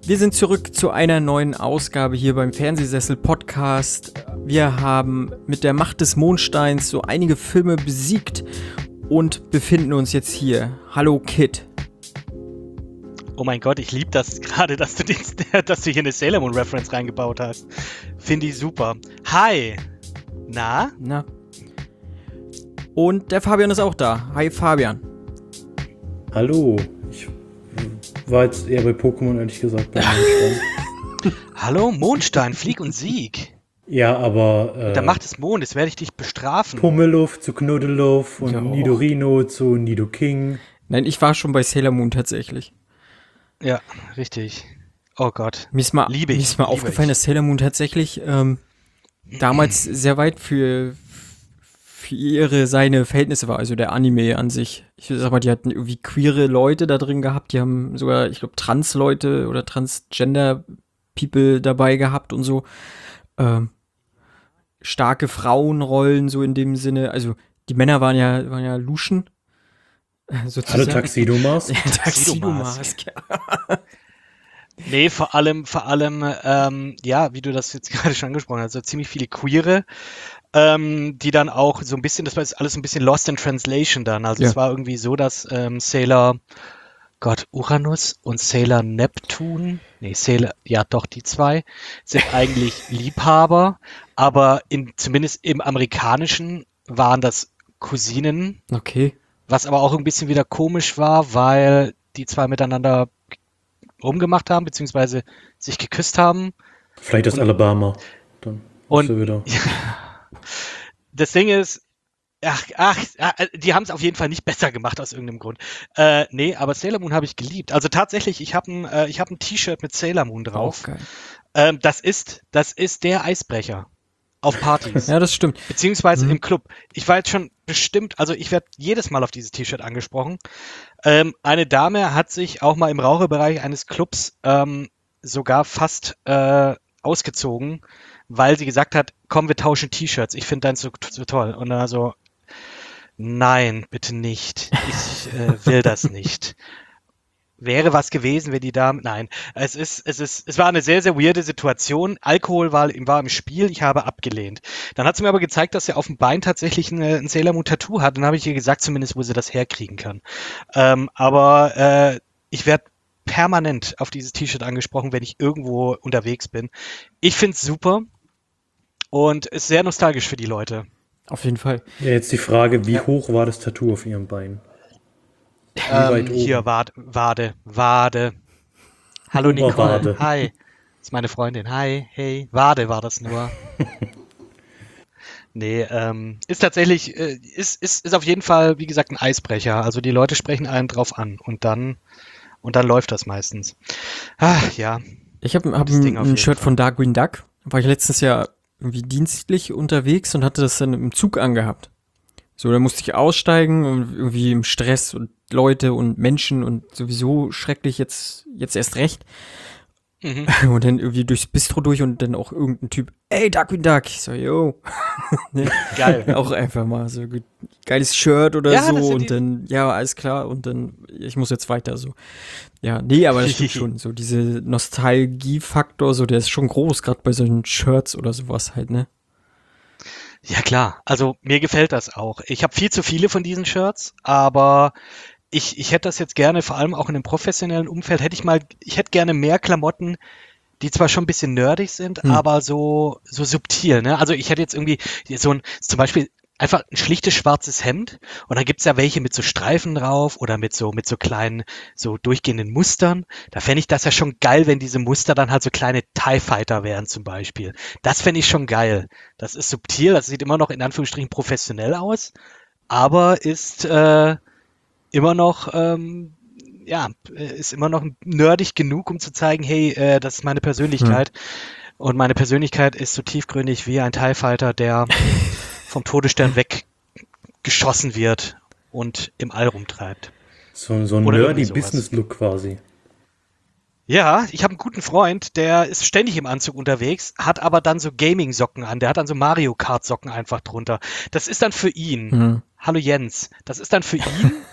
Wir sind zurück zu einer neuen Ausgabe hier beim Fernsehsessel Podcast. Wir haben mit der Macht des Mondsteins so einige Filme besiegt und befinden uns jetzt hier. Hallo Kid. Oh mein Gott, ich liebe das gerade, dass du hier eine Sailor Moon Reference reingebaut hast. Finde ich super. Hi. Na? Und der Fabian ist auch da. Hi Fabian. Hallo. Ich war jetzt eher bei Pokémon, ehrlich gesagt, bei Mondstein. Hallo, Mondstein, Flieg und Sieg. Ja, aber... Der Macht des Mondes, werde ich dich bestrafen. Pummeluff zu Knuddeluff und Ja. Nidorino zu Nidoking. Nein, ich war schon bei Sailor Moon tatsächlich. Ja, richtig. Oh Gott. Mir ist mal Liebe ich. aufgefallen, dass Sailor Moon tatsächlich damals sehr weit für seine Verhältnisse war, also der Anime an sich. Ich sag mal, die hatten irgendwie queere Leute da drin gehabt, die haben sogar, ich glaube, Trans-Leute oder Transgender-People dabei gehabt und so. Starke Frauenrollen, so in dem Sinne. Also, die Männer waren ja Luschen. Sozusagen. Hallo Tuxedo Mask. Ja, Tuxedo Mask. Nee, vor allem, ja, wie du das jetzt gerade schon angesprochen hast, so ziemlich viele Queere, die dann auch so ein bisschen, das war jetzt alles ein bisschen lost in translation dann. Also Ja. es war irgendwie so, dass Sailor Uranus und Sailor Neptun, die zwei sind eigentlich Liebhaber, aber zumindest im Amerikanischen waren das Cousinen, Okay. was aber auch ein bisschen wieder komisch war, weil die zwei miteinander rumgemacht haben, beziehungsweise sich geküsst haben. Vielleicht das Alabama. Dann Und- ist er wieder. Das Ding ist, die haben es auf jeden Fall nicht besser gemacht aus irgendeinem Grund. Nee, aber Sailor Moon habe ich geliebt. Also tatsächlich, ich habe ein T-Shirt mit Sailor Moon drauf. Auch geil. Das ist der Eisbrecher auf Partys. Ja, das stimmt. Beziehungsweise im Club. Ich war jetzt schon bestimmt, also ich werde jedes Mal auf dieses T-Shirt angesprochen. Eine Dame hat sich auch mal im Raucherbereich eines Clubs sogar fast ausgezogen, weil sie gesagt hat, komm, wir tauschen T-Shirts. Ich finde deins so toll. Und dann so, nein, bitte nicht. Ich will das nicht. Wäre was gewesen, wenn die Dame... Nein, es war eine sehr, sehr weirde Situation. Alkohol war im Spiel, ich habe abgelehnt. Dann hat sie mir aber gezeigt, dass sie auf dem Bein tatsächlich ein Sailor Moon Tattoo hat. Dann habe ich ihr gesagt, zumindest, wo sie das herkriegen kann. Aber ich werde permanent auf dieses T-Shirt angesprochen, wenn ich irgendwo unterwegs bin. Ich finde es super und ist sehr nostalgisch für die Leute. Auf jeden Fall. Ja, jetzt die Frage, wie hoch war das Tattoo auf ihrem Bein? Wie weit oben? Hier, Wade. Hallo Nicole. Oberwade. Hi. Das ist meine Freundin. Hi, hey. Wade war das nur. Nee, ist tatsächlich, ist auf jeden Fall, wie gesagt, ein Eisbrecher. Also die Leute sprechen einen drauf an und dann läuft das meistens. Ach, ja. Ich habe Das Ding auf ein jeden Shirt Fall. von Darkwing Duck. War ich letztes Jahr irgendwie dienstlich unterwegs und hatte das dann im Zug angehabt. So, da musste ich aussteigen und irgendwie im Stress und Leute und Menschen und sowieso schrecklich jetzt erst recht. Mhm. Und dann irgendwie durchs Bistro durch und dann auch irgendein Typ, ey, Darkwing Duck. Ich so, yo. Geil. Auch einfach mal so geiles Shirt oder Ja, das so sind und die- dann, ja, alles klar und dann, ich muss jetzt weiter so. Ja, nee, aber das stimmt schon. So diese Nostalgie-Faktor, so der ist schon groß, gerade bei solchen Shirts oder sowas halt, ne? Ja, klar. Also mir gefällt das auch. Ich habe viel zu viele von diesen Shirts, aber ich hätte das jetzt gerne, vor allem auch in einem professionellen Umfeld, ich hätte gerne mehr Klamotten, die zwar schon ein bisschen nerdig sind, aber so subtil, ne? Also ich hätte jetzt irgendwie zum Beispiel einfach ein schlichtes schwarzes Hemd und dann gibt's ja welche mit so Streifen drauf oder mit so kleinen, so durchgehenden Mustern. Da fände ich das ja schon geil, wenn diese Muster dann halt so kleine TIE Fighter wären zum Beispiel. Das fände ich schon geil. Das ist subtil, das sieht immer noch in Anführungsstrichen professionell aus, aber ist immer noch ist immer noch nerdig genug, um zu zeigen, hey, das ist meine Persönlichkeit. Und meine Persönlichkeit ist so tiefgründig wie ein TIE Fighter, der vom Todesstern weggeschossen wird und im All rumtreibt. So ein Oder nerdy irgendwie sowas. Business-Look quasi. Ja, ich habe einen guten Freund, der ist ständig im Anzug unterwegs, hat aber dann so Gaming-Socken an. Der hat dann so Mario Kart-Socken einfach drunter. Das ist dann für ihn. Hallo Jens. Das ist dann für ihn.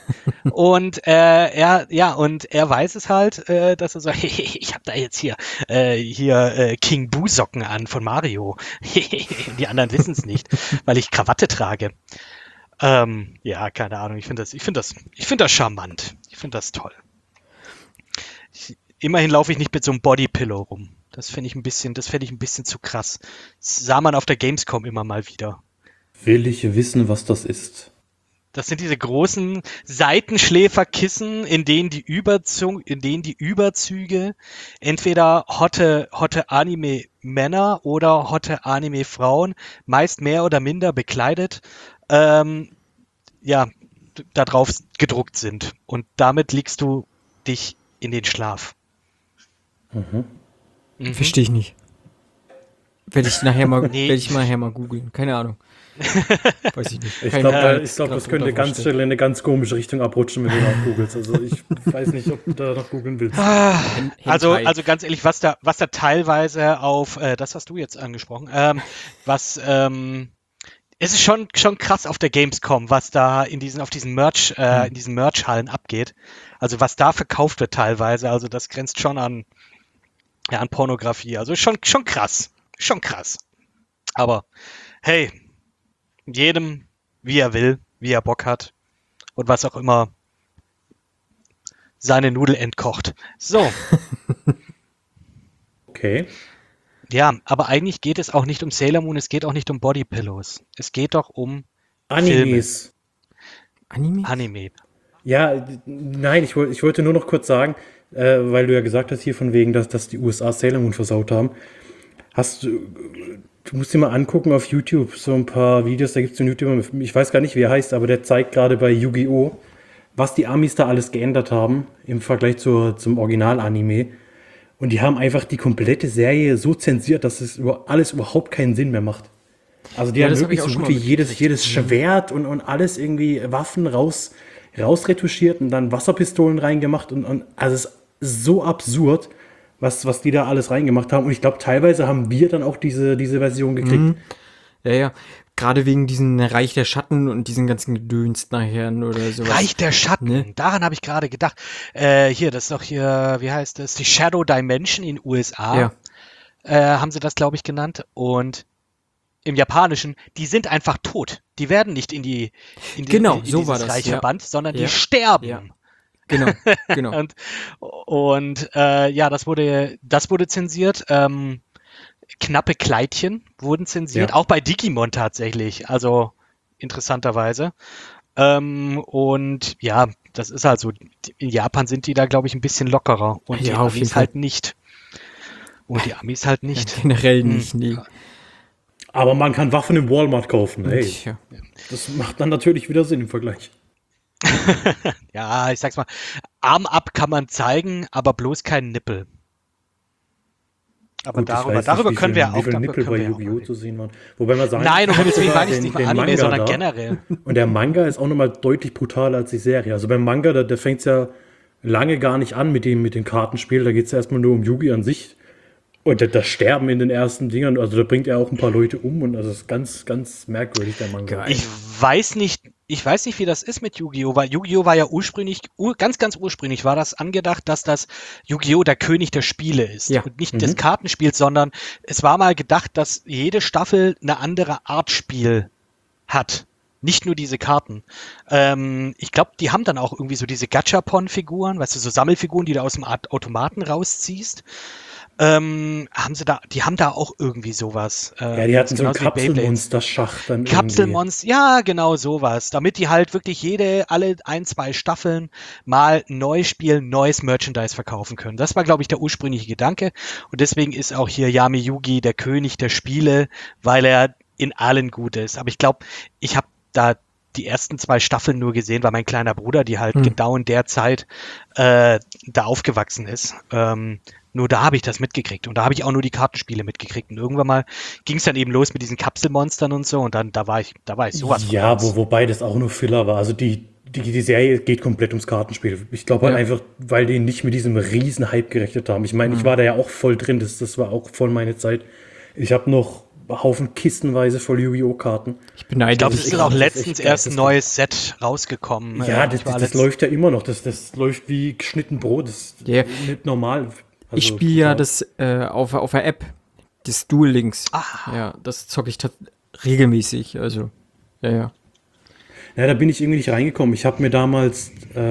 Und und er weiß es halt, dass er so, ich habe da jetzt hier King Boo Socken an von Mario. Die anderen wissen es nicht, weil ich Krawatte trage. Ja, keine Ahnung. Ich finde das charmant. Ich finde das toll. Immerhin laufe ich nicht mit so einem Bodypillow rum. Das fände ich ein bisschen zu krass. Das sah man auf der Gamescom immer mal wieder. Will ich wissen, was das ist? Das sind diese großen Seitenschläferkissen, in denen die Überzüge entweder hotte Anime-Männer oder hotte Anime-Frauen, meist mehr oder minder bekleidet, da drauf gedruckt sind. Und damit legst du dich in den Schlaf. Verstehe ich nicht. Werde ich nachher mal googeln. Keine Ahnung. Weiß ich nicht. Ich glaube, das könnte ganz schnell in eine ganz komische Richtung abrutschen, wenn du nach googelst. Also ich weiß nicht, ob du da noch googeln willst. Also ganz ehrlich, was da teilweise auf das hast du jetzt angesprochen, es ist schon krass auf der Gamescom, was da in diesen Merch-Hallen abgeht. Also was da verkauft wird teilweise, also das grenzt schon an Pornografie. Also schon krass. Schon krass. Aber hey, jedem wie er will, wie er Bock hat und was auch immer seine Nudel entkocht. So. Okay. Ja, aber eigentlich geht es auch nicht um Sailor Moon, es geht auch nicht um Bodypillows. Es geht doch um Animes. Anime. Ja, nein, ich wollte nur noch kurz sagen, weil du ja gesagt hast hier von wegen, dass die USA Sailor Moon versaut haben. Du musst dir mal angucken auf YouTube, so ein paar Videos, da gibt es einen YouTuber, ich weiß gar nicht, wie er heißt, aber der zeigt gerade bei Yu-Gi-Oh!, was die Amis da alles geändert haben im Vergleich zum Original-Anime. Und die haben einfach die komplette Serie so zensiert, dass es alles überhaupt keinen Sinn mehr macht. Also die haben wirklich so gut wie jedes Schwert und alles irgendwie Waffen rausretuschiert und dann Wasserpistolen reingemacht und also es ist so absurd, was die da alles reingemacht haben. Und ich glaube, teilweise haben wir dann auch diese Version gekriegt. Ja. Gerade wegen diesen Reich der Schatten und diesen ganzen Gedöns nachher oder sowas. Reich der Schatten, ne? Daran habe ich gerade gedacht. Das ist doch hier, wie heißt das? Die Shadow Dimension in den USA. Ja. Haben sie das, glaube ich, genannt. Und im Japanischen, die sind einfach tot. Die werden nicht in dieses Reich verbannt, sondern die sterben. Ja. Genau. und das wurde zensiert. Knappe Kleidchen wurden zensiert, auch bei Digimon tatsächlich, also interessanterweise. Und ja, das ist halt so. In Japan sind die da, glaube ich, ein bisschen lockerer und die Amis halt nicht. Und die Amis halt nicht. Ja, generell nicht, nee. Aber man kann Waffen im Walmart kaufen, hey. Ja. Das macht dann natürlich wieder Sinn im Vergleich. Ja, ich sag's mal, Arm ab kann man zeigen, aber bloß keinen Nippel. Aber gut, darüber können wir auch. Wie viele Nippel bei Yu-Gi-Oh! Zu sehen waren. Wobei man sagen nein, um Himmels Willen meine ich nicht mal Anime, sondern generell. Und der Manga ist auch nochmal deutlich brutaler als die Serie. Also beim Manga, da fängt es ja lange gar nicht an mit dem Kartenspiel. Da geht es ja erstmal nur um Yu-Gi an sich. Und das Sterben in den ersten Dingern, also da bringt er auch ein paar Leute um. Und also das ist ganz, ganz merkwürdig, der Manga. Ich weiß nicht, wie das ist mit Yu-Gi-Oh!, weil Yu-Gi-Oh! War ja ganz, ganz ursprünglich war das angedacht, dass das Yu-Gi-Oh! Der König der Spiele ist. Ja. Und nicht des Kartenspiels, sondern es war mal gedacht, dass jede Staffel eine andere Art Spiel hat. Nicht nur diese Karten. Ich glaube, die haben dann auch irgendwie so diese Gachapon-Figuren, weißt du, so Sammelfiguren, die du aus dem Automaten rausziehst. Die haben da auch irgendwie sowas. Die hatten so einen Kapselmonster-Schacht dann Kapselmonster, ja, genau sowas. Damit die halt wirklich alle 1-2 Staffeln mal neu spielen, neues Merchandise verkaufen können. Das war, glaube ich, der ursprüngliche Gedanke. Und deswegen ist auch hier Yami Yugi der König der Spiele, weil er in allen gut ist. Aber ich glaube, ich habe da die ersten 2 Staffeln nur gesehen, weil mein kleiner Bruder, die halt genau in der Zeit da aufgewachsen ist. Nur da habe ich das mitgekriegt. Und da habe ich auch nur die Kartenspiele mitgekriegt. Und irgendwann mal ging es dann eben los mit diesen Kapselmonstern und so. Und dann da war ich sowas von. Ja, wobei das auch nur Filler war. Also die Serie geht komplett ums Kartenspiel. Ich glaube halt einfach, weil die nicht mit diesem riesen Hype gerechnet haben. Ich meine, ich war da ja auch voll drin. Das war auch voll meine Zeit. Ich habe noch Haufen kistenweise voll Yu-Gi-Oh! Karten. Ich beneide Ich glaube, dich. es ist auch das ist letztens echt erst ein geisteskrank. neues Set rausgekommen. Ja, Ich war das letzt- läuft ja immer noch. Das läuft wie geschnitten Brot. Das ist Ja. nicht normal. Also, Ich spiele ja total. das auf der App, das Duel Links. Ja, das zocke ich regelmäßig. Also, ja. Ja, da bin ich irgendwie nicht reingekommen. Ich habe mir damals,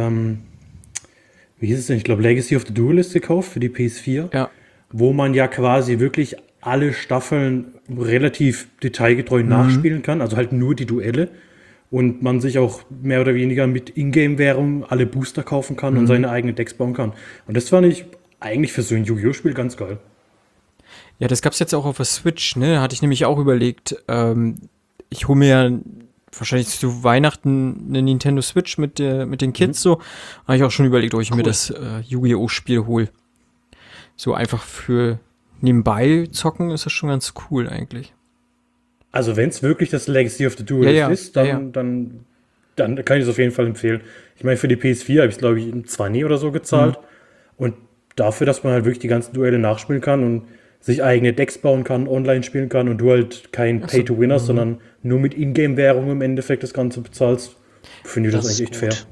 wie hieß es denn? Ich glaube, Legacy of the Duelist gekauft für die PS4, Ja. wo man ja quasi wirklich alle Staffeln relativ detailgetreu nachspielen kann, also halt nur die Duelle. Und man sich auch mehr oder weniger mit Ingame-Währung alle Booster kaufen kann und seine eigenen Decks bauen kann. Und das fand ich eigentlich für so ein Yu-Gi-Oh! Spiel ganz geil. Ja, das gab's jetzt auch auf der Switch, ne? Hatte ich nämlich auch überlegt. Ich hole mir ja wahrscheinlich zu Weihnachten eine Nintendo Switch mit den Kids so. Habe ich auch schon überlegt, ob ich mir das Yu-Gi-Oh! Spiel hole. So einfach für nebenbei zocken ist das schon ganz cool eigentlich. Also wenn es wirklich das Legacy of the Duelist Ja, ist, ja. dann kann ich es auf jeden Fall empfehlen. Ich meine, für die PS4 habe ich es, glaube ich, 20 oder so gezahlt. Und dafür, dass man halt wirklich die ganzen Duelle nachspielen kann und sich eigene Decks bauen kann, online spielen kann und du halt kein Pay-to-Win hast, sondern nur mit Ingame-Währung im Endeffekt das Ganze bezahlst, finde ich das ist eigentlich echt gut. fair.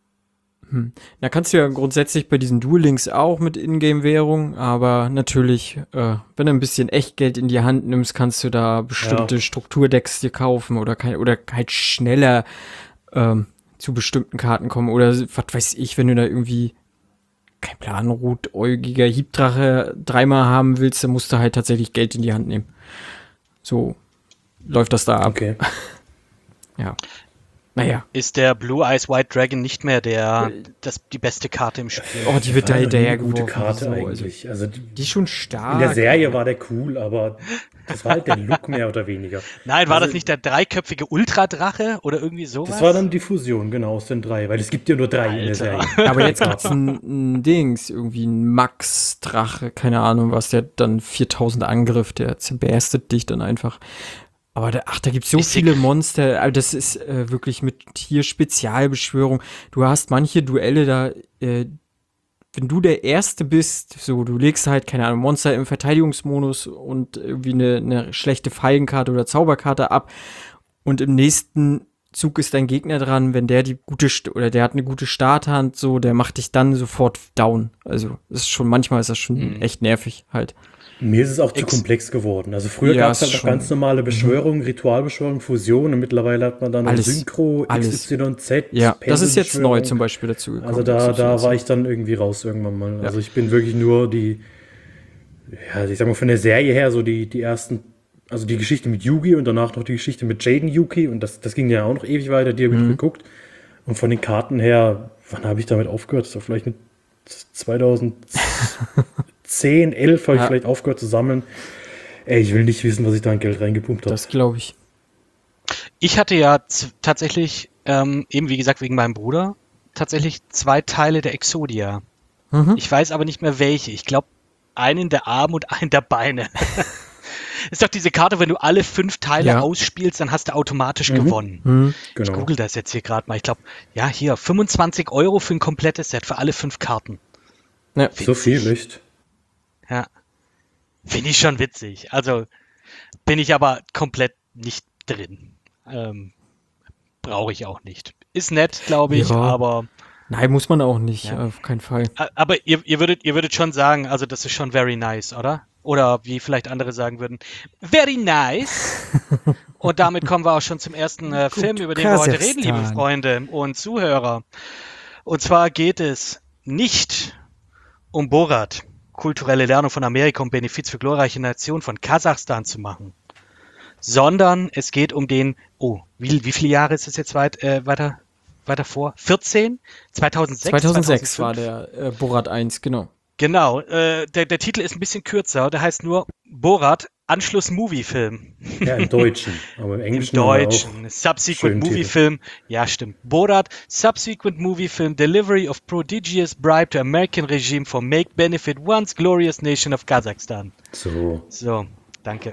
Da kannst du ja grundsätzlich bei diesen Duel Links auch mit Ingame-Währung, aber natürlich, wenn du ein bisschen Echtgeld in die Hand nimmst, kannst du da bestimmte Strukturdecks dir kaufen oder halt schneller zu bestimmten Karten kommen oder was weiß ich, wenn du da irgendwie kein Plan, rotäugiger Hiebdrache dreimal haben willst, dann musst du halt tatsächlich Geld in die Hand nehmen. So läuft das da ab. Okay. Ja. Naja. Ist der Blue Eyes White Dragon nicht mehr die beste Karte im Spiel? Oh, die wird da War hinterher eine gute geworfen. Karte So, eigentlich. Also die ist schon stark. in der Serie war der cool, aber das war halt der Look mehr oder weniger. Nein, war Also- das nicht der dreiköpfige Ultradrache oder irgendwie sowas? Das war dann die Fusion, genau, aus den drei, weil es gibt ja nur drei in der Alter. Serie. Aber jetzt gibt's ein Dings, irgendwie ein Max-Drache, keine Ahnung was, der hat dann 4000 Angriff, der zerberstet dich dann einfach. Aber da gibt's so Ist viele sick. Monster, also das ist wirklich mit hier Spezialbeschwörung. Du hast manche Duelle da, wenn du der Erste bist, so, du legst halt, keine Ahnung, Monster im Verteidigungsmodus und irgendwie eine schlechte Feigenkarte oder Zauberkarte ab und im nächsten Zug ist dein Gegner dran, wenn der der hat eine gute Starthand, so, der macht dich dann sofort down. Also, manchmal ist das schon echt nervig halt. Mir ist es auch zu komplex geworden. Also früher Ja, gab es ist halt noch schon. ganz normale Beschwörungen, Ritualbeschwörung, Fusion und mittlerweile hat man dann noch Alles. Synchro, Alles. XYZ. Ja, das ist jetzt neu Pendelbeschwörung. zum Beispiel dazu gekommen. Also da war ich dann irgendwie raus irgendwann mal. Also ich bin wirklich nur ich sag mal von der Serie her so die ersten, also die Geschichte mit Yugi und danach noch die Geschichte mit Jaden Yuki und das ging ja auch noch ewig weiter, die habe ich geguckt. Und von den Karten her, wann habe ich damit aufgehört? Das war vielleicht mit 2010, 11 habe ich vielleicht aufgehört zu sammeln. Ey, ich will nicht wissen, was ich da an Geld reingepumpt habe. Das glaube ich. Ich hatte ja tatsächlich, eben wie gesagt wegen meinem Bruder, tatsächlich 2 Teile der Exodia. Ich weiß aber nicht mehr welche. Ich glaube, einen der Arme und einen der Beine. Ist doch diese Karte, wenn du alle 5 Teile Ja. ausspielst, dann hast du automatisch gewonnen. Ich Genau. google das jetzt hier gerade mal. Ich glaube, ja, hier, 25 € für ein komplettes Set, für alle 5 Karten. Ja. So viel, echt. Ja. Finde ich schon witzig. Also bin ich aber komplett nicht drin. Brauche ich auch nicht. Ist nett, glaube ich, Ja. aber Nein, muss man auch nicht, Ja. auf keinen Fall. ihr würdet schon sagen, also das ist schon very nice, oder? Oder wie vielleicht andere sagen würden, very nice. Und damit kommen wir auch schon zum ersten Film, über den wir heute reden, liebe Kasachstan. Freunde und Zuhörer. Und zwar geht es nicht um Borat, kulturelle Lernung von Amerika und Benefiz für glorreiche Nation von Kasachstan zu machen, sondern es geht um den, wie viele Jahre ist es jetzt weiter vor? 14? 2006? 2006 war 2005? der Borat 1, genau. Genau, der Titel ist ein bisschen kürzer, der heißt nur Borat, Anschluss-Movie-Film. Ja, im Deutschen. Aber im Im Englischen haben wir Deutschen. auch schönen Subsequent Titel. Movie-Film. Ja, stimmt. Borat, Subsequent Movie-Film, Delivery of Prodigious Bribe to American Regime for Make Benefit Once Glorious Nation of Kazakhstan. So. So, danke.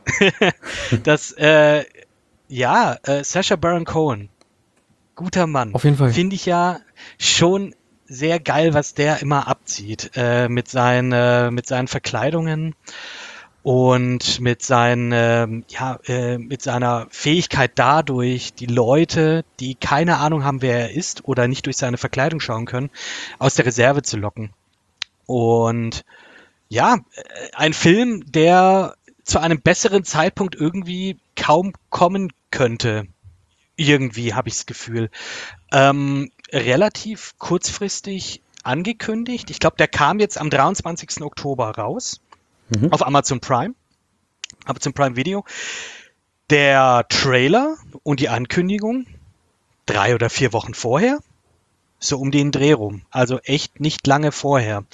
Sacha Baron Cohen. Guter Mann. Auf jeden Fall. Finde ich ja schon sehr geil, was der immer abzieht mit seinen Verkleidungen. und mit mit seiner Fähigkeit dadurch, die Leute, die keine Ahnung haben, wer er ist oder nicht durch seine Verkleidung schauen können, aus der Reserve zu locken. Und ja, ein Film, der zu einem besseren Zeitpunkt irgendwie kaum kommen könnte. Irgendwie habe ich das Gefühl. Relativ kurzfristig angekündigt. Ich glaube, der kam jetzt am 23. Oktober raus auf Amazon Prime Video. Der Trailer und die Ankündigung 3 oder 4 Wochen vorher, so um den Dreh rum. Also echt nicht lange vorher.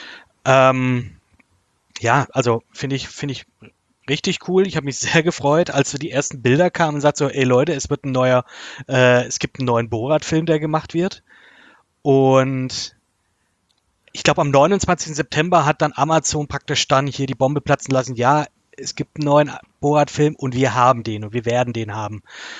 Ja, also finde ich richtig cool. Ich habe mich sehr gefreut, als so die ersten Bilder kamen und sagt so, ey Leute, es gibt einen neuen Borat-Film, der gemacht wird. Und ich glaube, am 29. September hat dann Amazon praktisch dann hier die Bombe platzen lassen. Ja, es gibt einen neuen Borat-Film und wir haben den und wir werden den haben.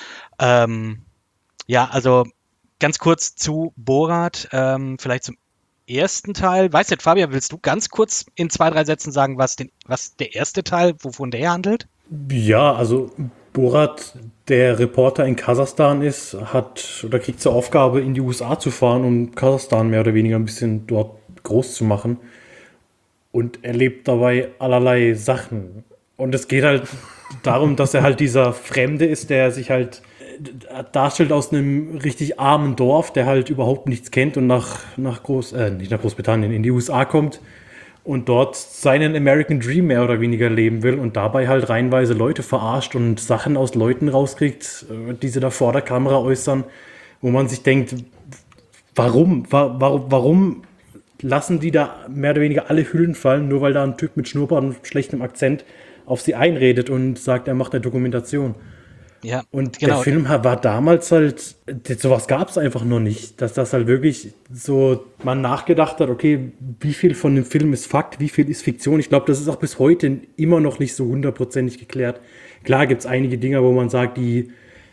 Ja, also ganz kurz zu Borat, vielleicht zum ersten Teil. Weiß nicht, Fabian, willst du ganz kurz in 2, 3 Sätzen sagen, was der erste Teil, wovon der handelt? Ja, also Borat, der Reporter in Kasachstan ist, kriegt zur Aufgabe, in die USA zu fahren, um Kasachstan mehr oder weniger ein bisschen dort groß zu machen. Und erlebt dabei allerlei Sachen. Und es geht halt darum, dass er halt dieser Fremde ist, der sich halt darstellt aus einem richtig armen Dorf, der halt überhaupt nichts kennt und nicht nach Großbritannien, in die USA kommt und dort seinen American Dream mehr oder weniger leben will und dabei halt reihenweise Leute verarscht und Sachen aus Leuten rauskriegt, die sie da vor der Kamera äußern, wo man sich denkt, warum lassen die da mehr oder weniger alle Hüllen fallen, nur weil da ein Typ mit Schnurrbart und schlechtem Akzent auf sie einredet und sagt, er macht eine Dokumentation. Ja, Und genau. der Film war damals halt, sowas gab es einfach noch nicht, dass das halt wirklich so man nachgedacht hat, okay, wie viel von dem Film ist Fakt, wie viel ist Fiktion. Ich glaube, das ist auch bis heute immer noch nicht so 100% geklärt. Klar gibt es einige Dinge, wo man sagt, die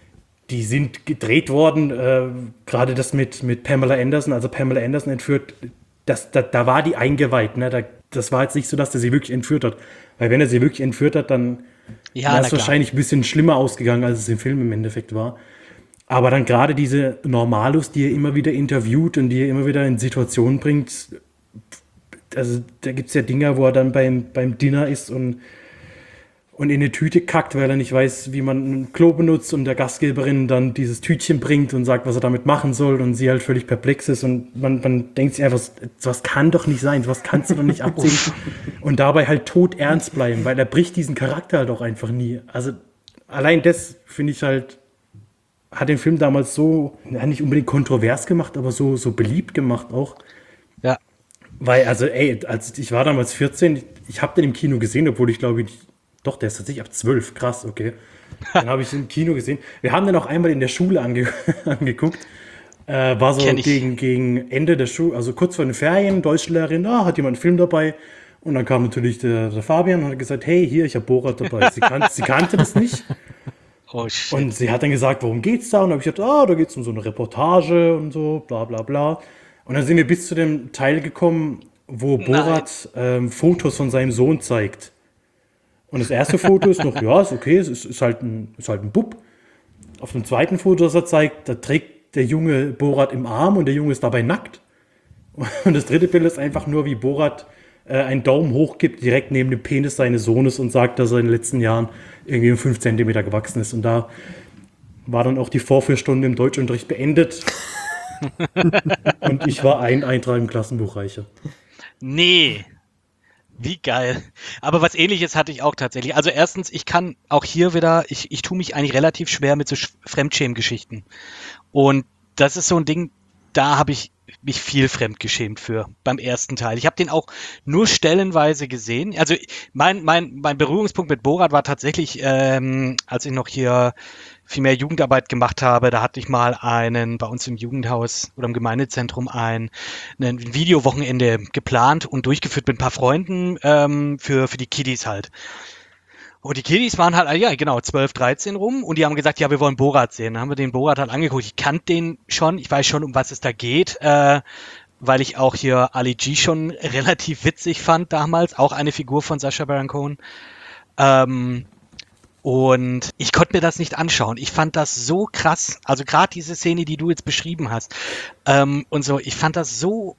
sind gedreht worden, gerade das mit Pamela Anderson, also Pamela Anderson entführt, da war die eingeweiht, ne? Das war jetzt nicht so, dass er sie wirklich entführt hat. Weil wenn er sie wirklich entführt hat, dann wäre es wahrscheinlich ein bisschen schlimmer ausgegangen, als es im Film im Endeffekt war. Aber dann gerade diese Normalos, die er immer wieder interviewt und die er immer wieder in Situationen bringt, also da gibt es ja Dinger, wo er dann beim Dinner ist und in eine Tüte kackt, weil er nicht weiß, wie man ein Klo benutzt und der Gastgeberin dann dieses Tütchen bringt und sagt, was er damit machen soll und sie halt völlig perplex ist und man denkt sich einfach, was kann doch nicht sein, was kannst du doch nicht absehen und dabei halt tot ernst bleiben, weil er bricht diesen Charakter halt auch einfach nie. Also allein das finde ich halt, hat den Film damals so, nicht unbedingt kontrovers gemacht, aber so beliebt gemacht auch. Ja. Weil, also ich war damals 14, ich habe den im Kino gesehen, obwohl ich glaube, doch, der ist tatsächlich ab 12, krass, okay. Dann habe ich ihn im Kino gesehen. Wir haben den auch einmal in der Schule angeguckt. War so gegen Ende der Schule, also kurz vor den Ferien, Deutschlehrerin, hat jemand einen Film dabei. Und dann kam natürlich der Fabian und hat gesagt, hey, hier, ich habe Borat dabei. Sie kannte das nicht. Oh, shit. Und sie hat dann gesagt, worum geht's da? Und dann habe ich gesagt, da geht's um so eine Reportage und so, bla bla bla. Und dann sind wir bis zu dem Teil gekommen, wo Borat Fotos von seinem Sohn zeigt. Und das erste Foto ist noch, ja, ist okay, es ist halt ein Bub. Auf dem zweiten Foto, das er zeigt, da trägt der Junge Borat im Arm und der Junge ist dabei nackt. Und das dritte Bild ist einfach nur, wie Borat einen Daumen hoch gibt, direkt neben dem Penis seines Sohnes und sagt, dass er in den letzten Jahren irgendwie um 5 Zentimeter gewachsen ist. Und da war dann auch die Vorführstunde im Deutschunterricht beendet. Und ich war ein Eintrag im Klassenbuch reicher. Nee. Wie geil. Aber was Ähnliches hatte ich auch tatsächlich. Also erstens, ich kann auch hier wieder, ich tue mich eigentlich relativ schwer mit so Fremdschämen-Geschichten. Und das ist so ein Ding, da habe ich mich viel fremdgeschämt für beim ersten Teil. Ich habe den auch nur stellenweise gesehen. Also mein Berührungspunkt mit Borat war tatsächlich, als ich noch hier viel mehr Jugendarbeit gemacht habe, da hatte ich mal bei uns im Jugendhaus oder im Gemeindezentrum ein Videowochenende geplant und durchgeführt mit ein paar Freunden für die Kiddies halt. Und die Kiddies waren halt, ja genau, 12, 13 rum und die haben gesagt, ja, wir wollen Borat sehen. Dann haben wir den Borat halt angeguckt. Ich kannte den schon, ich weiß schon, um was es da geht, weil ich auch hier Ali G schon relativ witzig fand damals, auch eine Figur von Sacha Baron Cohen. Und ich konnte mir das nicht anschauen. Ich fand das so krass. Also gerade diese Szene, die du jetzt beschrieben hast, und so, ich fand das so.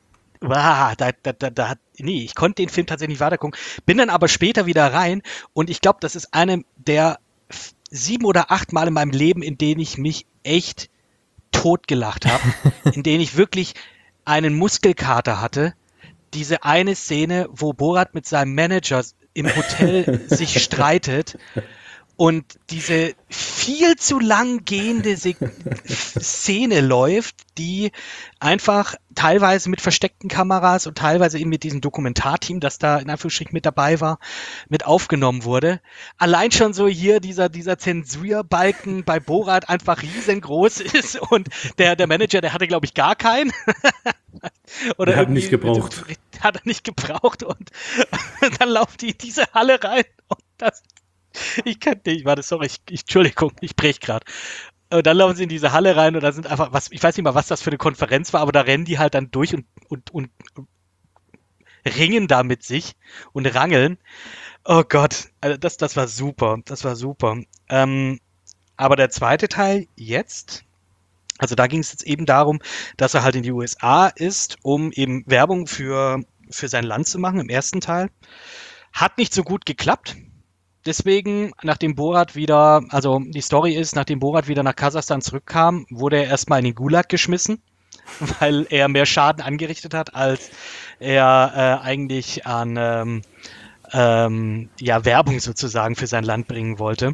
Nee, ich konnte den Film tatsächlich nicht weitergucken. Bin dann aber später wieder rein und ich glaube, das ist eine der 7 oder 8 Mal in meinem Leben, in denen ich mich echt totgelacht habe, in denen ich wirklich einen Muskelkater hatte. Diese eine Szene, wo Borat mit seinem Manager im Hotel sich streitet und diese viel zu lang gehende Szene läuft, die einfach teilweise mit versteckten Kameras und teilweise eben mit diesem Dokumentarteam, das da in Anführungsstrichen mit dabei war, mit aufgenommen wurde. Allein schon so hier dieser Zensurbalken bei Borat einfach riesengroß ist und der Manager, der hatte, glaube ich, gar keinen. Oder Der hat nicht gebraucht. Hat er nicht gebraucht und dann laufen die in diese Halle rein und das ich kann nicht, warte, sorry, Entschuldigung, ich brech gerade. Und dann laufen sie in diese Halle rein und da sind einfach, ich weiß nicht mal, was das für eine Konferenz war, aber da rennen die halt dann durch und ringen da mit sich und rangeln. Oh Gott, also das war super, das war super. Aber der zweite Teil jetzt, also da ging es jetzt eben darum, dass er halt in die USA ist, um eben Werbung für sein Land zu machen im ersten Teil. Hat nicht so gut geklappt. Deswegen, nachdem Borat wieder, also die Story ist, nachdem Borat wieder nach Kasachstan zurückkam, wurde er erstmal in den Gulag geschmissen, weil er mehr Schaden angerichtet hat, als er eigentlich an Werbung sozusagen für sein Land bringen wollte.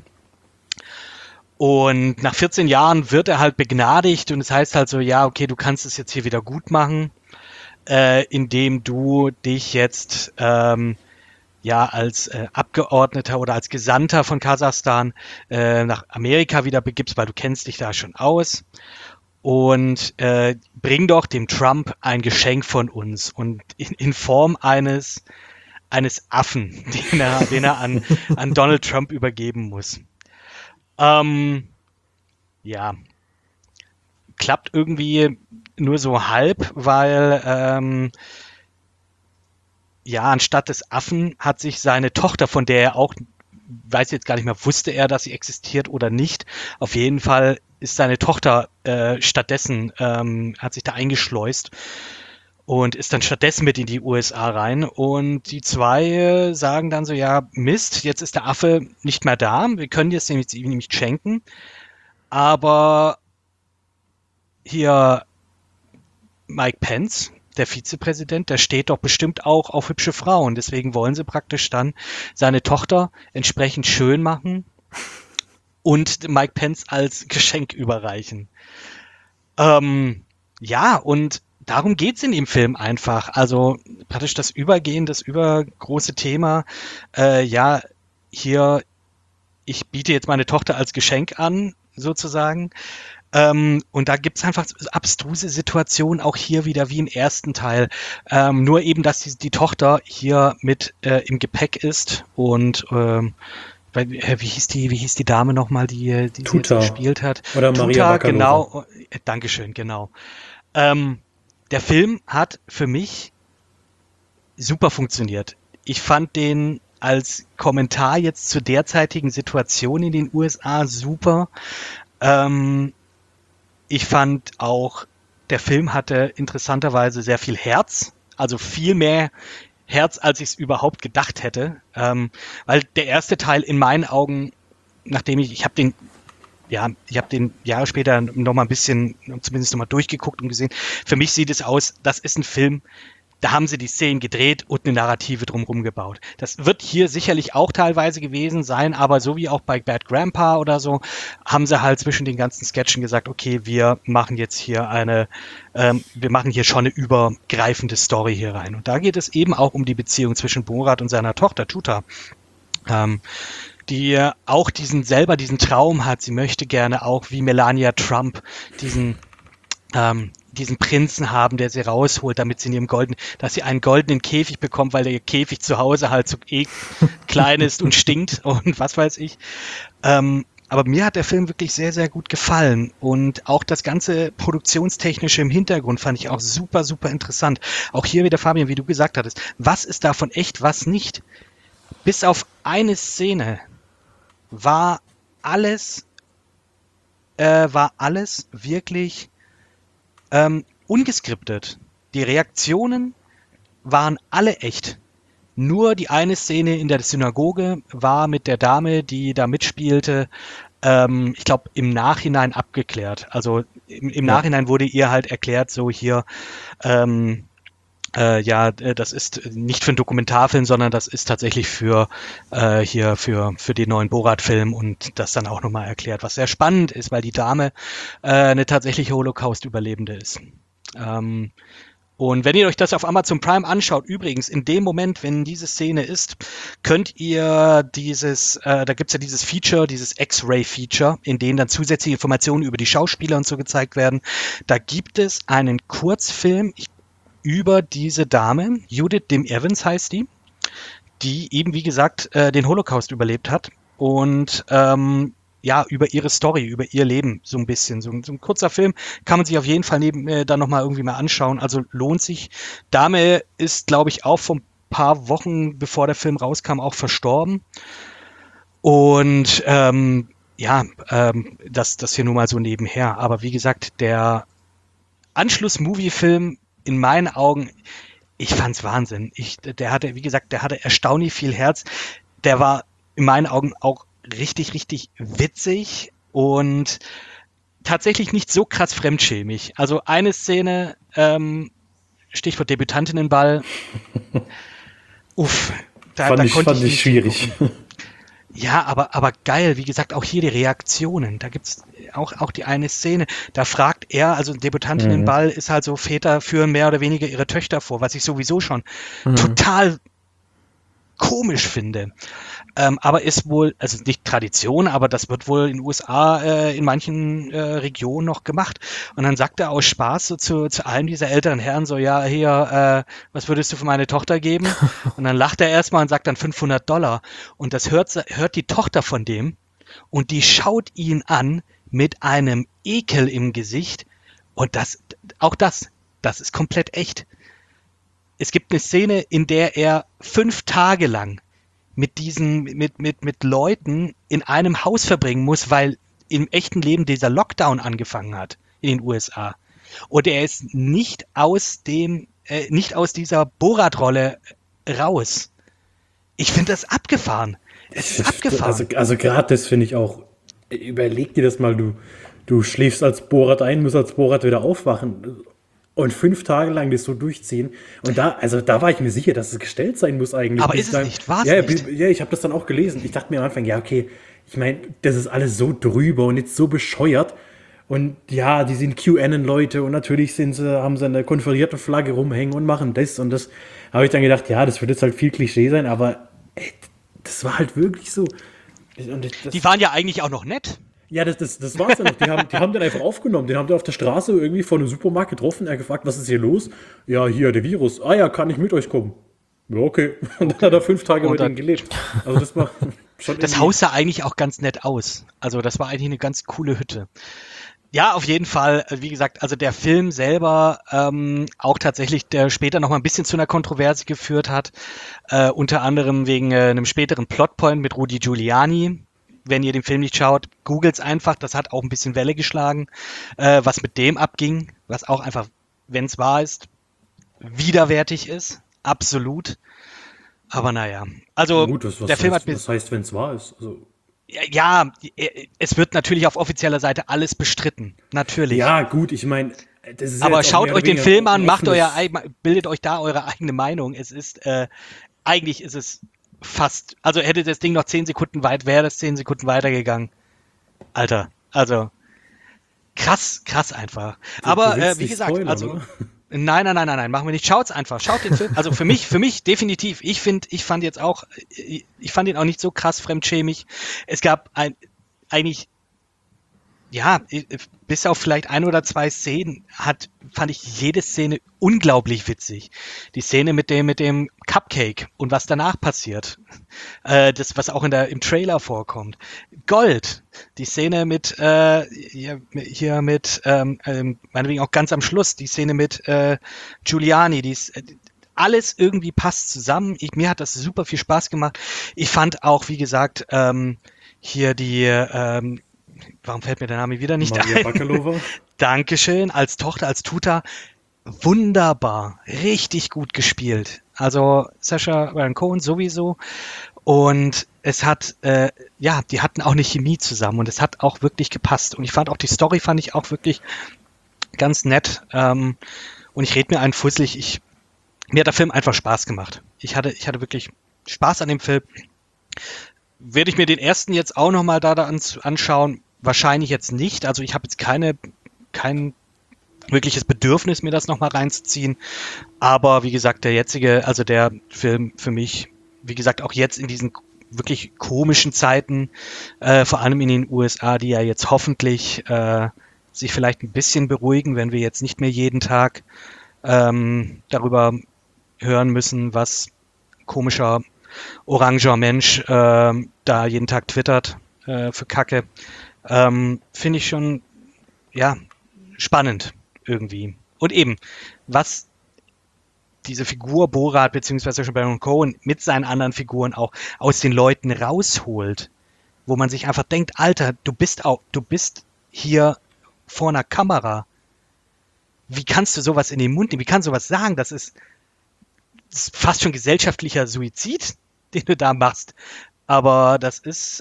Und nach 14 Jahren wird er halt begnadigt und es heißt halt so, ja, okay, du kannst es jetzt hier wieder gut machen, indem du dich jetzt als Abgeordneter oder als Gesandter von Kasachstan nach Amerika wieder begibst, weil du kennst dich da schon aus. Und bring doch dem Trump ein Geschenk von uns und in Form eines Affen, den er an Donald Trump übergeben muss. Klappt irgendwie nur so halb, weil anstatt des Affen hat sich seine Tochter, von der er auch, weiß jetzt gar nicht mehr, wusste er, dass sie existiert oder nicht. Auf jeden Fall ist seine Tochter stattdessen, hat sich da eingeschleust und ist dann stattdessen mit in die USA rein. Und die zwei sagen dann so, ja, Mist, jetzt ist der Affe nicht mehr da. Wir können jetzt ihm nicht schenken. Aber hier Mike Pence, der Vizepräsident, der steht doch bestimmt auch auf hübsche Frauen. Deswegen wollen sie praktisch dann seine Tochter entsprechend schön machen und Mike Pence als Geschenk überreichen. Und darum geht's in dem Film einfach. Also praktisch das übergroße Thema, hier, ich biete jetzt meine Tochter als Geschenk an, sozusagen. Und da gibt's einfach abstruse Situationen, auch hier wieder wie im ersten Teil. Nur eben, dass die Tochter hier mit im Gepäck ist und wie hieß die Dame nochmal, die sie jetzt gespielt hat? Oder Maria Bakalova. Genau. Dankeschön, genau. Der Film hat für mich super funktioniert. Ich fand den als Kommentar jetzt zur derzeitigen Situation in den USA super. Ich fand auch, der Film hatte interessanterweise sehr viel Herz, also viel mehr Herz, als ich es überhaupt gedacht hätte. Weil der erste Teil in meinen Augen, nachdem ich habe den Jahre später noch mal ein bisschen, zumindest noch mal durchgeguckt und gesehen. Für mich sieht es aus, das ist ein Film, da haben sie die Szenen gedreht und eine Narrative drumherum gebaut. Das wird hier sicherlich auch teilweise gewesen sein, aber so wie auch bei Bad Grandpa oder so, haben sie halt zwischen den ganzen Sketchen gesagt, okay, wir machen jetzt hier schon eine übergreifende Story hier rein. Und da geht es eben auch um die Beziehung zwischen Borat und seiner Tochter Tuta. Die auch diesen Traum hat, sie möchte gerne auch wie Melania Trump diesen Prinzen haben, der sie rausholt, damit sie dass sie einen goldenen Käfig bekommt, weil der Käfig zu Hause halt so klein ist und stinkt und was weiß ich. Aber mir hat der Film wirklich sehr, sehr gut gefallen und auch das ganze Produktionstechnische im Hintergrund fand ich auch super, super interessant. Auch hier wieder, Fabian, wie du gesagt hattest, was ist davon echt, was nicht? Bis auf eine Szene war alles, war alles wirklich ungeskriptet. Die Reaktionen waren alle echt. Nur die eine Szene in der Synagoge war mit der Dame, die da mitspielte, ich glaube, im Nachhinein abgeklärt. Also im Ja. Nachhinein wurde ihr halt erklärt, so hier, das ist nicht für einen Dokumentarfilm, sondern das ist tatsächlich für für den neuen Borat-Film und das dann auch nochmal erklärt, was sehr spannend ist, weil die Dame eine tatsächliche Holocaust-Überlebende ist. Und wenn ihr euch das auf Amazon Prime anschaut, übrigens, in dem Moment, wenn diese Szene ist, könnt ihr da gibt's ja dieses Feature, dieses X-Ray-Feature, in dem dann zusätzliche Informationen über die Schauspieler und so gezeigt werden. Da gibt es einen Kurzfilm über diese Dame, Judith Dim Evans heißt die eben, wie gesagt, den Holocaust überlebt hat und über ihre Story, über ihr Leben so ein bisschen. So ein kurzer Film kann man sich auf jeden Fall dann nochmal irgendwie mal anschauen. Also lohnt sich. Dame ist, glaube ich, auch vor ein paar Wochen, bevor der Film rauskam, auch verstorben. Und das hier nur mal so nebenher. Aber wie gesagt, der Anschluss-Movie-Film in meinen Augen, ich fand's Wahnsinn. Der hatte erstaunlich viel Herz. Der war in meinen Augen auch richtig, richtig witzig und tatsächlich nicht so krass fremdschämig. Also eine Szene, Stichwort Debütantinnenball, da Fand konnte ich nicht schwierig. hingucken. Ja, aber geil, wie gesagt, auch hier die Reaktionen. Da gibt's auch die eine Szene, da fragt er, also ein Debütantinnenball ist halt so, Väter führen mehr oder weniger ihre Töchter vor, was ich sowieso schon total komisch finde. Aber ist wohl, also nicht Tradition, aber das wird wohl in den USA in manchen Regionen noch gemacht. Und dann sagt er aus Spaß so zu einem dieser älteren Herren so, ja, hier, was würdest du für meine Tochter geben? Und dann lacht er erstmal und sagt dann $500. Und das hört die Tochter von dem und die schaut ihn an mit einem Ekel im Gesicht. Und das ist komplett echt. Es gibt eine Szene, in der er 5 Tage lang mit Leuten in einem Haus verbringen muss, weil im echten Leben dieser Lockdown angefangen hat in den USA. Und er ist nicht aus dieser Borat-Rolle raus. Ich finde das abgefahren. Es ist abgefahren. Also gerade das finde ich auch. Überleg dir das mal, du schläfst als Borat ein, musst als Borat wieder aufwachen und 5 Tage lang das so durchziehen. Und da war ich mir sicher, dass es gestellt sein muss eigentlich. Aber ist es nicht? War es Ja, nicht? ja, ich habe das dann auch gelesen. Ich dachte mir am Anfang, ja, okay, ich meine, das ist alles so drüber und jetzt so bescheuert. Und ja, die sind QAnon-Leute und natürlich haben sie eine konföderierte Flagge rumhängen und machen das und das. Habe ich dann gedacht, ja, das wird jetzt halt viel Klischee sein, aber das war halt wirklich so. Und Die waren ja eigentlich auch noch nett. ja, das war's ja noch. Die haben den einfach aufgenommen. Den haben die auf der Straße irgendwie vor einem Supermarkt getroffen. Er hat gefragt, was ist hier los? Ja, hier, der Virus. Ah ja, kann ich mit euch kommen? Ja, okay. Und dann hat er 5 Tage mit denen gelebt. Also das war schon Das Haus sah eigentlich auch ganz nett aus. Also das war eigentlich eine ganz coole Hütte. Ja, auf jeden Fall, wie gesagt, also der Film selber auch tatsächlich, der später noch mal ein bisschen zu einer Kontroverse geführt hat, unter anderem wegen einem späteren Plotpoint mit Rudy Giuliani. Wenn ihr den Film nicht schaut, googelt's einfach, das hat auch ein bisschen Welle geschlagen, was mit dem abging, was auch einfach, wenn es wahr ist, widerwärtig ist, absolut. Aber naja, also gut, der Film hat was heißt, wenn es wahr ist? Also, ja, es wird natürlich auf offizieller Seite alles bestritten. Natürlich. ja, gut, ich meine, das ist Aber jetzt auch schaut mehr oder euch den weniger Film an, ein macht offenes- bildet euch da eure eigene Meinung. Eigentlich ist es fast, also hätte das Ding noch 10 Sekunden wäre das 10 Sekunden weitergegangen. Alter, also krass einfach. Aber willst wie nicht gesagt, spoilern, also oder? nein, machen wir nicht. Schaut's einfach, schaut den Film. Also für mich definitiv. Ich fand ihn auch nicht so krass fremdschämig. Es gab eigentlich, ja, bis auf vielleicht 1 oder 2 Szenen fand ich jede Szene unglaublich witzig. Die Szene mit dem Cupcake und was danach passiert. Das, was auch im Trailer vorkommt. Gold. Die Szene mit, meinetwegen auch ganz am Schluss, die Szene mit Giuliani, alles irgendwie passt zusammen. Mir hat das super viel Spaß gemacht. Ich fand auch, wie gesagt, hier warum fällt mir der Name wieder nicht Maria ein? Bakalova. Dankeschön, als Tochter, als Tuta. Wunderbar, richtig gut gespielt. Also Sacha Baron Cohen sowieso. Und es hat, die hatten auch eine Chemie zusammen und es hat auch wirklich gepasst. Und ich fand auch die Story fand ich auch wirklich ganz nett. Und ich rede mir einen fusselig. Mir hat der Film einfach Spaß gemacht. Ich hatte wirklich Spaß an dem Film. Werde ich mir den ersten jetzt auch nochmal da anschauen? Wahrscheinlich jetzt nicht. Also ich habe jetzt kein wirkliches Bedürfnis, mir das nochmal reinzuziehen. Aber wie gesagt, der Film für mich, wie gesagt, auch jetzt in diesen wirklich komischen Zeiten, vor allem in den USA, die ja jetzt hoffentlich sich vielleicht ein bisschen beruhigen, wenn wir jetzt nicht mehr jeden Tag darüber hören müssen, was komischer oranger Mensch da jeden Tag twittert für Kacke. Finde ich schon, ja, spannend irgendwie. Und eben, was diese Figur Borat bzw. Baron Cohen mit seinen anderen Figuren auch aus den Leuten rausholt, wo man sich einfach denkt, Alter, du bist hier vor einer Kamera. Wie kannst du sowas in den Mund nehmen? Wie kannst du sowas sagen? Das ist fast schon gesellschaftlicher Suizid, den du da machst. Aber das ist,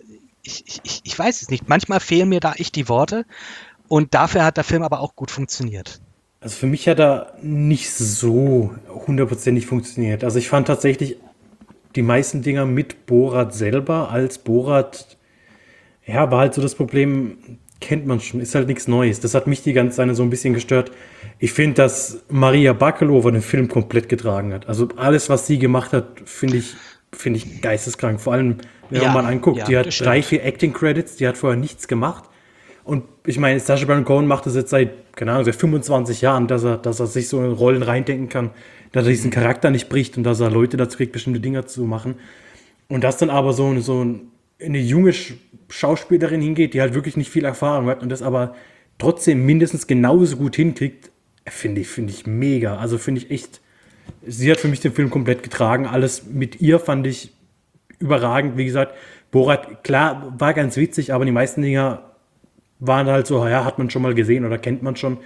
ich weiß es nicht. Manchmal fehlen mir da echt die Worte. Und dafür hat der Film aber auch gut funktioniert. Also für mich hat er nicht so hundertprozentig funktioniert. Also ich fand tatsächlich die meisten Dinger mit Borat selber als Borat, ja, war halt so das Problem, kennt man schon, ist halt nichts Neues. Das hat mich die ganze Zeit so ein bisschen gestört. Ich finde, dass Maria Bakalova den Film komplett getragen hat. Also alles, was sie gemacht hat, finde ich geisteskrank. Vor allem, wenn man mal anguckt, die hat 3-4 Acting-Credits, die hat vorher nichts gemacht. Und ich meine, Sacha Baron Cohen macht das jetzt seit 25 Jahren, dass er sich so in Rollen reindenken kann, dass er diesen Charakter nicht bricht und dass er Leute dazu kriegt, bestimmte Dinge zu machen. Und dass dann aber so eine junge Schauspielerin hingeht, die halt wirklich nicht viel Erfahrung hat und das aber trotzdem mindestens genauso gut hinkriegt, finde ich mega. Also finde ich echt, sie hat für mich den Film komplett getragen. Alles mit ihr fand ich überragend. Wie gesagt, Borat, klar, war ganz witzig, aber die meisten Dinger waren halt so, ja, hat man schon mal gesehen oder kennt man schon.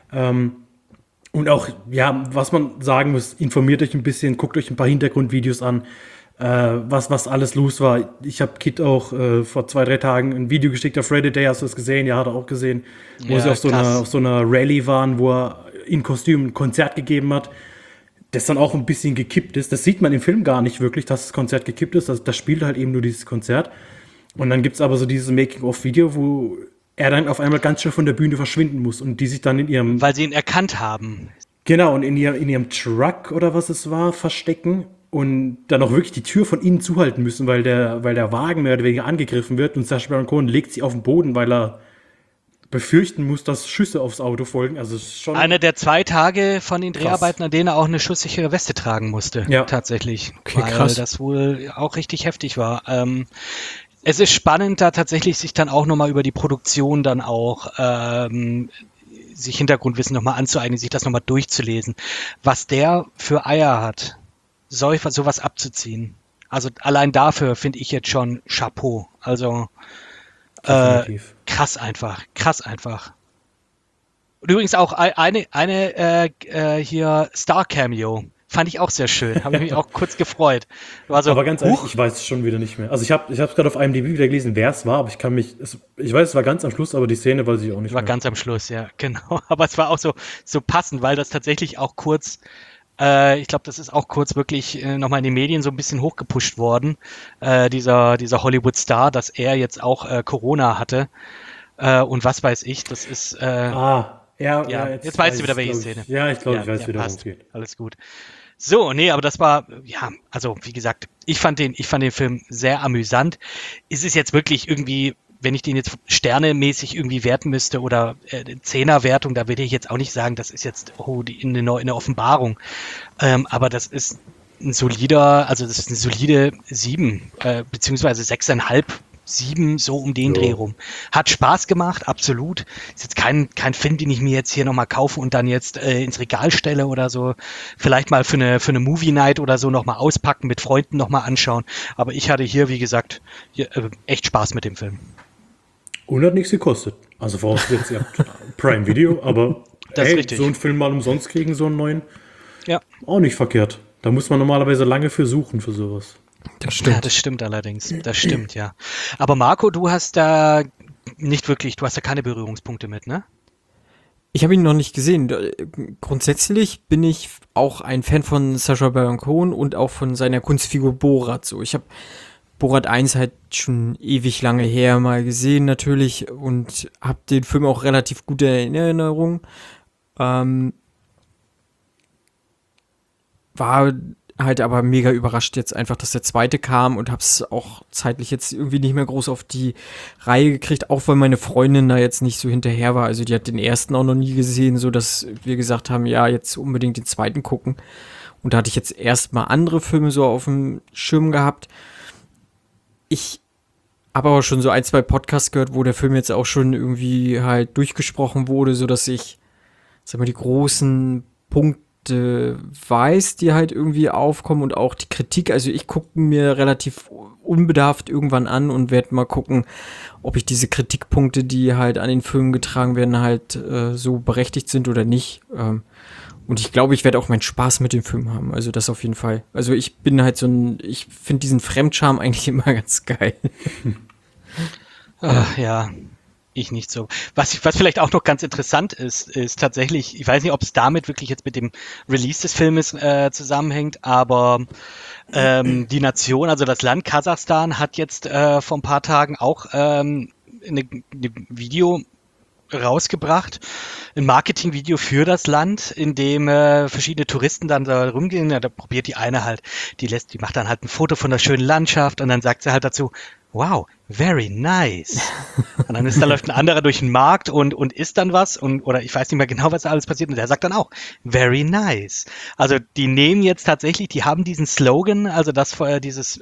Und auch, ja, was man sagen muss, informiert euch ein bisschen, guckt euch ein paar Hintergrundvideos an, was alles los war. Ich habe Kit auch vor 2-3 Tagen ein Video geschickt auf Reddit, hast du es gesehen? Ja, hat er auch gesehen. Wo Ja, sie auf so einer Rallye waren, wo er in Kostüm ein Konzert gegeben hat, das dann auch ein bisschen gekippt ist. Das sieht man im Film gar nicht wirklich, dass das Konzert gekippt ist. Also, das spielt halt eben nur dieses Konzert. Und dann gibt's aber so dieses Making-of-Video, wo er dann auf einmal ganz schnell von der Bühne verschwinden muss und die sich dann in ihrem... Weil sie ihn erkannt haben. Genau, und in ihrem Truck oder was es war, verstecken und dann auch wirklich die Tür von innen zuhalten müssen, weil der Wagen mehr oder weniger angegriffen wird und Sacha Baron Cohen legt sie auf den Boden, weil er befürchten muss, dass Schüsse aufs Auto folgen. Also schon Einer der 2 Tage von den Krass. Dreharbeiten, an denen er auch eine schusssichere Weste tragen musste. Ja. Tatsächlich. Okay, weil krass. das wohl auch richtig heftig war. Es ist spannend, da tatsächlich sich dann auch nochmal über die Produktion dann auch sich Hintergrundwissen nochmal anzueignen, sich das nochmal durchzulesen. Was der für Eier hat, sowas abzuziehen. Also allein dafür finde ich jetzt schon Chapeau. Also definitiv. krass einfach. Und übrigens auch eine hier Star-Cameo. Fand ich auch sehr schön. Habe ich mich auch kurz gefreut. War so, Aber ganz ehrlich, ich weiß es schon wieder nicht mehr. Also ich habe gerade auf IMDb wieder gelesen, wer es war, aber ich weiß, es war ganz am Schluss, aber die Szene weiß ich auch nicht war mehr. ganz am Schluss, ja, genau. Aber es war auch so passend, weil das tatsächlich auch kurz, ich glaube, das ist auch kurz wirklich nochmal in den Medien so ein bisschen hochgepusht worden, dieser Hollywood-Star, dass er jetzt auch Corona hatte und was weiß ich, das ist, Ja, jetzt weißt du wieder, welche Szene. Ja, ich glaube, ich weiß ja, wieder, worum passt. es geht. Alles gut. So, nee, aber das war, ja, also wie gesagt, ich fand den Film sehr amüsant. Ist es jetzt wirklich irgendwie, wenn ich den jetzt sternemäßig irgendwie werten müsste oder Zehner-Wertung, da würde ich jetzt auch nicht sagen, das ist jetzt eine Offenbarung. Aber das ist eine solide 7, beziehungsweise 6,5 7, so um den Dreh rum. Hat Spaß gemacht, absolut. Ist jetzt kein Film, den ich mir jetzt hier nochmal kaufe und dann jetzt ins Regal stelle oder so. Vielleicht mal für eine Movie Night oder so nochmal auspacken, mit Freunden nochmal anschauen. Aber ich hatte hier, wie gesagt, echt Spaß mit dem Film. Und hat nichts gekostet. Also vorausgesetzt, ihr habt Prime Video, aber Das ist richtig. so einen Film mal umsonst kriegen, so einen neuen, Ja. auch nicht verkehrt. Da muss man normalerweise lange für suchen, für sowas. Das stimmt. Ja, das stimmt allerdings. Das stimmt, ja. Aber Marco, du hast da keine Berührungspunkte mit, ne? Ich habe ihn noch nicht gesehen. Grundsätzlich bin ich auch ein Fan von Sacha Baron Cohen und auch von seiner Kunstfigur Borat. So, ich habe Borat 1 halt schon ewig lange her mal gesehen natürlich und habe den Film auch relativ gut in Erinnerung. War halt aber mega überrascht jetzt einfach, dass der zweite kam und hab's auch zeitlich jetzt irgendwie nicht mehr groß auf die Reihe gekriegt, auch weil meine Freundin da jetzt nicht so hinterher war. Also die hat den ersten auch noch nie gesehen, so dass wir gesagt haben, ja, jetzt unbedingt den zweiten gucken. Und da hatte ich jetzt erstmal andere Filme so auf dem Schirm gehabt. Ich habe aber schon so 1, 2 Podcasts gehört, wo der Film jetzt auch schon irgendwie halt durchgesprochen wurde, so dass ich, sag mal, die großen Punkte weiß, die halt irgendwie aufkommen und auch die Kritik. Also ich gucke mir relativ unbedarft irgendwann an und werde mal gucken, ob ich diese Kritikpunkte, die halt an den Filmen getragen werden, halt so berechtigt sind oder nicht. Und ich glaube, ich werde auch meinen Spaß mit dem Film haben. Also das auf jeden Fall. Also ich bin halt ich finde diesen Fremdscham eigentlich immer ganz geil. Ja, ich nicht so. Was vielleicht auch noch ganz interessant ist tatsächlich, ich weiß nicht, ob es damit wirklich jetzt mit dem Release des Filmes zusammenhängt, aber die Nation, also das Land Kasachstan, hat jetzt vor ein paar Tagen auch eine Video rausgebracht, ein Marketingvideo für das Land, in dem verschiedene Touristen dann da rumgehen. Ja, da probiert die eine halt, die macht dann halt ein Foto von der schönen Landschaft und dann sagt sie halt dazu, wow, very nice. Und dann läuft ein anderer durch den Markt und isst dann was oder ich weiß nicht mehr genau, was da alles passiert und der sagt dann auch, very nice. Also die nehmen jetzt tatsächlich, die haben diesen Slogan, also dieses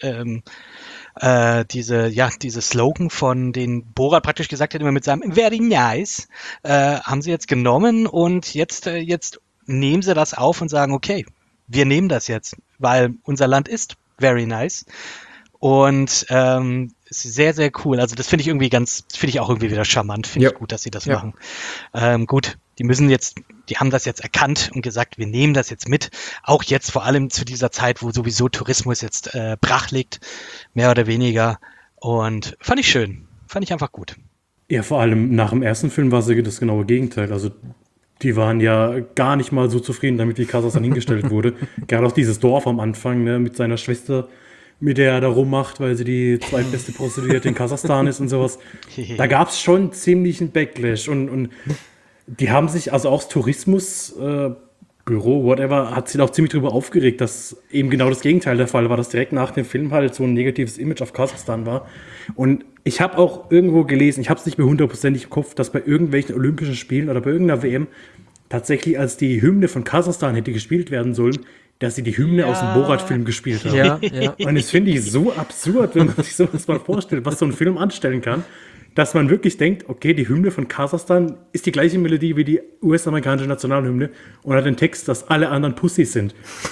Slogan von den Borat praktisch gesagt hat, immer mit seinem very nice, haben sie jetzt genommen und jetzt nehmen sie das auf und sagen, okay, wir nehmen das jetzt, weil unser Land ist very nice. Und ist sehr, sehr cool. Also das finde ich auch irgendwie wieder charmant. Finde ich gut, dass sie das machen. Gut, die haben das jetzt erkannt und gesagt, wir nehmen das jetzt mit. Auch jetzt vor allem zu dieser Zeit, wo sowieso Tourismus jetzt brach liegt, mehr oder weniger. Und fand ich schön. Fand ich einfach gut. Ja, vor allem nach dem ersten Film war es das genaue Gegenteil. Also die waren ja gar nicht mal so zufrieden damit, wie Kasachstan hingestellt wurde. Gerade auch dieses Dorf am Anfang, ne, mit seiner Schwester, mit der er da rummacht, weil sie die zweitbeste Prostituierte in Kasachstan ist und sowas. Da gab es schon ziemlichen Backlash und die haben sich, also auch das Tourismusbüro, whatever, hat sich auch ziemlich drüber aufgeregt, dass eben genau das Gegenteil der Fall war, dass direkt nach dem Film halt so ein negatives Image auf Kasachstan war. Und ich habe auch irgendwo gelesen, ich habe es nicht mehr hundertprozentig im Kopf, dass bei irgendwelchen Olympischen Spielen oder bei irgendeiner WM tatsächlich, als die Hymne von Kasachstan hätte gespielt werden sollen, dass sie die Hymne aus dem Borat-Film gespielt haben. Ja, ja. Und das finde ich so absurd, wenn man sich sowas mal vorstellt, was so ein Film anstellen kann, dass man wirklich denkt, okay, die Hymne von Kasachstan ist die gleiche Melodie wie die US-amerikanische Nationalhymne und hat den Text, dass alle anderen Pussys sind.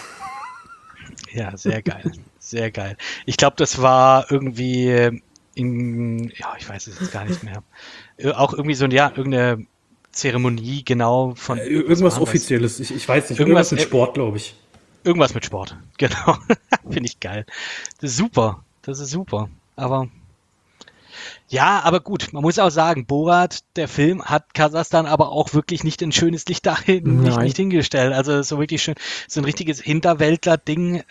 Ja, sehr geil. Sehr geil. Ich glaube, das war irgendwie ich weiß es jetzt gar nicht mehr. Auch irgendwie so, irgendeine Zeremonie genau von... Irgendwas Offizielles, ich weiß nicht, irgendwas mit Sport, glaube ich. Irgendwas mit Sport, genau. Finde ich geil. Das ist super. Aber ja, aber gut, man muss auch sagen, Borat, der Film, hat Kasachstan aber auch wirklich nicht ein schönes Licht dahin, nicht hingestellt. Also so wirklich schön, so ein richtiges Hinterwäldler-Ding,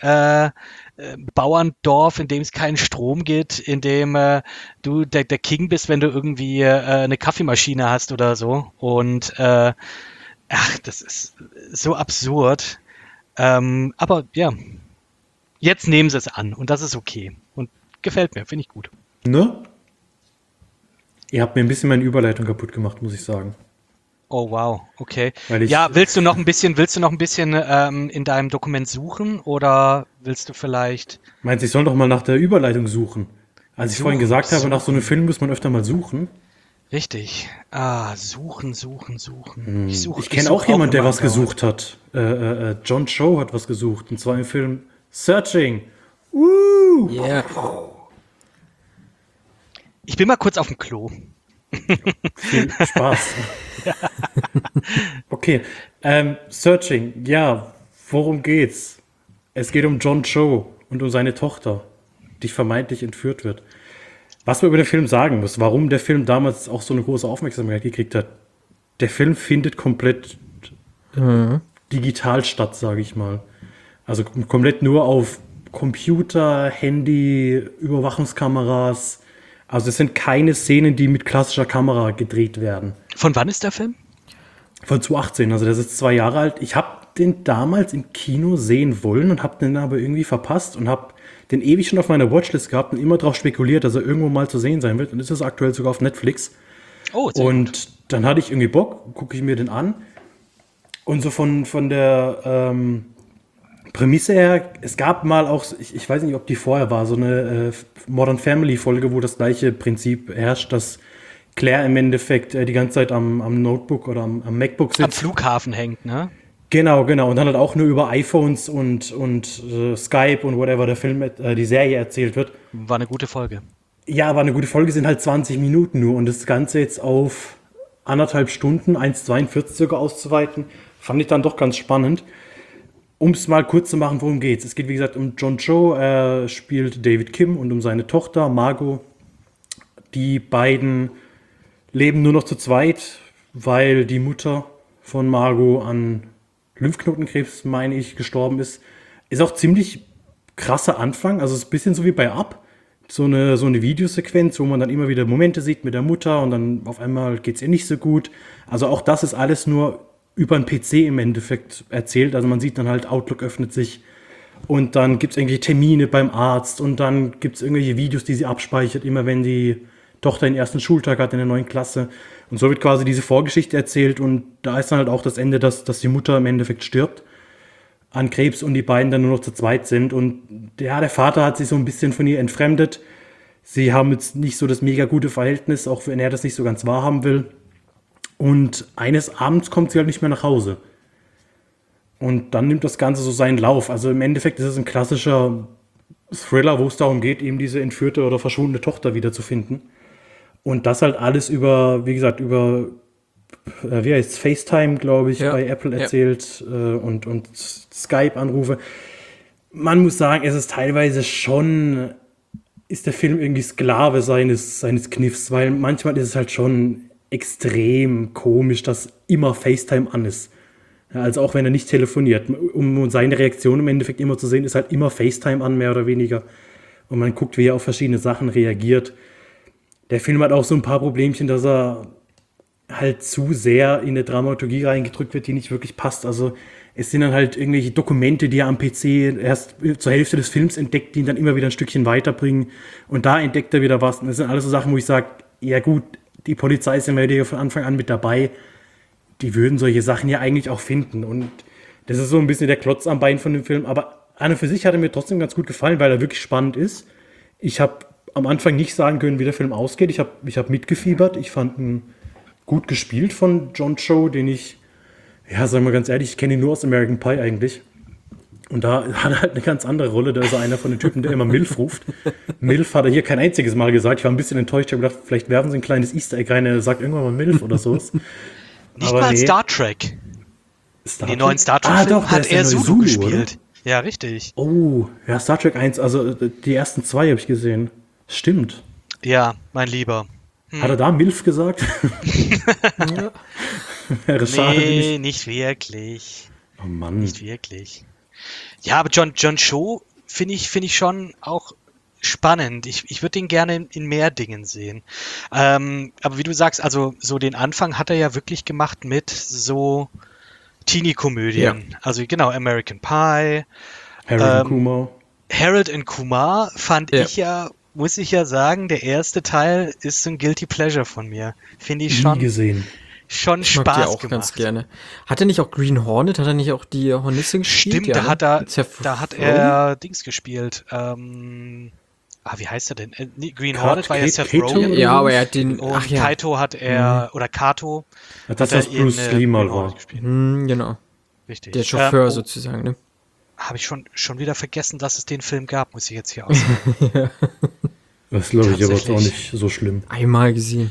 Bauerndorf, in dem es keinen Strom gibt, in dem du der King bist, wenn du irgendwie eine Kaffeemaschine hast oder so. Und das ist so absurd. Aber ja, jetzt nehmen sie es an und das ist okay. Und gefällt mir, finde ich gut. Ne? Ihr habt mir ein bisschen meine Überleitung kaputt gemacht, muss ich sagen. Oh wow, okay. Willst du noch ein bisschen in deinem Dokument suchen oder willst du vielleicht... Meinst du, ich soll doch mal nach der Überleitung suchen? Als ich vorhin gesagt habe, nach so einem Film muss man öfter mal suchen. Richtig. Suchen. Ich kenne auch jemanden, der was gesucht hat. John Cho hat was gesucht. Und zwar im Film Searching. Yeah. Ich bin mal kurz auf dem Klo. Viel Spaß. Okay. Searching. Ja, worum geht's? Es geht um John Cho und um seine Tochter, die vermeintlich entführt wird. Was man über den Film sagen muss, warum der Film damals auch so eine große Aufmerksamkeit gekriegt hat. Der Film findet komplett digital statt, sage ich mal. Also komplett nur auf Computer, Handy, Überwachungskameras. Also es sind keine Szenen, die mit klassischer Kamera gedreht werden. Von wann ist der Film? Von 2018, also der ist jetzt 2 Jahre alt. Ich habe den damals im Kino sehen wollen und habe den aber irgendwie verpasst und habe den ewig schon auf meiner Watchlist gehabt und immer darauf spekuliert, dass er irgendwo mal zu sehen sein wird. Und ist es aktuell sogar auf Netflix. Oh, sehr gut. Und dann hatte ich irgendwie Bock, gucke ich mir den an. Und so von der Prämisse her, es gab mal auch, ich weiß nicht, ob die vorher war, so eine Modern Family Folge, wo das gleiche Prinzip herrscht, dass Claire im Endeffekt die ganze Zeit am Notebook oder am MacBook sitzt. Am Flughafen hängt, ne? Genau. Und dann halt auch nur über iPhones und Skype und whatever die Serie erzählt wird. War eine gute Folge. Ja, war eine gute Folge, sind halt 20 Minuten nur. Und das Ganze jetzt auf 1,5 Stunden, 1,42 sogar auszuweiten, fand ich dann doch ganz spannend. Um es mal kurz zu machen, worum geht's? Es geht, wie gesagt, um John Cho, er spielt David Kim und um seine Tochter Margot. Die beiden leben nur noch zu zweit, weil die Mutter von Margot an Lymphknotenkrebs, meine ich, gestorben ist. Ist auch ziemlich krasser Anfang, also es ist ein bisschen so wie bei Up. So eine Videosequenz, wo man dann immer wieder Momente sieht mit der Mutter und dann auf einmal geht's ihr nicht so gut. Also auch das ist alles nur über einen PC im Endeffekt erzählt. Also man sieht dann halt, Outlook öffnet sich und dann gibt's irgendwelche Termine beim Arzt und dann gibt's irgendwelche Videos, die sie abspeichert, immer wenn die Tochter den ersten Schultag hat in der 9. Klasse. Und so wird quasi diese Vorgeschichte erzählt und da ist dann halt auch das Ende, dass die Mutter im Endeffekt stirbt an Krebs und die beiden dann nur noch zu zweit sind. Und ja, der Vater hat sich so ein bisschen von ihr entfremdet. Sie haben jetzt nicht so das mega gute Verhältnis, auch wenn er das nicht so ganz wahrhaben will. Und eines Abends kommt sie halt nicht mehr nach Hause. Und dann nimmt das Ganze so seinen Lauf. Also im Endeffekt ist es ein klassischer Thriller, wo es darum geht, eben diese entführte oder verschwundene Tochter wiederzufinden. Und das halt alles über, wie gesagt, über wie heißt FaceTime, glaube ich, bei Apple erzählt und Skype-Anrufe. Man muss sagen, es ist teilweise schon, ist der Film irgendwie Sklave seines Kniffs, weil manchmal ist es halt schon extrem komisch, dass immer FaceTime an ist. Ja, also auch wenn er nicht telefoniert. Um seine Reaktion im Endeffekt immer zu sehen, ist halt immer FaceTime an, mehr oder weniger. Und man guckt, wie er auf verschiedene Sachen reagiert. Der Film hat auch so ein paar Problemchen, dass er halt zu sehr in eine Dramaturgie reingedrückt wird, die nicht wirklich passt. Also es sind dann halt irgendwelche Dokumente, die er am PC erst zur Hälfte des Films entdeckt, die ihn dann immer wieder ein Stückchen weiterbringen. Und da entdeckt er wieder was. Und das sind alles so Sachen, wo ich sage, ja gut, die Polizei ist ja von Anfang an mit dabei. Die würden solche Sachen ja eigentlich auch finden. Und das ist so ein bisschen der Klotz am Bein von dem Film. Aber an und für sich hat er mir trotzdem ganz gut gefallen, weil er wirklich spannend ist. Ich habe am Anfang nicht sagen können, wie der Film ausgeht. Ich hab mitgefiebert. Ich fand ihn gut gespielt von John Cho, den ich, ja, sagen wir ganz ehrlich, ich kenne ihn nur aus American Pie eigentlich. Und da hat er halt eine ganz andere Rolle. Da ist er einer von den Typen, der immer Milf ruft. Milf hat er hier kein einziges Mal gesagt. Ich war ein bisschen enttäuscht. Ich habe gedacht, vielleicht werfen sie ein kleines Easter Egg rein. Er sagt irgendwann mal Milf oder so. Nicht mal Star Trek. In den neuen Star Trek hat er Zulu gespielt. Oder? Ja, richtig. Oh, ja, Star Trek 1, also die ersten 2 habe ich gesehen. Stimmt. Ja, mein Lieber. Hat er da Milf gesagt? Ja. Wäre schade, nee, nicht wirklich. Oh Mann. Nicht wirklich. Ja, aber John Cho finde ich schon auch spannend. Ich würde ihn gerne in mehr Dingen sehen. Aber wie du sagst, also so den Anfang hat er ja wirklich gemacht mit so Teenie-Komödien. Ja. Also genau, American Pie. Harold and Kumar fand ich ja, muss ich ja sagen, der erste Teil ist so ein Guilty Pleasure von mir. Finde ich schon. Nie gesehen. Schon ich Spaß mag die auch gemacht. Ganz gerne. Hat er nicht auch Green Hornet? Hat er nicht auch die Hornisse gespielt? Stimmt, ja, da hat er Dings gespielt. wie heißt er denn? Green Kat- Hornet war ja Kate- Seth Kato? Rogen. Ja, aber er hat den, Und ach ja, Kaito hat er, oder Kato, Das, hat was er Bruce Lee mal Green Hornet war. gespielt. genau, Richtig. der Chauffeur sozusagen, ne? Habe ich schon wieder vergessen, dass es den Film gab, muss ich jetzt hier aussagen. Das glaube ich aber jetzt auch Tatsächlich. nicht so schlimm. Einmal gesehen.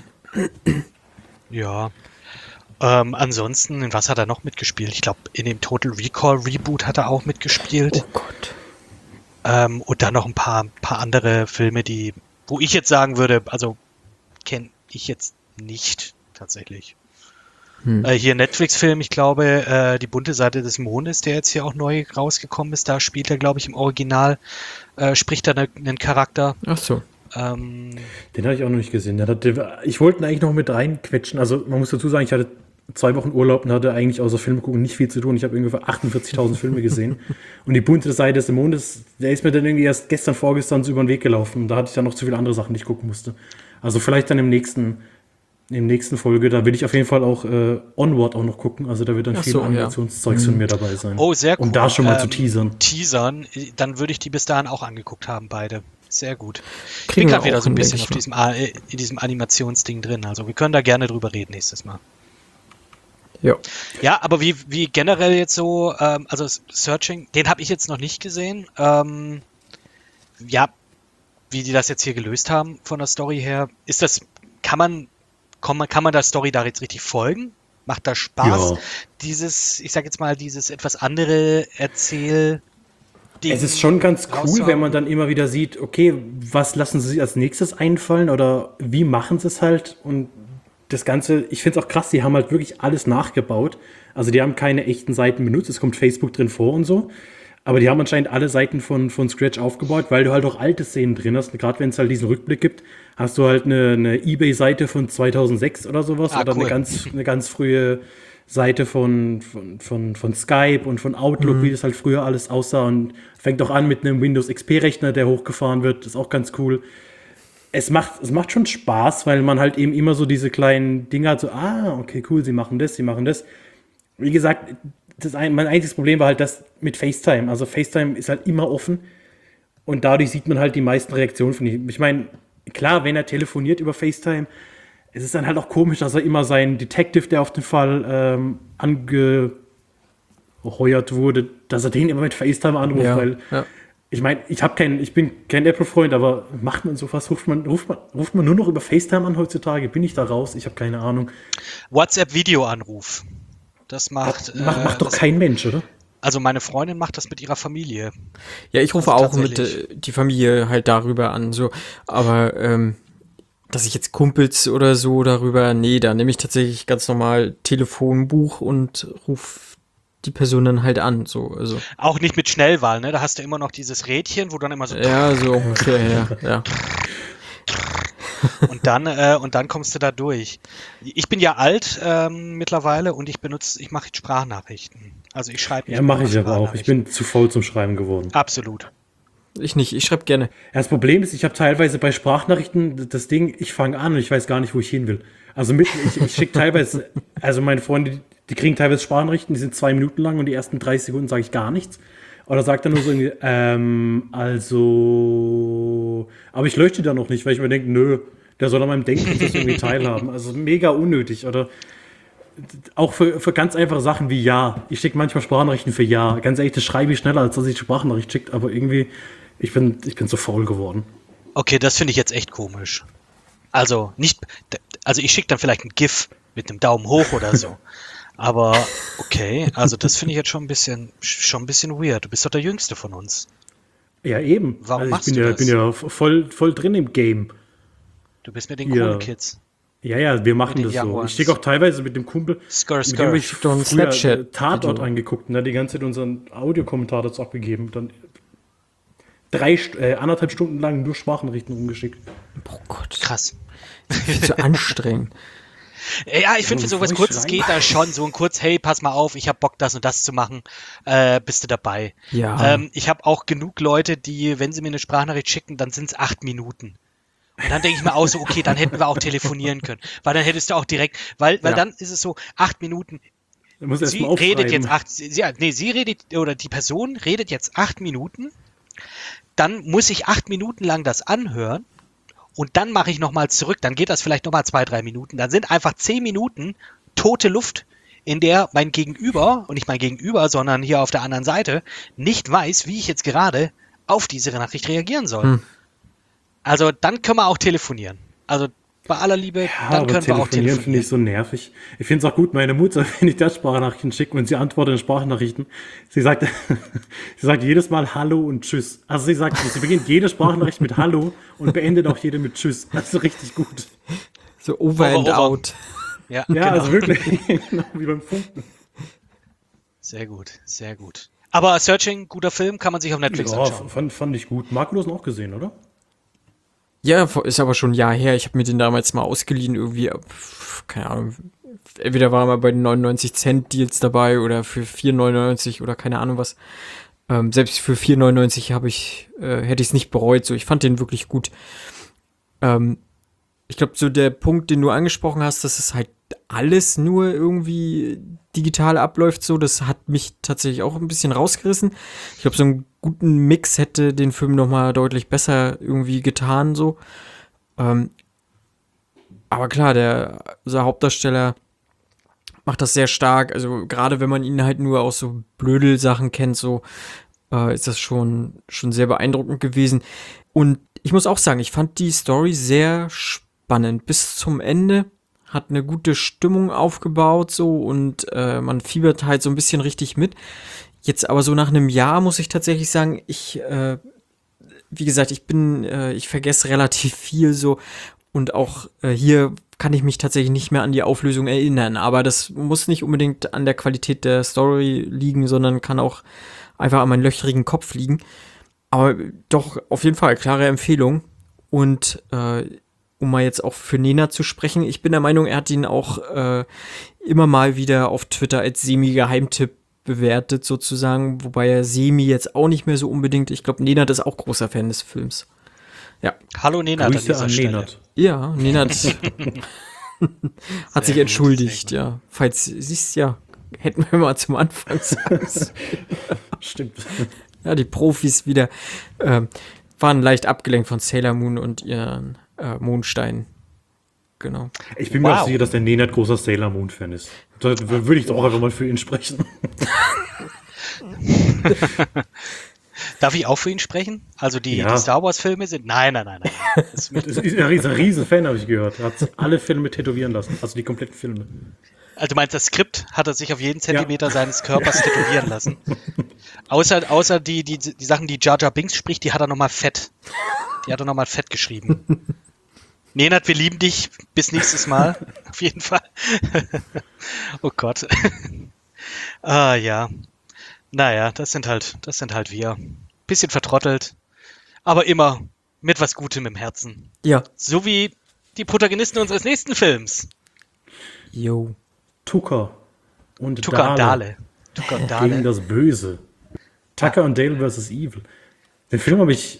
Ja. Ansonsten, in was hat er noch mitgespielt? Ich glaube, in dem Total Recall Reboot hat er auch mitgespielt. Oh Gott. Und dann noch ein paar andere Filme, wo ich jetzt sagen würde, also kenne ich jetzt nicht tatsächlich. Hier Netflix-Film, ich glaube, Die bunte Seite des Mondes, der jetzt hier auch neu rausgekommen ist, da spielt er, glaube ich, im Original, spricht er einen Charakter. Ach so. Den hatte ich auch noch nicht gesehen. Ich wollte ihn eigentlich noch mit reinquetschen. Also man muss dazu sagen, ich hatte 2 Wochen Urlaub und hatte eigentlich außer Filme gucken nicht viel zu tun. Ich habe ungefähr 48.000 Filme gesehen. Und die bunte Seite des Mondes, der ist mir dann irgendwie erst vorgestern so über den Weg gelaufen. Und da hatte ich dann noch zu viele andere Sachen, die ich gucken musste. Also vielleicht dann im nächsten Folge, da will ich auf jeden Fall auch Onward auch noch gucken. Also da wird dann viel Animationszeugs von mir dabei sein. Oh, sehr cool. Um da schon mal zu teasern. Dann würde ich die bis dahin auch angeguckt haben, beide. Sehr gut. Ich Kriegen bin wir gerade wieder auch so ein hin, bisschen denke auf ich in diesem Animationsding drin. Also wir können da gerne drüber reden nächstes Mal. Ja. Ja, aber wie generell jetzt so, also Searching, den habe ich jetzt noch nicht gesehen. Ja, wie die das jetzt hier gelöst haben von der Story her, kann man der Story da jetzt richtig folgen? Macht das Spaß? Ja. Ich sag jetzt mal, dieses etwas andere Erzähl. Es ist schon ganz cool, rauszuhauen. wenn man dann immer wieder sieht, okay, was lassen sie sich als nächstes einfallen oder wie machen sie es halt? Und das Ganze, ich finde es auch krass, die haben halt wirklich alles nachgebaut. Also die haben keine echten Seiten benutzt, es kommt Facebook drin vor und so. Aber die haben anscheinend alle Seiten von Scratch aufgebaut, weil du halt auch alte Szenen drin hast. Und gerade wenn es halt diesen Rückblick gibt, hast du halt eine eBay-Seite von 2006 oder sowas. Oder cool. eine ganz frühe Seite von Skype und von Outlook, wie das halt früher alles aussah. Und fängt auch an mit einem Windows XP-Rechner, der hochgefahren wird. Das ist auch ganz cool. Es macht schon Spaß, weil man halt eben immer so diese kleinen Dinge hat, so, okay, cool, sie machen das. Wie gesagt, mein einziges Problem war halt das mit FaceTime. Also FaceTime ist halt immer offen und dadurch sieht man halt die meisten Reaktionen von ihm. Ich meine, klar, wenn er telefoniert über FaceTime, es ist dann halt auch komisch, dass er immer seinen Detective, der auf den Fall angeheuert wurde, dass er den immer mit FaceTime anruft, weil ich meine, ich bin kein Apple-Freund, aber macht man sowas? Ruft man nur noch über FaceTime an heutzutage? Bin ich da raus? Ich habe keine Ahnung. WhatsApp-Videoanruf. Das macht Macht doch kein Mensch, oder? Also meine Freundin macht das mit ihrer Familie. Ja, ich rufe Also auch mit die Familie halt darüber an, so. Aber dass ich jetzt Kumpels oder so darüber, nee, da nehme ich tatsächlich ganz normal Telefonbuch und rufe die Person dann halt an, so, also. Auch nicht mit Schnellwahl, ne? Da hast du immer noch dieses Rädchen, wo dann immer so Ja, so ungefähr, ja. und dann kommst du da durch. Ich bin ja alt mittlerweile und ich mache Sprachnachrichten. Also ich schreibe. Ja, mache ich aber auch. Ich bin zu faul zum Schreiben geworden. Absolut. Ich nicht, ich schreibe gerne. Ja, das Problem ist, ich habe teilweise bei Sprachnachrichten das Ding, ich fange an und ich weiß gar nicht, wo ich hin will. Also ich schicke teilweise, also meine Freunde, die kriegen teilweise Sprachnachrichten, die sind 2 Minuten lang und die ersten 30 Sekunden sage ich gar nichts. Oder sagt dann nur so irgendwie, aber ich leuchte da noch nicht, weil ich mir denke, nö, der soll an meinem Denkprozess irgendwie teilhaben. Also mega unnötig. Oder auch für ganz einfache Sachen wie Ja. Ich schicke manchmal Sprachnachrichten für Ja. Ganz ehrlich, das schreibe ich schneller, als dass ich die Sprachnachricht schickt, aber irgendwie, ich bin so faul geworden. Okay, das finde ich jetzt echt komisch. Also ich schicke dann vielleicht ein GIF mit einem Daumen hoch oder so. Aber okay, also das finde ich jetzt schon ein bisschen weird. Du bist doch der Jüngste von uns. Ja, eben. Warum also machst ich du das? bin ja voll drin im Game. Du bist mit den coolen Kids. Ja, wir machen Mit das den Young so. Ones. Ich schicke auch teilweise mit dem Kumpel, mit dem ich So ein früher Snapchat Tatort Video. angeguckt und hat die ganze Zeit unseren Audiokommentar dazu abgegeben. Dann 1,5 Stunden lang nur Sprachnachrichten rumgeschickt. Oh Gott. Krass. Viel zu anstrengend. Ja, ich finde, für sowas Kurzes geht da schon. So ein kurz, hey, pass mal auf, ich habe Bock, das und das zu machen. Bist du dabei? Ja. Ich habe auch genug Leute, die, wenn sie mir eine Sprachnachricht schicken, dann sind es 8 Minuten. Und dann denke ich mir auch so, okay, dann hätten wir auch telefonieren können. Weil dann hättest du auch direkt, weil dann ist es so, 8 Minuten. Da muss erst Sie mal redet aufschreiben. jetzt sie redet, oder die Person redet jetzt 8 Minuten. dann muss ich 8 Minuten lang das anhören und dann mache ich nochmal zurück. Dann geht das vielleicht nochmal 2, 3 Minuten. Dann sind einfach 10 Minuten tote Luft, in der mein Gegenüber, und nicht mein Gegenüber, sondern hier auf der anderen Seite, nicht weiß, wie ich jetzt gerade auf diese Nachricht reagieren soll. Also dann können wir auch telefonieren. Also bei aller Liebe, Ja, dann aber können wir auch telefonieren finde ich telefonieren. so nervig. Ich finde es auch gut, meine Mutter, wenn ich der Sprachnachrichten schicke und sie antwortet in Sprachnachrichten, sie sagt, sie sagt jedes Mal Hallo und Tschüss. Also sie beginnt jede Sprachnachricht mit Hallo und beendet auch jede mit Tschüss. Also richtig gut. So over and Over. out. Ja, Ja, genau. also wirklich, genau wie beim Funken. Sehr gut, sehr gut. Aber Searching, guter Film, kann man sich auf Netflix Ja, anschauen. fand ich gut. Marco, du hast ihn auch gesehen, oder? Ja, ist aber schon ein Jahr her. Ich habe mir den damals mal ausgeliehen, irgendwie, keine Ahnung, entweder war er mal bei den 99 Cent Deals dabei oder für 4,99 oder keine Ahnung was. Selbst für 4,99 hätte ich es nicht bereut. So, ich fand den wirklich gut. Ich glaube, so der Punkt, den du angesprochen hast, dass es halt alles nur irgendwie digital abläuft, so, das hat mich tatsächlich auch ein bisschen rausgerissen. Ich glaube, so einen guten Mix hätte den Film noch mal deutlich besser irgendwie getan, so. Aber klar, unser Hauptdarsteller macht das sehr stark. Also gerade wenn man ihn halt nur aus so Blödel-Sachen kennt, so ist das schon sehr beeindruckend gewesen. Und ich muss auch sagen, ich fand die Story sehr spannend bis zum Ende. Hat eine gute Stimmung aufgebaut so und man fiebert halt so ein bisschen richtig mit. Jetzt aber so nach einem Jahr muss ich tatsächlich sagen, wie gesagt, ich vergesse relativ viel so und auch hier kann ich mich tatsächlich nicht mehr an die Auflösung erinnern. Aber das muss nicht unbedingt an der Qualität der Story liegen, sondern kann auch einfach an meinem löchrigen Kopf liegen. Aber doch, auf jeden Fall, klare Empfehlung. Und um mal jetzt auch für Nena zu sprechen, ich bin der Meinung, er hat ihn auch immer mal wieder auf Twitter als Semi-Geheimtipp bewertet, sozusagen. Wobei er Semi jetzt auch nicht mehr so unbedingt. Ich glaube, Nenad ist auch großer Fan des Films. Ja. Hallo Nenad an Grüße dieser an Stelle. Nenad. Ja, Nenad hat sich gut, entschuldigt, sehr gut. ja. Falls, siehst ja, hätten wir mal zum Anfang sagen sollen. Stimmt. Ja, die Profis wieder waren leicht abgelenkt von Sailor Moon und ihren Mondstein. Genau. Ich bin mir Wow. auch sicher, dass der Nenad großer Sailor Moon-Fan ist. Da würde ich doch auch einfach mal für ihn sprechen. Darf ich auch für ihn sprechen? Also die Ja. Star Wars-Filme sind. Nein. Das ist Das ist ein riesen Fan, habe ich gehört. Er hat alle Filme tätowieren lassen. Also die kompletten Filme. Also du meinst, das Skript hat er sich auf jeden Zentimeter seines Körpers tätowieren lassen. Außer die Sachen, die Jar Jar Binks spricht, die hat er nochmal fett. Die hat er nochmal fett geschrieben. Nenad, wir lieben dich. Bis nächstes Mal. Auf jeden Fall. Oh Gott. Ja. Naja, das sind halt wir. Bisschen vertrottelt, aber immer mit was Gutem im Herzen. Ja. So wie die Protagonisten unseres nächsten Films. Jo. Tucker und Tucker und Dale Dale. Tucker und gegen Dale. das Böse. Tucker und Dale vs. Evil. Den Film habe ich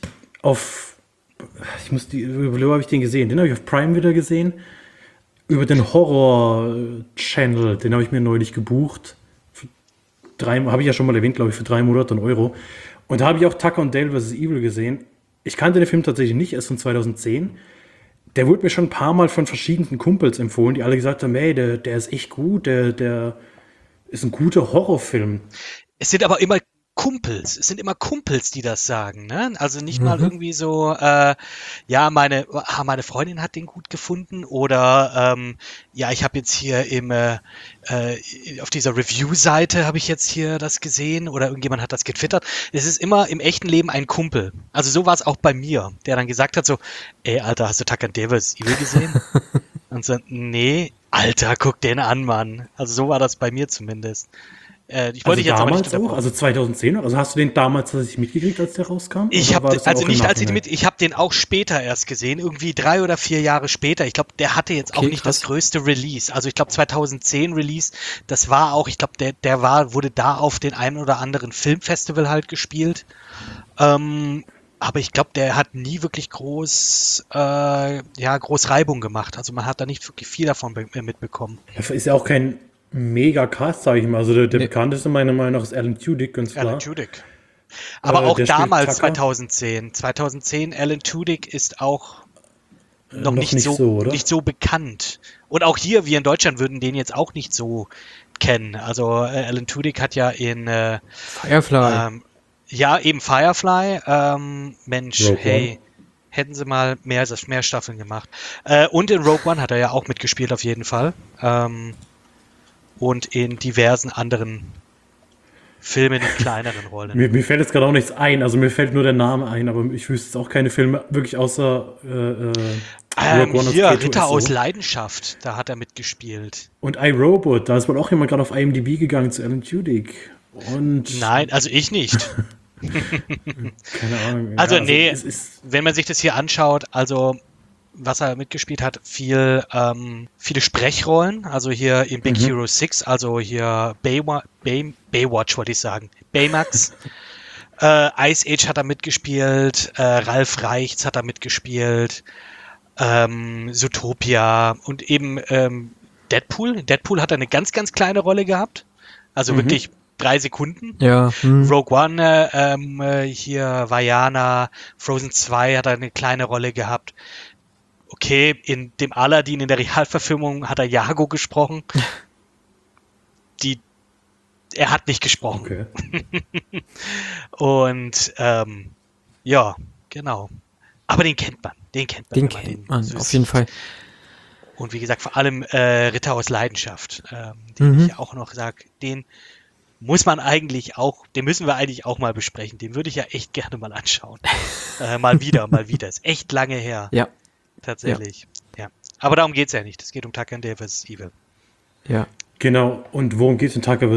wo habe ich den gesehen? Den habe ich auf Prime wieder gesehen. Über den Horror-Channel, den habe ich mir neulich gebucht. Habe ich ja schon mal erwähnt, glaube ich, für 3 Monate €. Und da habe ich auch Tucker und Dale vs. Evil gesehen. Ich kannte den Film tatsächlich nicht, erst von 2010. Der wurde mir schon ein paar Mal von verschiedenen Kumpels empfohlen, die alle gesagt haben, hey, der ist echt gut, der ist ein guter Horrorfilm. Es sind aber immer Kumpels. Es sind immer Kumpels, die das sagen. Ne? Also nicht mal irgendwie so, ja, meine Freundin hat den gut gefunden oder ja, ich habe jetzt hier auf dieser Review-Seite habe ich jetzt hier das gesehen oder irgendjemand hat das getwittert. Es ist immer im echten Leben ein Kumpel. Also so war es auch bei mir, der dann gesagt hat so, ey, Alter, hast du Tucker and Dale vs. Evil gesehen? Und so, nee, Alter, guck den an, Mann. Also so war das bei mir zumindest. Ich wollte dich jetzt aber nicht damals auch, also 2010, also hast du den damals tatsächlich mitgekriegt, als der rauskam? Ich Oder war habe das dann also auch im nicht als ich Nachhinein? ich habe den auch später erst gesehen, irgendwie 3 oder 4 Jahre später. Ich glaube, der hatte jetzt auch Okay, nicht krass. das größte Release. Also ich glaube 2010 Release, das war auch, ich glaube, wurde da auf den einen oder anderen Filmfestival halt gespielt. Aber ich glaube, der hat nie wirklich groß Reibung gemacht. Also man hat da nicht wirklich viel davon mitbekommen. Ist ja auch kein Mega-Cast, sage ich mal. Also der Nee. bekannteste meiner Meinung nach ist Alan Tudyk, ganz klar. Alan Tudyk. Aber auch der spielt damals, Tucker. 2010, Alan Tudyk ist auch noch Noch nicht nicht so, oder? nicht so bekannt. Und auch hier, wir in Deutschland würden den jetzt auch nicht so kennen. Also Alan Tudyk hat ja in Firefly. ja eben Firefly. Mensch, Rogue hey, hätten sie mal mehr Staffeln gemacht. Und in Rogue One hat er ja auch mitgespielt auf jeden Fall. Und in diversen anderen Filmen in kleineren Rollen. Mir fällt jetzt gerade auch nichts ein, also mir fällt nur der Name ein, aber ich wüsste jetzt auch keine Filme, wirklich außer Rogue One Hier, als Ritter aus K2SO. Leidenschaft, da hat er mitgespielt. Und iRobot, da ist wohl auch jemand gerade auf IMDb gegangen zu Alan Tudyk. Und Nein, also ich nicht. keine Ahnung. Also ja, nee, es ist, wenn man sich das hier anschaut, also was er mitgespielt hat, viele Sprechrollen, also hier in Big Hero 6, also hier Baywatch wollte ich sagen, Baymax, Ice Age hat er mitgespielt, Ralf Reichts hat er mitgespielt, Zootopia und eben Deadpool. In Deadpool hat er eine ganz, ganz kleine Rolle gehabt, also wirklich 3 Sekunden. Ja. Rogue One, hier Vajana, Frozen 2 hat er eine kleine Rolle gehabt. Okay, in dem Aladdin in der Realverfilmung hat er Iago gesprochen. Er hat nicht gesprochen. okay. Und ja, genau. Aber den kennt man. Den kennt man. Den wenn kennt man, so auf jeden sieht. Fall. Und wie gesagt, vor allem Ritter aus Leidenschaft, den ich auch noch sage, den müssen wir eigentlich auch mal besprechen. Den würde ich ja echt gerne mal anschauen. Mal wieder. Ist echt lange her. Ja, Tatsächlich. Ja. Aber darum geht es ja nicht. Es geht um Tucker and Dale vs. Evil. ja. Genau, und worum geht es in Tucker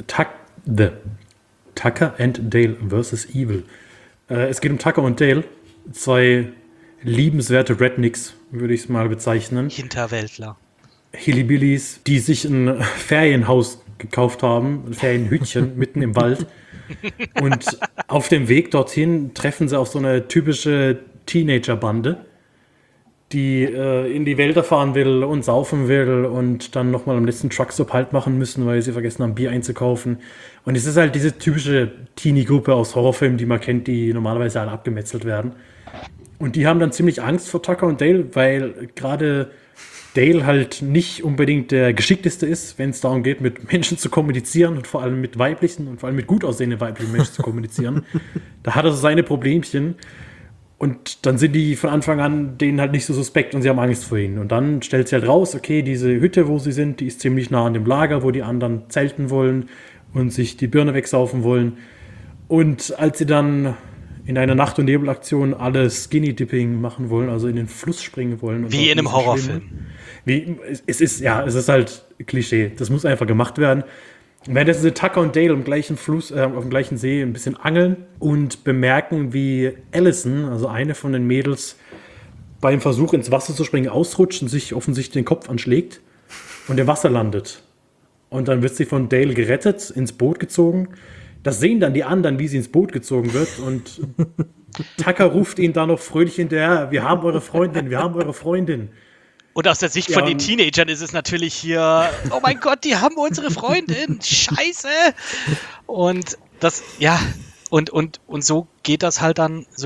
and Dale vs. Evil? Es geht um Tucker und Dale, 2 liebenswerte Rednecks, würde ich es mal bezeichnen. Hinterwäldler. Hillbillies, die sich ein Ferienhaus gekauft haben, ein Ferienhütchen mitten im Wald. Und auf dem Weg dorthin treffen sie auf so eine typische Teenagerbande, die in die Wälder fahren will und saufen will und dann nochmal am letzten Truckstop Halt machen müssen, weil sie vergessen haben, Bier einzukaufen. Und es ist halt diese typische Teenie-Gruppe aus Horrorfilmen, die man kennt, die normalerweise alle abgemetzelt werden. Und die haben dann ziemlich Angst vor Tucker und Dale, weil gerade Dale halt nicht unbedingt der Geschickteste ist, wenn es darum geht, mit Menschen zu kommunizieren und vor allem mit weiblichen und vor allem mit gut aussehenden weiblichen Menschen zu kommunizieren. Da hat er so seine Problemchen. Und dann sind die von Anfang an denen halt nicht so suspekt und sie haben Angst vor ihnen. Und dann stellt sich halt raus, okay, diese Hütte, wo sie sind, die ist ziemlich nah an dem Lager, wo die anderen zelten wollen und sich die Birne wegsaufen wollen. Und als sie dann in einer Nacht- und Nebelaktion alle Skinny-Dipping machen wollen, also in den Fluss springen wollen. Und Wie in einem dort Horrorfilm. schwimmen, es ist halt Klischee. Das muss einfach gemacht werden. Währenddessen sind Tucker und Dale am gleichen Fluss, auf dem gleichen See ein bisschen angeln und bemerken, wie Allison, also eine von den Mädels, beim Versuch ins Wasser zu springen ausrutscht und sich offensichtlich den Kopf anschlägt und im Wasser landet. Und dann wird sie von Dale gerettet, ins Boot gezogen. Das sehen dann die anderen, wie sie ins Boot gezogen wird. Und Tucker ruft ihnen da noch fröhlich hinterher, wir haben eure Freundin. Und aus der Sicht Ja, von den und- Teenagern ist es natürlich hier, oh mein Gott, die haben unsere Freundin, scheiße. Und das, ja, und so geht das halt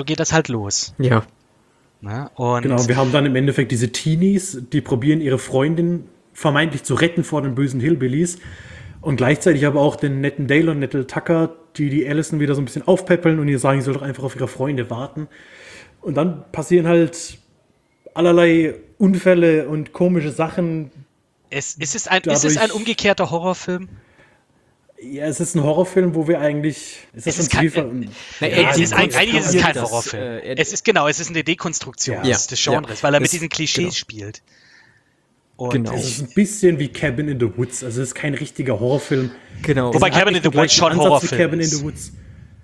los. Ja. Ne? Und Genau, wir haben dann im Endeffekt diese Teenies, die probieren ihre Freundin vermeintlich zu retten vor den bösen Hillbillies und gleichzeitig aber auch den netten Dale und nette Tucker, die Allison wieder so ein bisschen aufpäppeln und ihr sagen, sie soll doch einfach auf ihre Freunde warten. Und dann passieren halt allerlei Unfälle und komische Sachen. ist es ein umgekehrter Horrorfilm? Ja, es ist ein Horrorfilm, wo wir eigentlich... Es ist kein eigentlich ist es kein Horrorfilm. Es ist eine Dekonstruktion Ja. des Genres, weil er mit Das- diesen Klischees genau. spielt. Und Genau. Es ist ein bisschen wie Cabin in the Woods. Also es ist kein richtiger Horrorfilm. Genau. Wobei Es hat Cabin nicht in the den Woods gleichen schon Ansatz wie Horrorfilm Cabin in ist. the Woods.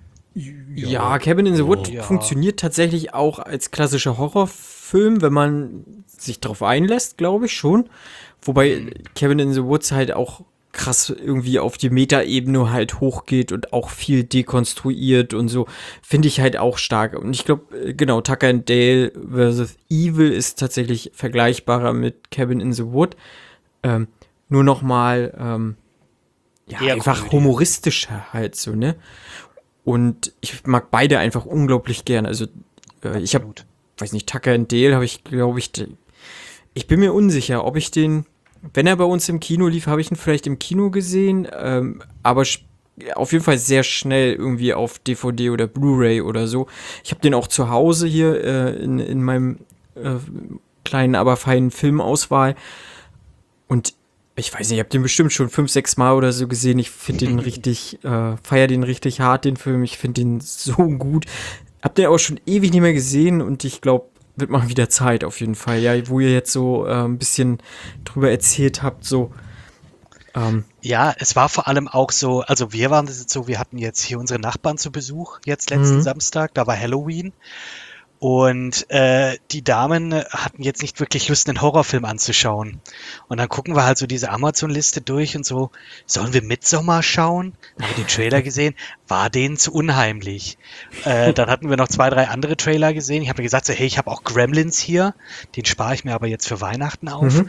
Ja, Cabin in the Wood Ja. funktioniert tatsächlich auch als klassischer Horrorfilm, wenn man sich darauf einlässt, glaube ich schon. Wobei Cabin in the Woods halt auch krass irgendwie auf die Metaebene halt hochgeht und auch viel dekonstruiert und so. Finde ich halt auch stark. Und ich glaube, genau, Tucker and Dale vs. Evil ist tatsächlich vergleichbarer mit Cabin in the Wood. Nur noch mal ja, Eher einfach Komödie. humoristischer halt so, ne? Und ich mag beide einfach unglaublich gern. Also ich habe, Absolut. weiß nicht, Tucker and Dale habe ich, glaube ich, ich bin mir unsicher, ob ich den, wenn er bei uns im Kino lief, habe ich ihn vielleicht im Kino gesehen, aber auf jeden Fall sehr schnell irgendwie auf DVD oder Blu-ray oder so. Ich habe den auch zu Hause hier in meinem kleinen, aber feinen Filmauswahl. Und ich weiß nicht, ich habe den bestimmt schon 5, 6 Mal oder so gesehen. Ich finde den richtig, feiere den richtig hart, den Film. Ich finde den so gut. Hab den auch schon ewig nicht mehr gesehen und ich glaube, wird mal wieder Zeit auf jeden Fall. Ja, wo ihr jetzt so ein bisschen drüber erzählt habt, so. Ja, es war vor allem auch so, also wir waren das jetzt so, wir hatten jetzt hier unsere Nachbarn zu Besuch, jetzt letzten Samstag, da war Halloween. Und die Damen hatten jetzt nicht wirklich Lust, einen Horrorfilm anzuschauen. Und dann gucken wir halt so diese Amazon-Liste durch und so, sollen wir Midsommar schauen? Dann haben wir den Trailer gesehen, war denen zu unheimlich. Dann hatten wir noch 2, 3 andere Trailer gesehen. Ich habe mir gesagt, so, hey, ich habe auch Gremlins hier, den spare ich mir aber jetzt für Weihnachten auf.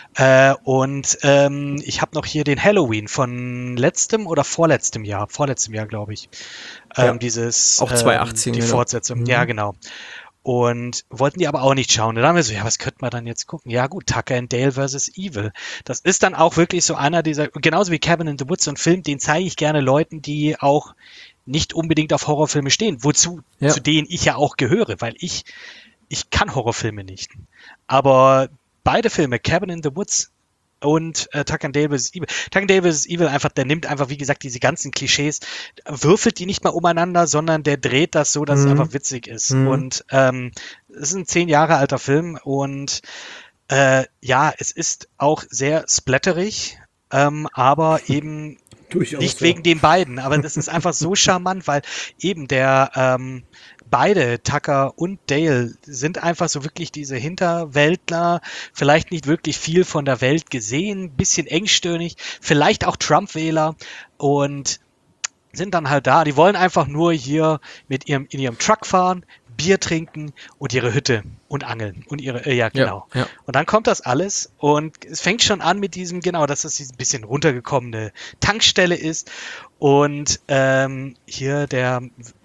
Ich habe noch hier den Halloween von letztem oder vorletztem Jahr, glaube ich. Ja, Dieses auch 2018, die genau. Fortsetzung, ja genau. Und wollten die aber auch nicht schauen. Und dann haben wir so, ja, was könnte man dann jetzt gucken? Ja gut, Tucker and Dale versus Evil. Das ist dann auch wirklich so einer dieser, genauso wie Cabin in the Woods, so ein Film, den zeige ich gerne Leuten, die auch nicht unbedingt auf Horrorfilme stehen. Zu denen ich ja auch gehöre, weil ich kann Horrorfilme nicht. Aber beide Filme, Cabin in the Woods und Tucker and Dale vs. Evil. Tucker and Dale vs. Evil einfach, der nimmt einfach, wie gesagt, diese ganzen Klischees, würfelt die nicht mal umeinander, sondern der dreht das so, dass es einfach witzig ist. Und es ist ein 10 Jahre alter Film und ja, es ist auch sehr splatterig, aber eben Durchaus, nicht ja. wegen den beiden, aber das ist einfach so charmant, weil eben beide, Tucker und Dale, sind einfach so wirklich diese Hinterwäldler, vielleicht nicht wirklich viel von der Welt gesehen, bisschen engstirnig, vielleicht auch Trump-Wähler und sind dann halt da. Die wollen einfach nur hier in ihrem Truck fahren, Bier trinken und ihre Hütte und angeln und ja, genau. Ja. Und dann kommt das alles und es fängt schon an mit diesem, genau, dass es ein bisschen runtergekommene Tankstelle ist und hier der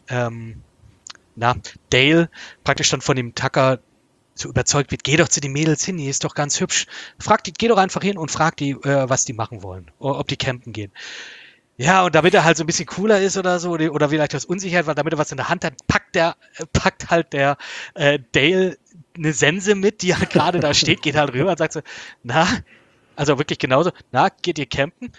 Dale praktisch dann von dem Tucker so überzeugt wird, geh doch zu den Mädels hin, die ist doch ganz hübsch. Geh doch einfach hin und frag die, was die machen wollen, oder ob die campen gehen. Ja, und damit er halt so ein bisschen cooler ist oder so, oder vielleicht was Unsicherheit, weil damit er was in der Hand hat, packt halt der Dale eine Sense mit, die halt gerade da steht, geht halt rüber und sagt so, also wirklich genauso, geht ihr campen?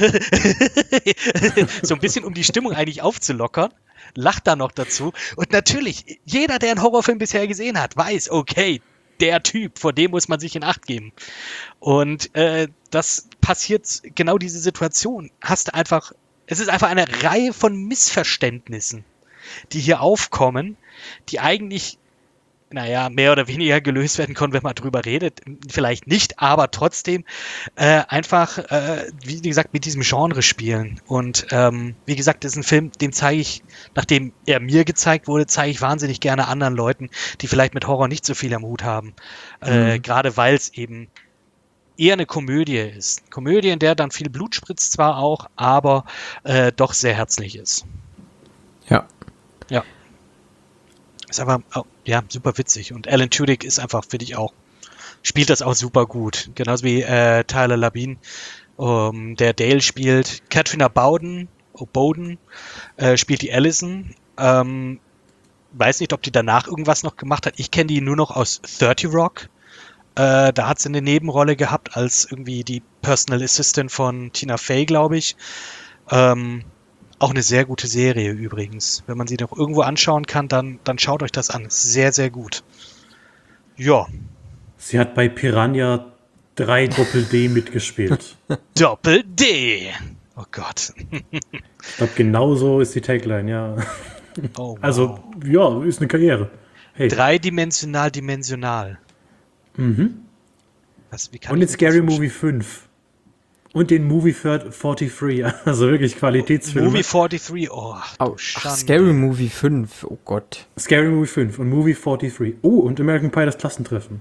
So ein bisschen, um die Stimmung eigentlich aufzulockern, lacht da noch dazu. Und natürlich, jeder, der einen Horrorfilm bisher gesehen hat, weiß, okay, der Typ, vor dem muss man sich in Acht geben. Und das passiert, genau diese Situation, es ist einfach eine Reihe von Missverständnissen, die hier aufkommen, die eigentlich, mehr oder weniger gelöst werden können, wenn man drüber redet. Vielleicht nicht, aber trotzdem einfach, wie gesagt, mit diesem Genre spielen. Und wie gesagt, das ist ein Film, den zeige ich, nachdem er mir gezeigt wurde, zeige ich wahnsinnig gerne anderen Leuten, die vielleicht mit Horror nicht so viel am Hut haben. Gerade weil es eben eher eine Komödie ist. Komödie, in der dann viel Blut spritzt zwar auch, aber doch sehr herzlich ist. Ja. Ja. Ist aber super witzig. Und Alan Tudyk ist einfach, finde ich auch, spielt das auch super gut. Genauso wie Tyler Labine, der Dale spielt. Katrina Bowden spielt die Allison. Weiß nicht, ob die danach irgendwas noch gemacht hat. Ich kenne die nur noch aus 30 Rock. Da hat sie eine Nebenrolle gehabt als irgendwie die Personal Assistant von Tina Fey, glaube ich. Auch eine sehr gute Serie übrigens. Wenn man sie noch irgendwo anschauen kann, dann schaut euch das an. Sehr, sehr gut. Ja. Sie hat bei Piranha 3 Doppel-D mitgespielt. Doppel-D! Oh Gott. Ich glaube, genau so ist die Tagline, ja. Oh, wow. Also, ja, ist eine Karriere. Hey. Dreidimensional. Mhm. Wie kann Und ich den mir Scary das Movie 5. Und den Movie 43. Also wirklich Qualitätsfilme. Movie 43, Ach, Scary Movie 5, oh Gott. Scary Movie 5 und Movie 43. Oh, und American Pie, das Klassentreffen.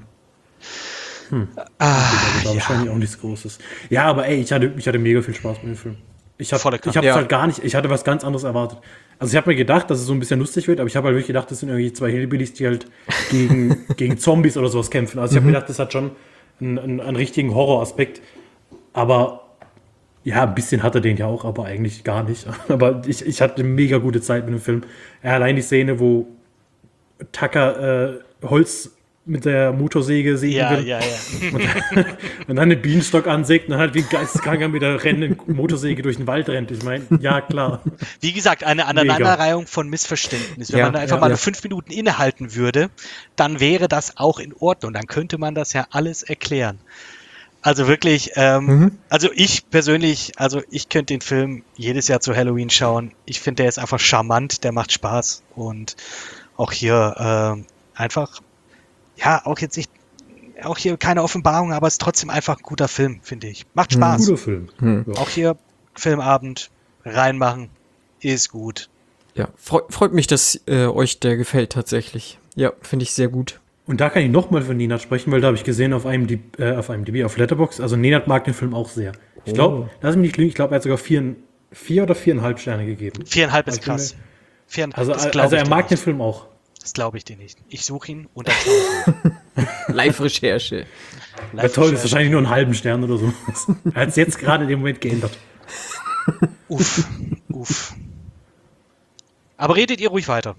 Aber wahrscheinlich auch nichts Großes. Ja, aber ey, ich hatte mega viel Spaß mit dem Film. Ich habe Volle Kanne. es Ja. halt gar nicht, ich hatte was ganz anderes erwartet. Also ich habe mir gedacht, dass es so ein bisschen lustig wird, aber ich habe halt wirklich gedacht, das sind irgendwie zwei Hillbillies, die halt gegen Zombies oder sowas kämpfen. Also ich habe gedacht, das hat schon einen richtigen Horroraspekt. Aber ja, ein bisschen hat er den ja auch, aber eigentlich gar nicht. Aber ich hatte eine mega gute Zeit mit dem Film. Ja, allein die Szene, wo Tucker Holz mit der Motorsäge sägen Ja, will ja, ja. und dann den Bienenstock ansägt und dann halt wie ein Geisteskranker mit der rennenden Motorsäge durch den Wald rennt. Ich meine, ja, klar. Wie gesagt, eine Aneinanderreihung von Missverständnissen. Wenn Ja, man da einfach ja, mal ja. nur 5 Minuten innehalten würde, dann wäre das auch in Ordnung. Dann könnte man das ja alles erklären. Also wirklich, also ich persönlich, also ich könnte den Film jedes Jahr zu Halloween schauen. Ich finde, der ist einfach charmant, der macht Spaß und auch hier einfach, ja, auch jetzt nicht, auch hier keine Offenbarung, aber es ist trotzdem einfach ein guter Film, finde ich. Macht Spaß. Guter Film. Ja. Auch hier Filmabend reinmachen, ist gut. Ja, freut mich, dass euch der gefällt tatsächlich. Ja, finde ich sehr gut. Und da kann ich nochmal von Nenad sprechen, weil da habe ich gesehen auf auf Letterboxd, also Nenad mag den Film auch sehr. Ich glaube, lass mich nicht lügen, ich glaube, er hat sogar 4 oder 4,5 Sterne gegeben. 4,5 ist Also, krass. 4,5, Also, das glaub also ich er dir mag den nicht. Film auch. Das glaube ich dir nicht. Ich suche ihn und dann glaube ich Live-Recherche. Ja, toll, das ist wahrscheinlich nur einen halben Stern oder so. Er hat es jetzt gerade in dem Moment geändert. Uff, uff. Aber redet ihr ruhig weiter.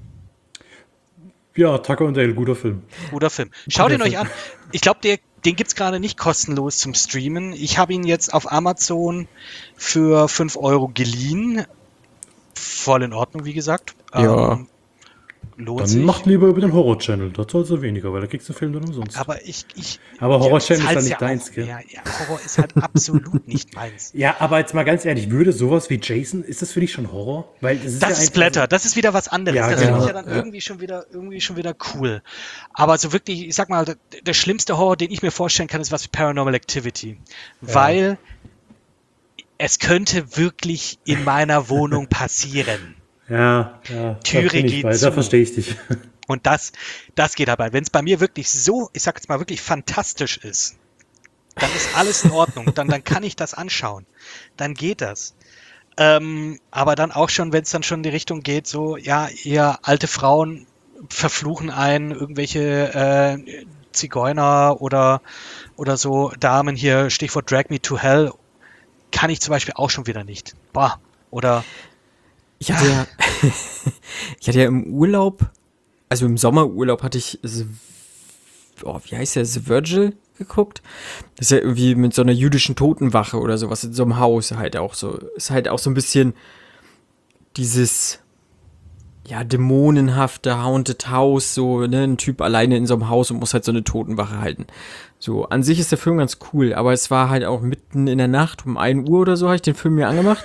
Ja, Tucker und Dale, guter Film. Guter Film. Schaut ihn Guter euch an. Ich glaube, den gibt es gerade nicht kostenlos zum Streamen. Ich habe ihn jetzt auf Amazon für 5 Euro geliehen. Voll in Ordnung, wie gesagt. Ja. Lohnt Dann sich. macht lieber über den Horror-Channel, da zahlst du weniger, weil da kriegst du den Film dann umsonst. Aber ich Aber Horror-Channel ist zahl's dann nicht ja deins, auch. gell? Ja, Horror ist halt absolut nicht meins. Ja, aber jetzt mal ganz ehrlich, würde sowas wie Jason, ist das für dich schon Horror? Weil das ist Das ja ist einfach Splatter, das ist wieder was anderes. Ja, das genau. finde ich ja dann irgendwie schon wieder cool. Aber so wirklich, ich sag mal, der schlimmste Horror, den ich mir vorstellen kann, ist was wie Paranormal Activity. Weil es könnte wirklich in meiner Wohnung passieren. Ja, Türe da bin ich geht bei, zu. da verstehe ich dich. Und das geht dabei. Wenn es bei mir wirklich so, ich sag jetzt mal, wirklich fantastisch ist, dann ist alles in Ordnung. Dann kann ich das anschauen. Dann geht das. Aber dann auch schon, wenn es dann schon in die Richtung geht, so, ja, eher alte Frauen verfluchen einen, irgendwelche Zigeuner oder so Damen hier, Stichwort Drag Me to Hell, kann ich zum Beispiel auch schon wieder nicht. Boah. Oder Ich hatte ja, ich hatte ja im Urlaub, also im Sommerurlaub hatte ich, wie heißt der, The Virgil geguckt. Das ist ja irgendwie mit so einer jüdischen Totenwache oder sowas in so einem Haus halt auch so. Ist halt auch so ein bisschen dieses, ja, dämonenhafte Haunted House, so, ne, ein Typ alleine in so einem Haus und muss halt so eine Totenwache halten. So, an sich ist der Film ganz cool, aber es war halt auch mitten in der Nacht, um 1 Uhr oder so habe ich den Film mir angemacht.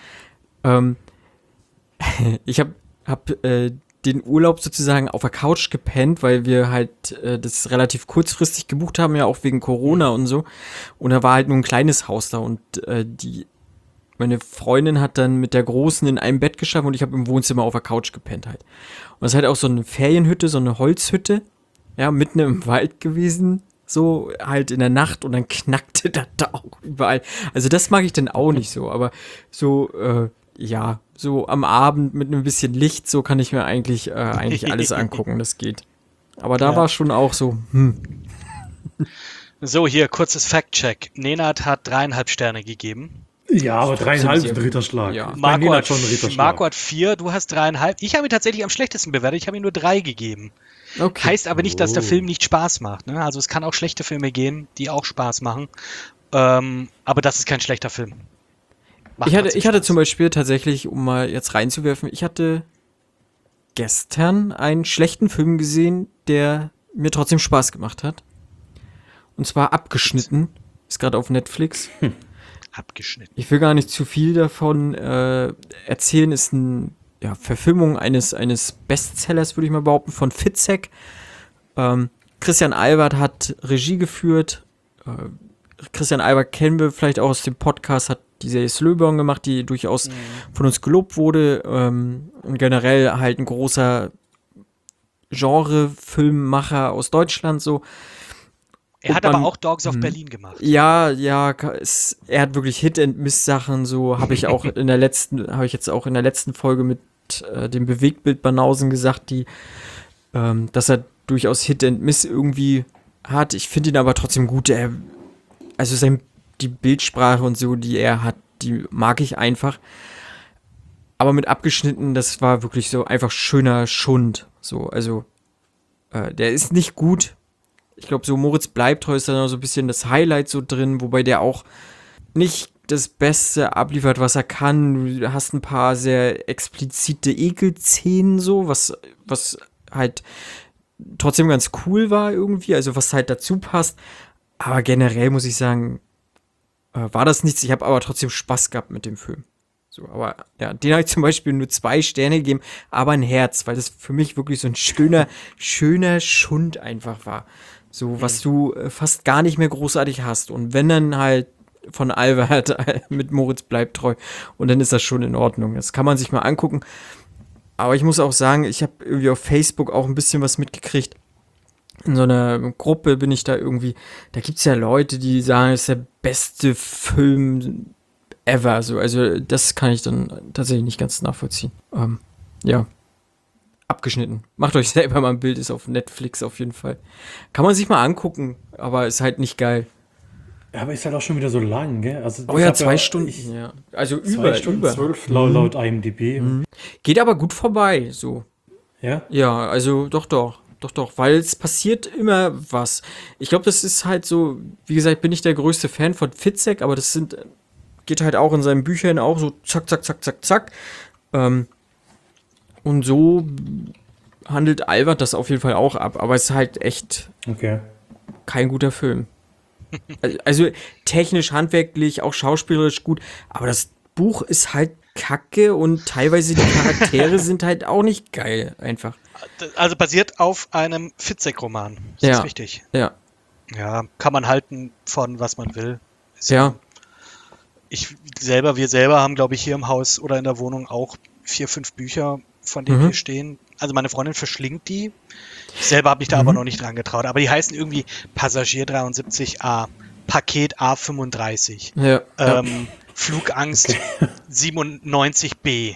Ich hab den Urlaub sozusagen auf der Couch gepennt, weil wir halt das relativ kurzfristig gebucht haben, ja auch wegen Corona und so. Und da war halt nur ein kleines Haus da und meine Freundin hat dann mit der Großen in einem Bett geschlafen und ich habe im Wohnzimmer auf der Couch gepennt halt. Und das ist halt auch so eine Ferienhütte, so eine Holzhütte, ja, mitten im Wald gewesen, so halt in der Nacht und dann knackte das da auch überall. Also das mag ich dann auch nicht so, aber so, ja, so am Abend mit einem bisschen Licht, so kann ich mir eigentlich alles angucken, das geht. Aber da war schon auch so, so, hier, kurzes Fact-Check. Nenad hat 3,5 Sterne gegeben. Ja, aber 3,5 ist ein sehr Ritterschlag. Ja. Bei Marco Nenad hat, schon ein Ritterschlag. Marco hat 4, du hast 3,5. Ich habe ihn tatsächlich am schlechtesten bewertet. Ich habe ihm nur 3 gegeben. okay. Heißt aber nicht, dass der Oh. Film nicht Spaß macht. Ne? Also es kann auch schlechte Filme geben, die auch Spaß machen. Aber das ist kein schlechter Film. Macht Ich hatte trotzdem zum Beispiel tatsächlich, um mal jetzt reinzuwerfen, ich hatte gestern einen schlechten Film gesehen, der mir trotzdem Spaß gemacht hat. Und zwar Abgeschnitten. Ist gerade auf Netflix. abgeschnitten. Ich will gar nicht zu viel davon erzählen. Ist eine Verfilmung eines Bestsellers, würde ich mal behaupten, von Fitzek. Christian Albert hat Regie geführt. Christian Albert kennen wir vielleicht auch aus dem Podcast, hat die Serie Slöborn gemacht, die durchaus von uns gelobt wurde. Und generell halt ein großer Genre-Filmmacher aus Deutschland so. Er Und hat aber man- auch Dogs of Berlin gemacht. Ja, ja, er hat wirklich Hit-and-Miss-Sachen, so habe ich auch habe ich jetzt auch in der letzten Folge mit dem Bewegtbild-Banausen gesagt, dass er durchaus Hit-and-Miss irgendwie hat. Ich finde ihn aber trotzdem gut. Also die Bildsprache und so, die er hat, die mag ich einfach. Aber mit abgeschnitten, das war wirklich so einfach schöner Schund. So, also, der ist nicht gut. Ich glaube, so Moritz bleibt treu ist da noch so ein bisschen das Highlight so drin, wobei der auch nicht das Beste abliefert, was er kann. Du hast ein paar sehr explizite Ekelszenen so, was halt trotzdem ganz cool war irgendwie, also was halt dazu passt. Aber generell muss ich sagen, war das nichts. Ich habe aber trotzdem Spaß gehabt mit dem Film. So, aber ja, den habe ich zum Beispiel nur 2 Sterne gegeben, aber ein Herz, weil das für mich wirklich so ein schöner Schund einfach war. So, was du fast gar nicht mehr großartig hast. Und wenn dann halt von Albert mit Moritz bleibt treu. Und dann ist das schon in Ordnung. Das kann man sich mal angucken. Aber ich muss auch sagen, ich habe irgendwie auf Facebook auch ein bisschen was mitgekriegt. In so einer Gruppe bin ich da irgendwie, da gibt es ja Leute, die sagen, es ist der beste Film ever. So, also das kann ich dann tatsächlich nicht ganz nachvollziehen. Ja, abgeschnitten. Macht euch selber mal ein Bild, ist auf Netflix auf jeden Fall. Kann man sich mal angucken, aber ist halt nicht geil. Ja, aber ist halt auch schon wieder so lang, gell? Also, Oh ich ja, hab 2 Stunden. ich- Ja. Also 2 Stunden über. 12 laut IMDb. Geht aber gut vorbei, so. Ja? Ja, also doch, weil es passiert immer was. Ich glaube, das ist halt so, wie gesagt, bin ich der größte Fan von Fitzek, aber geht halt auch in seinen Büchern auch so zack, zack, zack, zack, zack. Und so handelt Albert das auf jeden Fall auch ab, aber es ist halt echt Okay. kein guter Film. Also technisch, handwerklich, auch schauspielerisch gut, aber das Buch ist halt kacke und teilweise die Charaktere sind halt auch nicht geil, einfach. Also basiert auf einem Fitzek-Roman. Das Ja. ist wichtig. Ja, Ja, kann man halten von was man will. Ist ja. wir selber haben, glaube ich, hier im Haus oder in der Wohnung auch 4, 5 Bücher, von denen hier stehen. Also meine Freundin verschlingt die. Ich selber habe mich da aber noch nicht dran getraut. Aber die heißen irgendwie Passagier 73a, Paket A35, Ja, ja. Flugangst 97b,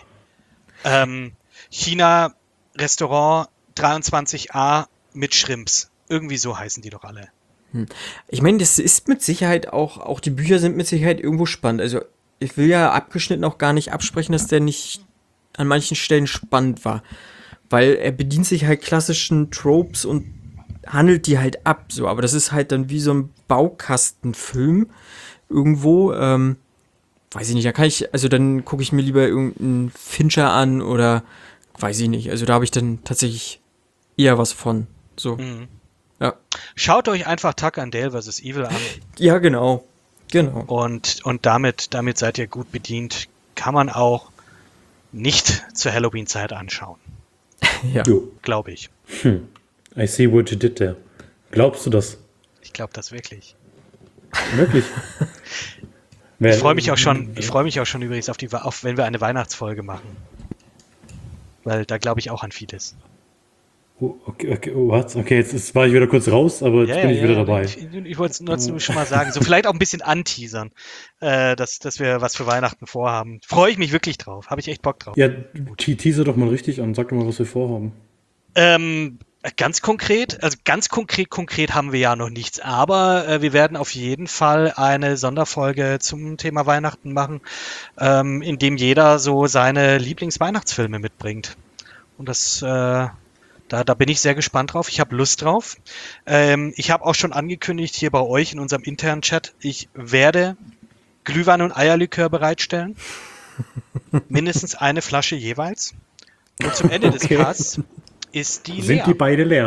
China Restaurant 23a mit Shrimps. Irgendwie so heißen die doch alle. Ich meine, das ist mit Sicherheit auch die Bücher sind mit Sicherheit irgendwo spannend. Also, ich will ja abgeschnitten auch gar nicht absprechen, dass der nicht an manchen Stellen spannend war. Weil er bedient sich halt klassischen Tropes und handelt die halt ab, so. Aber das ist halt dann wie so ein Baukastenfilm irgendwo. Weiß ich nicht, dann gucke ich mir lieber irgendeinen Fincher an oder weiß ich nicht. Also, da habe ich dann tatsächlich eher was von. So. Ja. Schaut euch einfach Tuck and Dale vs. Evil an Ja, genau. und damit seid ihr gut bedient. Kann man auch nicht zur Halloween-Zeit anschauen, Ja. Jo. glaube ich. I see what you did there. Glaubst du das? Ich glaube das wirklich. Wirklich? Ich freue mich auch schon übrigens auf wenn wir eine Weihnachtsfolge machen. Weil da glaube ich auch an vieles. Oh, okay, what? Okay, jetzt war ich wieder kurz raus, aber jetzt bin ich wieder dabei. Ich wollte es nur schon mal sagen. So vielleicht auch ein bisschen anteasern, dass wir was für Weihnachten vorhaben. Freue ich mich wirklich drauf. Habe ich echt Bock drauf. Ja, teaser doch mal richtig an. Sag doch mal, was wir vorhaben. Ganz konkret haben wir ja noch nichts, aber wir werden auf jeden Fall eine Sonderfolge zum Thema Weihnachten machen, in dem jeder so seine Lieblingsweihnachtsfilme mitbringt. Und da bin ich sehr gespannt drauf. Ich habe Lust drauf. Ich habe auch schon angekündigt hier bei euch in unserem internen Chat, ich werde Glühwein und Eierlikör bereitstellen. Mindestens eine Flasche jeweils. Und zum Ende des Casts ist die leer. Sind die beide leer?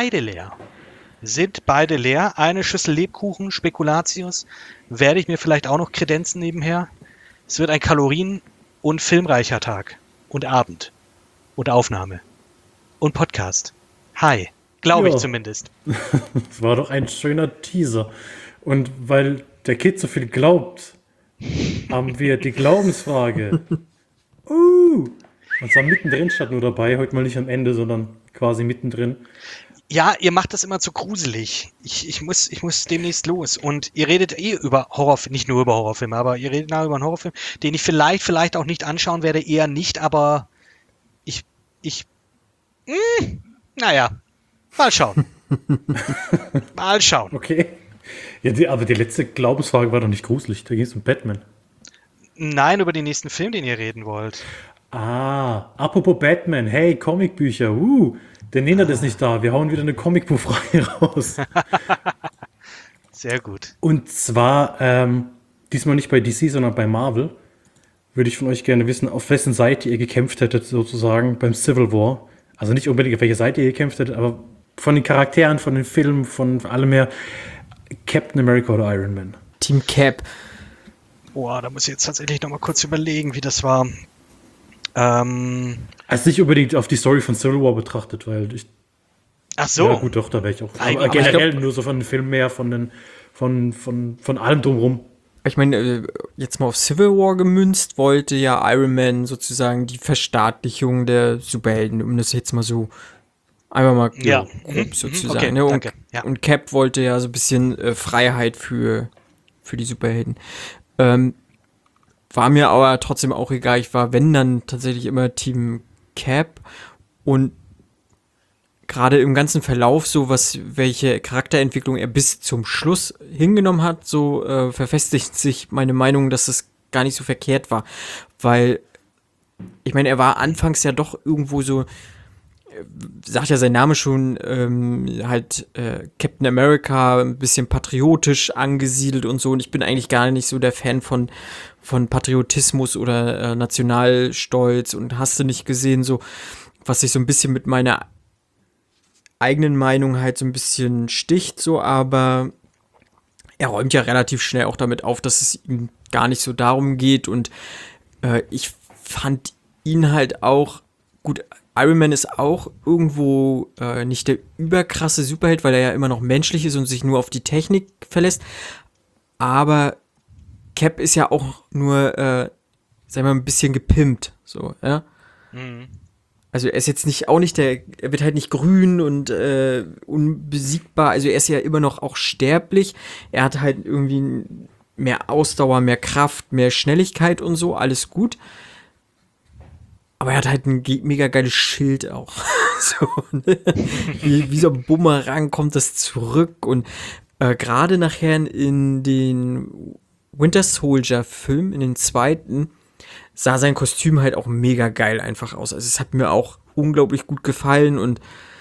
Sind beide leer. Eine Schüssel Lebkuchen, Spekulatius, werde ich mir vielleicht auch noch kredenzen nebenher. Es wird ein kalorien- und filmreicher Tag und Abend und Aufnahme und Podcast. Hi, glaube ich Ja. zumindest. Das war doch ein schöner Teaser. Und weil der Kid so viel glaubt, haben wir die Glaubensfrage. Und zwar mittendrin statt nur dabei. Heute mal nicht am Ende, sondern quasi mittendrin. Ja, ihr macht das immer zu gruselig. Ich muss demnächst los. Und ihr redet über Horrorfilme, nicht nur über Horrorfilme, aber ihr redet über einen Horrorfilm, den ich vielleicht auch nicht anschauen werde, eher nicht, aber ich, ich, naja, mal schauen. Mal schauen. Okay. Ja, aber die letzte Glaubensfrage war doch nicht gruselig. Da ging es um Batman. Nein, über den nächsten Film, den ihr reden wollt. Apropos Batman. Hey, Comicbücher. Der Nenad ist nicht da. Wir hauen wieder eine Comicbuchreihe raus. Sehr gut. Und zwar, diesmal nicht bei DC, sondern bei Marvel. Würde ich von euch gerne wissen, auf wessen Seite ihr gekämpft hättet, sozusagen, beim Civil War. Also nicht unbedingt, auf welcher Seite ihr gekämpft hättet, aber von den Charakteren, von den Filmen, von allem her, Captain America oder Iron Man. Team Cap. Boah, da muss ich jetzt tatsächlich noch mal kurz überlegen, wie das war. Also nicht unbedingt auf die Story von Civil War betrachtet, weil ich. Ach so. Ja, gut, doch, da wäre ich auch. Nein, Aber aber ich generell nur so von den Filmen mehr, von allem drumherum. Ich meine, jetzt mal auf Civil War gemünzt, wollte ja Iron Man sozusagen die Verstaatlichung der Superhelden, um das jetzt mal so einfach mal Ja. grob sozusagen. Okay, Ne? danke. Ja. Und Cap wollte ja so ein bisschen Freiheit für die Superhelden. War mir aber trotzdem auch egal. Ich war, wenn, dann tatsächlich immer Team Cap. Und gerade im ganzen Verlauf, so welche Charakterentwicklung er bis zum Schluss hingenommen hat, so verfestigt sich meine Meinung, dass es gar nicht so verkehrt war. Weil, ich meine, er war anfangs ja doch irgendwo so, sagt ja sein Name schon, halt Captain America, ein bisschen patriotisch angesiedelt und so. Und ich bin eigentlich gar nicht so der Fan von Patriotismus oder Nationalstolz und hast du nicht gesehen, so, was sich so ein bisschen mit meiner eigenen Meinung halt so ein bisschen sticht, so, aber er räumt ja relativ schnell auch damit auf, dass es ihm gar nicht so darum geht und ich fand ihn halt auch, gut, Iron Man ist auch irgendwo nicht der überkrasse Superheld, weil er ja immer noch menschlich ist und sich nur auf die Technik verlässt, aber Cap ist ja auch nur, sagen wir mal, ein bisschen gepimpt, so, ja. Mhm. Also er ist jetzt er wird halt nicht grün und unbesiegbar, also er ist ja immer noch auch sterblich. Er hat halt irgendwie mehr Ausdauer, mehr Kraft, mehr Schnelligkeit und so, alles gut. Aber er hat halt ein mega geiles Schild auch. So, ne? Wie so ein Bumerang kommt das zurück und gerade nachher in den Winter Soldier Film, in den zweiten, sah sein Kostüm halt auch mega geil einfach aus. Also es hat mir auch unglaublich gut gefallen und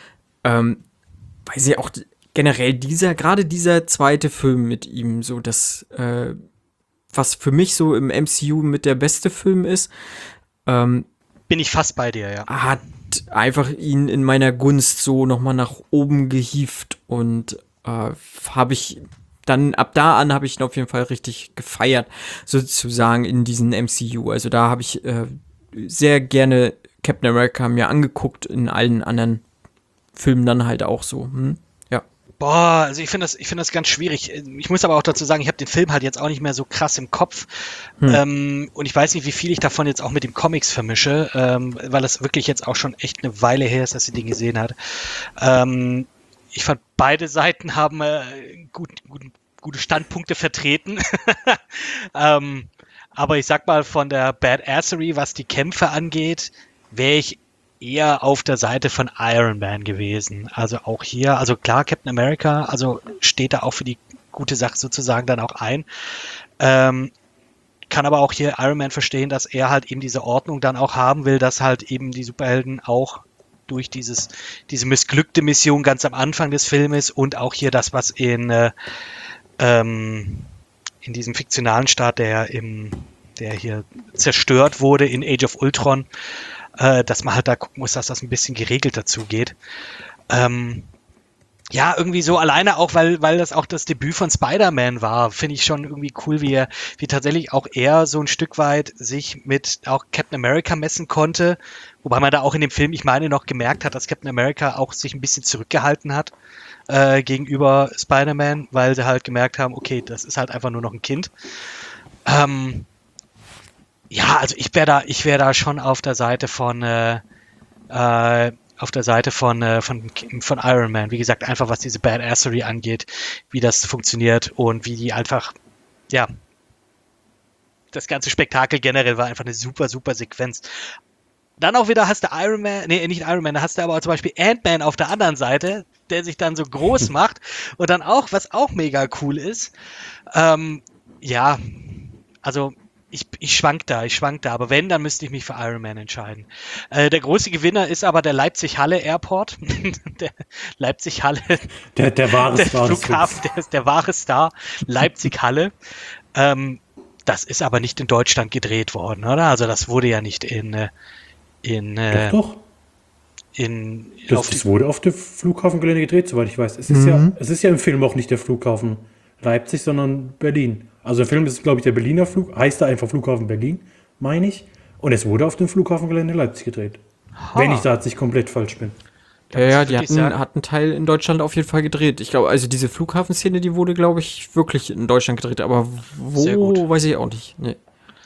weiß ich auch generell gerade dieser zweite Film mit ihm, so das, was für mich so im MCU mit der beste Film ist, Bin ich fast bei dir, ja. hat einfach ihn in meiner Gunst so nochmal nach oben gehievt und habe ich dann, ab da an habe ich ihn auf jeden Fall richtig gefeiert, sozusagen in diesen MCU. Also da habe ich sehr gerne Captain America mir angeguckt, in allen anderen Filmen dann halt auch so. Ja. Boah, also ich finde das ganz schwierig. Ich muss aber auch dazu sagen, ich habe den Film halt jetzt auch nicht mehr so krass im Kopf. Und ich weiß nicht, wie viel ich davon jetzt auch mit den Comics vermische, weil das wirklich jetzt auch schon echt eine Weile her ist, dass ich den gesehen hat. Ich fand, beide Seiten haben gute Standpunkte vertreten. Aber ich sag mal, von der Badassery, was die Kämpfe angeht, wäre ich eher auf der Seite von Iron Man gewesen. Also auch hier, also klar, Captain America, also steht da auch für die gute Sache sozusagen dann auch ein. Kann aber auch hier Iron Man verstehen, dass er halt eben diese Ordnung dann auch haben will, dass halt eben die Superhelden auch durch diese missglückte Mission ganz am Anfang des Filmes und auch hier das, was in diesem fiktionalen Staat, der hier zerstört wurde in Age of Ultron, dass man halt da gucken muss, dass das ein bisschen geregelt dazu geht. Ja, irgendwie so alleine auch, weil das auch das Debüt von Spider-Man war, finde ich schon irgendwie cool, wie tatsächlich auch er so ein Stück weit sich mit auch Captain America messen konnte. Wobei man da auch in dem Film, ich meine, noch gemerkt hat, dass Captain America auch sich ein bisschen zurückgehalten hat gegenüber Spider-Man, weil sie halt gemerkt haben, okay, das ist halt einfach nur noch ein Kind. Ja, also ich wär da schon auf der Seite von auf der Seite von Iron Man. Wie gesagt, einfach was diese Badassery angeht, wie das funktioniert und wie die einfach, ja, das ganze Spektakel generell war einfach eine super, super Sequenz. Dann auch wieder hast du Iron Man, nee, nicht Iron Man, da hast du aber zum Beispiel Ant-Man auf der anderen Seite, der sich dann so groß macht und dann auch, was auch mega cool ist, ja, also ich schwank da, aber wenn, dann müsste ich mich für Iron Man entscheiden. Der große Gewinner ist aber der Leipzig-Halle Airport, der Leipzig-Halle, Der wahre der Star des Flughafen, der ist der wahre Star, Leipzig-Halle. Das ist aber nicht in Deutschland gedreht worden, oder? Also das wurde ja nicht Doch. Das wurde auf dem Flughafengelände gedreht, soweit ich weiß. Es ist ja im Film auch nicht der Flughafen Leipzig, sondern Berlin. Also der Film ist, glaube ich, der Berliner heißt da einfach Flughafen Berlin, meine ich. Und es wurde auf dem Flughafengelände Leipzig gedreht. Wenn ich da jetzt nicht komplett falsch bin. Ja, die hatten einen Teil in Deutschland auf jeden Fall gedreht. Ich glaube, also diese Flughafenszene, die wurde, glaube ich, wirklich in Deutschland gedreht. Aber wo, weiß ich auch nicht. Nee.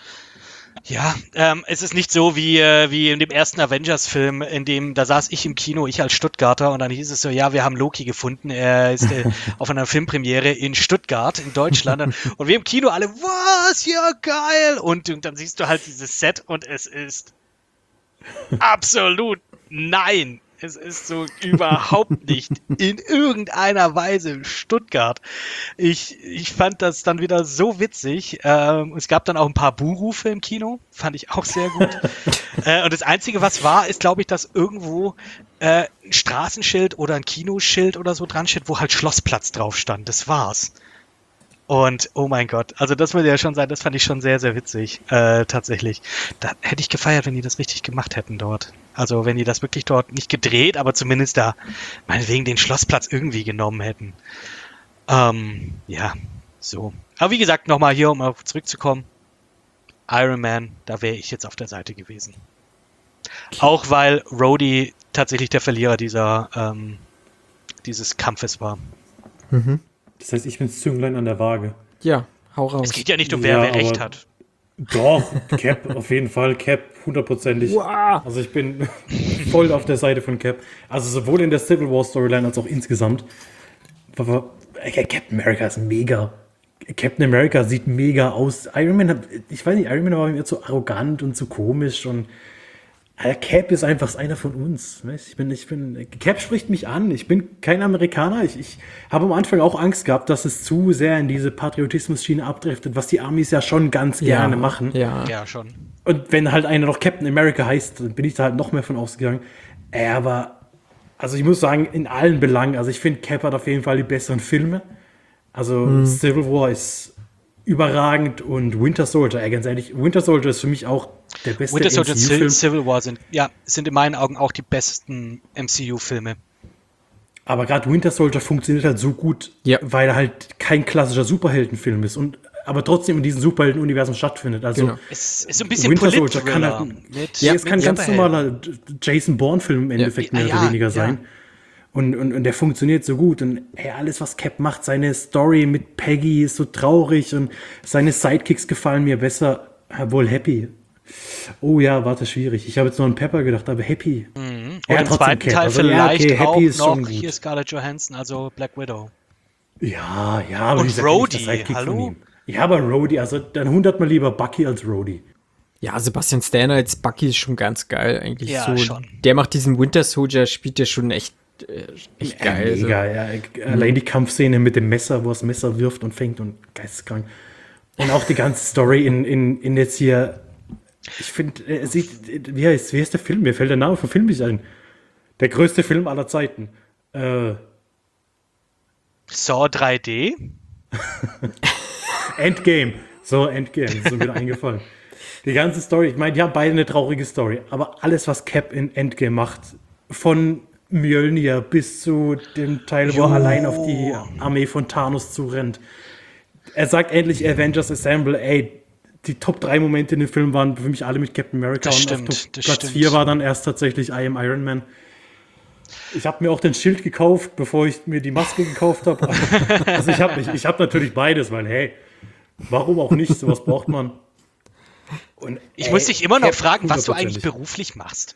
Ja, es ist nicht so wie in dem ersten Avengers-Film, da saß ich im Kino, ich als Stuttgarter, und dann hieß es so, ja, wir haben Loki gefunden, er ist auf einer Filmpremiere in Stuttgart, in Deutschland, und wir im Kino alle, was, ja, geil, und dann siehst du halt dieses Set und es ist absolut nein. Es ist so überhaupt nicht in irgendeiner Weise Stuttgart. Ich fand das dann wieder so witzig. Es gab dann auch ein paar Buhrufe im Kino. Fand ich auch sehr gut. Und das Einzige, was war, ist, glaube ich, dass irgendwo ein Straßenschild oder ein Kinoschild oder so dran steht, wo halt Schlossplatz drauf stand. Das war's. Und oh mein Gott, also das würde ja schon sein, das fand ich schon sehr, sehr witzig, tatsächlich. Da hätte ich gefeiert, wenn die das richtig gemacht hätten dort. Also wenn die das wirklich dort nicht gedreht, aber zumindest da meinetwegen den Schlossplatz irgendwie genommen hätten. Ja, so. Aber wie gesagt, nochmal hier, um auf zurückzukommen. Iron Man, da wäre ich jetzt auf der Seite gewesen. Auch weil Rhodey tatsächlich der Verlierer dieses Kampfes war. Mhm. Das heißt, ich bin das Zünglein an der Waage. Ja, hau raus. Es geht ja nicht um wer recht hat. Doch, Cap, auf jeden Fall, Cap, 100%. Wow. Also ich bin voll auf der Seite von Cap. Also sowohl in der Civil War Storyline als auch insgesamt. Captain America ist mega. Captain America sieht mega aus. Iron Man, ich weiß nicht, Iron Man war mir zu arrogant und zu komisch und Cap ist einfach einer von uns. Cap spricht mich an. Ich bin kein Amerikaner. Ich habe am Anfang auch Angst gehabt, dass es zu sehr in diese Patriotismus-Schiene abdriftet, was die Amis ja schon ganz gerne machen. Ja, schon. Und wenn halt einer noch Captain America heißt, dann bin ich da halt noch mehr von ausgegangen. Aber, also ich muss sagen, in allen Belangen, also ich finde, Cap hat auf jeden Fall die besseren Filme. Also Civil War ist überragend und Winter Soldier, ganz ehrlich, Winter Soldier ist für mich auch der beste Winter Soldier MCU-Film. und Civil War sind in meinen Augen auch die besten MCU-Filme. Aber gerade Winter Soldier funktioniert halt so gut, weil er halt kein klassischer Superheldenfilm ist und aber trotzdem in diesem Superhelden-Universum stattfindet. Also es ist so ein bisschen Winter Soldier kann halt es kann ein ganz normaler Jason Bourne-Film im Endeffekt mehr oder weniger sein. Und der funktioniert so gut. Und alles, was Cap macht, seine Story mit Peggy ist so traurig und seine Sidekicks gefallen mir besser. Wohl Happy. Oh ja, warte, schwierig. Ich habe jetzt noch an Pepper gedacht, aber Happy. Und im zweiten Teil also, vielleicht Happy auch ist noch schon gut. hier Scarlett Johansson, also Black Widow. Ja, aber und Rhodey, hallo? Ja, aber Rhodey, also dann 100-mal lieber Bucky als Rhodey. Ja, Sebastian Stan als Bucky ist schon ganz geil eigentlich. Ja, so. schon. Der macht diesen Winter Soldier, spielt der schon echt geil. Mega, ja. Allein die Kampfszene mit dem Messer, wo er das Messer wirft und fängt und geisteskrank. Und auch die ganze Story in jetzt hier, ich finde, wie heißt der Film? Mir fällt der Name vom Film nicht ein. Der größte Film aller Zeiten. Saw 3D? Endgame. So, Endgame, das ist mir wieder eingefallen. Die ganze Story, ich meine, die haben beide eine traurige Story, aber alles, was Cap in Endgame macht, von Mjölnir bis zu dem Teil, wo er allein auf die Armee von Thanos zurennt. Er sagt endlich Avengers Assemble, die Top 3 Momente in dem Film waren für mich alle mit Captain America. Das und stimmt, auf Platz 4 war dann erst tatsächlich I Am Iron Man. Ich habe mir auch den Schild gekauft, bevor ich mir die Maske gekauft habe. Also ich hab natürlich beides, weil warum auch nicht? Sowas braucht man. Und, ich muss dich immer noch fragen, was du 100%. eigentlich beruflich machst.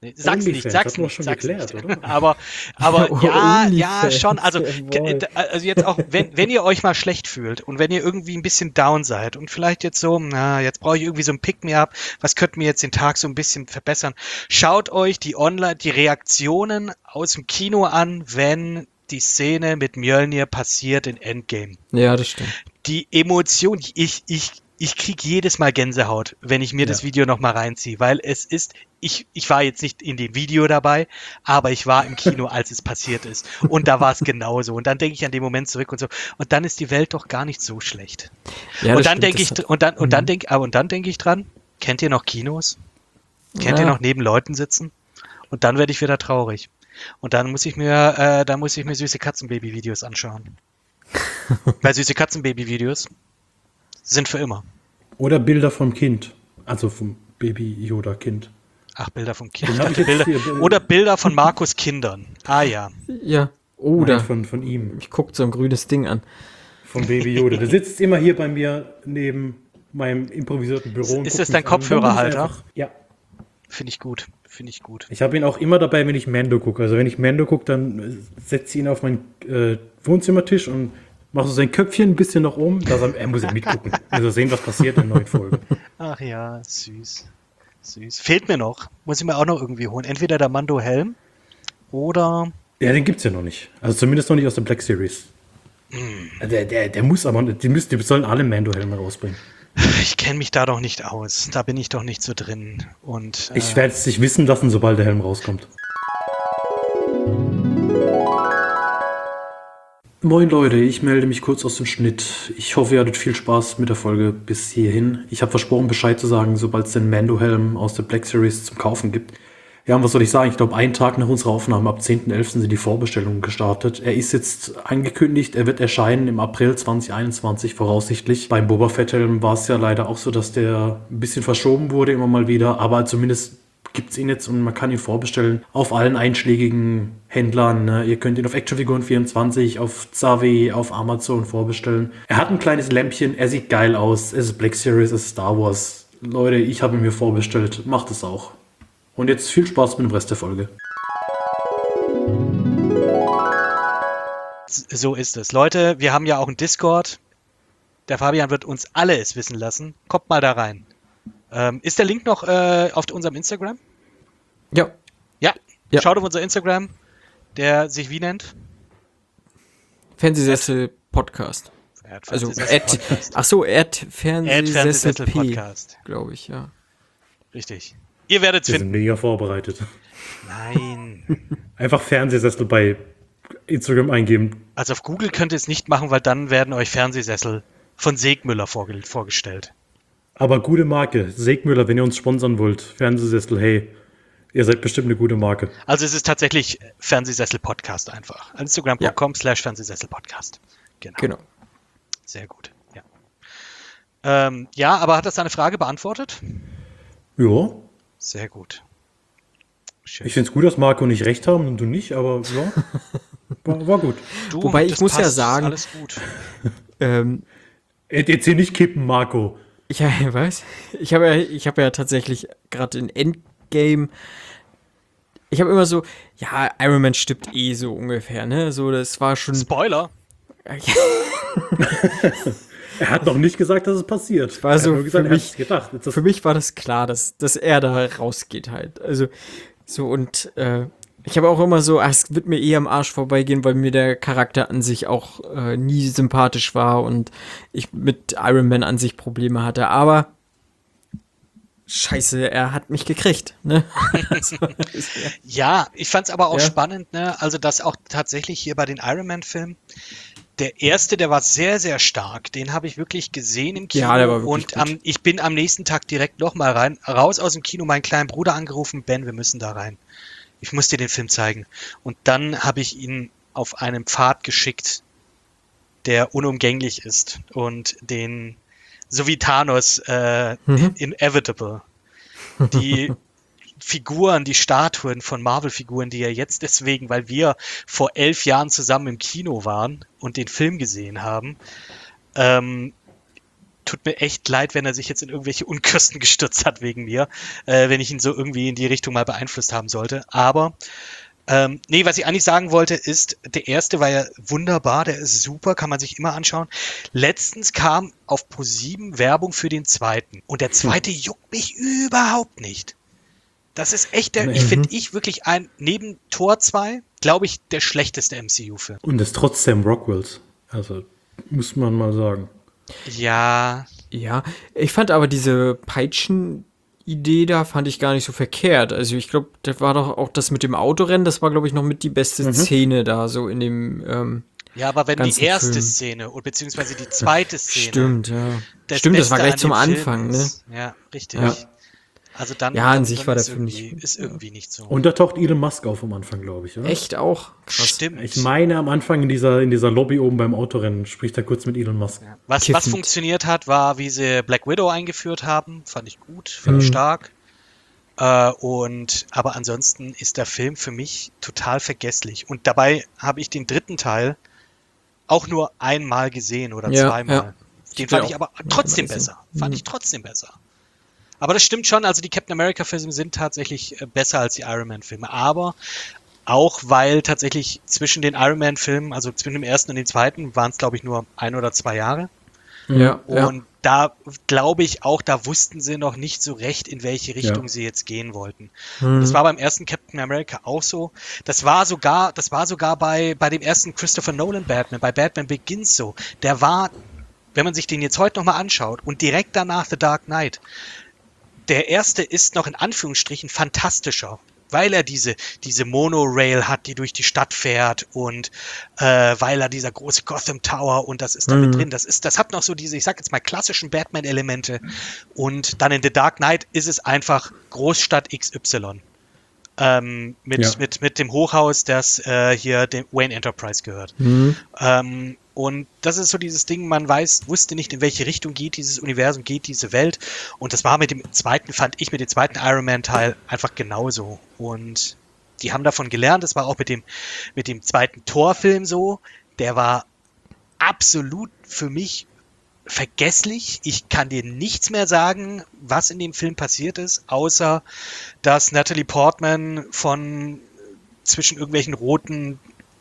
Nee, sag's nicht, OnlyFans, sag's hatten wir nicht, schon sag's geklärt, nicht. oder? Aber ja, OnlyFans, schon. Also, jawohl. also jetzt auch, wenn ihr euch mal schlecht fühlt und wenn ihr irgendwie ein bisschen down seid und vielleicht jetzt so, jetzt brauche ich irgendwie so ein Pick-me-up, was könnte mir jetzt den Tag so ein bisschen verbessern? Schaut euch die Reaktionen aus dem Kino an, wenn die Szene mit Mjölnir passiert in Endgame. Ja, das stimmt. Die Emotion, ich krieg jedes Mal Gänsehaut, wenn ich mir das Ja. Video nochmal reinziehe, weil es ist, ich war jetzt nicht in dem Video dabei, aber ich war im Kino, als es passiert ist. Und da war es genauso. Und dann denke ich an den Moment zurück und so. Und dann ist die Welt doch gar nicht so schlecht. Ja, Und das dann stimmt, denke ich, das hat- und dann denke ich dran, kennt ihr noch Kinos? Kennt ihr Ja. noch neben Leuten sitzen? Und dann werde ich wieder traurig. Und dann muss ich mir süße Katzenbaby-Videos anschauen. Weil süße Katzenbaby-Videos sind für immer. Oder Bilder vom Kind. Also vom Baby-Yoda-Kind. Ach, Bilder vom Kind. Den Ich hab dachte, ich jetzt Bilder, hier- oder Bilder von Markus Kindern. Ah ja. Ja. Nein, Oder von ihm. ich gucke so ein grünes Ding an. Vom Baby Yoda. Der sitzt immer hier bei mir neben meinem improvisierten Büro. und Ist guckt das dein mich an. Kopfhörerhalter? Dann bin ich einfach- Ja. Finde ich gut. Finde ich gut. Ich habe ihn auch immer dabei, wenn ich Mando gucke. Also wenn ich Mando gucke, dann setze ich ihn auf meinen Wohnzimmertisch und mache so sein Köpfchen ein bisschen nach oben. Er muss ja mitgucken. Also sehen, was passiert in der neuen Folge. Ach ja, süß. Süß. Fehlt mir noch. Muss ich mir auch noch irgendwie holen. Entweder der Mando-Helm oder... Ja, den gibt's ja noch nicht. Also zumindest noch nicht aus der Black Series. Der muss aber, die sollen alle Mando-Helme rausbringen. Ich kenne mich da doch nicht aus. Da bin ich doch nicht so drin. Und Ich werde es nicht wissen lassen, sobald der Helm rauskommt. Moin Leute, ich melde mich kurz aus dem Schnitt. Ich hoffe, ihr hattet viel Spaß mit der Folge bis hierhin. Ich habe versprochen, Bescheid zu sagen, sobald es den Mando-Helm aus der Black Series zum Kaufen gibt. Ja, und was soll ich sagen? Ich glaube, einen Tag nach unserer Aufnahme, ab 10.11. sind die Vorbestellungen gestartet. Er ist jetzt angekündigt, er wird erscheinen im April 2021 voraussichtlich. Beim Boba Fett-Helm war es ja leider auch so, dass der ein bisschen verschoben wurde immer mal wieder, aber zumindest gibt's ihn jetzt und man kann ihn vorbestellen auf allen einschlägigen Händlern. Ne? Ihr könnt ihn auf Actionfiguren24, auf Zavi, auf Amazon vorbestellen. Er hat ein kleines Lämpchen, er sieht geil aus, es ist Black Series, es ist Star Wars. Leute, ich habe ihn mir vorbestellt, macht es auch. Und jetzt viel Spaß mit dem Rest der Folge. so ist es. Leute, wir haben ja auch einen Discord. Der Fabian wird uns alles wissen lassen. Kommt mal da rein. Ist der Link noch auf unserem Instagram? Ja. Ja. Ja. Schaut auf unser Instagram, der sich wie nennt? Fernsehsessel Podcast. Also Fernsehsessel P, Podcast. glaube ich, ja. Richtig. Ihr werdet es Wir finden. sind mega vorbereitet. Nein. Einfach Fernsehsessel bei Instagram eingeben. Also auf Google könnt ihr es nicht machen, weil dann werden euch Fernsehsessel von Segmüller vorgestellt. Aber gute Marke. Segmüller, wenn ihr uns sponsern wollt. Fernsehsessel, hey, ihr seid bestimmt eine gute Marke. Also es ist tatsächlich Fernsehsessel-Podcast einfach. Instagram.com/Fernsehsessel-Podcast. Genau. Sehr gut. Ja. Ja, aber hat das deine Frage beantwortet? Ja, Sehr gut. Schön. ich finde es gut, dass Marco und ich recht haben und du nicht, aber ja, war gut. Du, Wobei ich das muss ja passt, sagen- alles gut. Jetzt hier nicht kippen, Marco. Ich weiß. Ich habe ja tatsächlich gerade in Endgame. Ich habe immer so, ja, Iron Man stirbt eh so ungefähr, ne? So, das war schon. Spoiler. Er hat noch nicht gesagt, dass es passiert. War er so hat nur gesagt, für er mich- hat's gedacht. Jetzt ist Für mich war das klar, dass er da rausgeht halt. Also, so und ich habe auch immer so, es wird mir eh am Arsch vorbeigehen, weil mir der Charakter an sich auch nie sympathisch war und ich mit Iron Man an sich Probleme hatte. Aber Scheiße, er hat mich gekriegt, ne? Also, Ja, ich fand es aber auch Ja. spannend, ne? Also, dass auch tatsächlich hier bei den Iron Man-Filmen, der erste, der war sehr, sehr stark. Den habe ich wirklich gesehen im Kino. Ja, der war wirklich und gut. ich bin am nächsten Tag direkt nochmal raus aus dem Kino, meinen kleinen Bruder angerufen, Ben, wir müssen da rein. Ich muss dir den Film zeigen. Und dann habe ich ihn auf einen Pfad geschickt, der unumgänglich ist und den, so wie Thanos, inevitable. Die Figuren, die Statuen von Marvel-Figuren, die er jetzt deswegen, weil wir vor 11 Jahren zusammen im Kino waren und den Film gesehen haben, tut mir echt leid, wenn er sich jetzt in irgendwelche Unkürsten gestürzt hat wegen mir, wenn ich ihn so irgendwie in die Richtung mal beeinflusst haben sollte. Aber nee, was ich eigentlich sagen wollte, ist, der erste war ja wunderbar, der ist super, kann man sich immer anschauen. Letztens kam auf ProSieben Werbung für den zweiten. Und der zweite juckt mich überhaupt nicht. Das ist echt wirklich neben Tor 2, glaube ich, der schlechteste MCU-Film. Und ist trotz Sam Rockwells. Also, muss man mal sagen. Ja. Ja, ich fand aber diese Peitschen-Idee da fand ich gar nicht so verkehrt. Also ich glaube, das war doch auch das mit dem Autorennen, das war, glaube ich, noch mit die beste Szene da, so in dem Ja, aber wenn ganzen die erste Film. Szene beziehungsweise die zweite Szene Stimmt, ja. das Stimmt, das war Beste gleich an zum dem Film Anfang, ne? ist. Ja, richtig. Ja. Also dann, Ja, an dann, sich dann war der ist Film irgendwie, nicht- ist irgendwie nicht so. Und da taucht Elon Musk auf am Anfang, glaube ich, oder? Echt auch? Krass. Stimmt. Ich meine, am Anfang in dieser Lobby oben beim Autorennen spricht er kurz mit Elon Musk. Was kiffend. funktioniert hat, war, wie sie Black Widow eingeführt haben. Fand ich gut, fand ich stark. Aber ansonsten ist der Film für mich total vergesslich. Und dabei habe ich den dritten Teil auch nur einmal gesehen oder Ja, zweimal. ja. Den Ich fand will ich auch aber trotzdem mal besser. sehen. Fand ich trotzdem besser. Aber das stimmt schon, also die Captain America-Filme sind tatsächlich besser als die Iron Man-Filme. Aber auch, weil tatsächlich zwischen den Iron Man-Filmen, also zwischen dem ersten und dem zweiten, waren es, glaube ich, nur 1 oder 2 Jahre. Ja, ja. Und da glaube ich auch, da wussten sie noch nicht so recht, in welche Richtung sie jetzt gehen wollten. Und das war beim ersten Captain America auch so. Das war sogar bei dem ersten Christopher Nolan Batman, bei Batman Begins so. Der war, wenn man sich den jetzt heute nochmal anschaut und direkt danach The Dark Knight, der erste ist noch in Anführungsstrichen fantastischer, weil er diese Monorail hat, die durch die Stadt fährt und weil er dieser große Gotham Tower und das ist da mit drin. Das hat noch so diese, ich sag jetzt mal, klassischen Batman-Elemente. Und dann in The Dark Knight ist es einfach Großstadt XY. Mit dem Hochhaus, das hier dem Wayne Enterprise gehört. Und das ist so dieses Ding, man wusste nicht, in welche Richtung geht dieses Universum, geht diese Welt. Und das war mit dem zweiten Iron Man Teil einfach genauso. Und die haben davon gelernt, das war auch mit dem zweiten Thor-Film so. Der war absolut für mich vergesslich. Ich kann dir nichts mehr sagen, was in dem Film passiert ist, außer dass Natalie Portman zwischen irgendwelchen roten,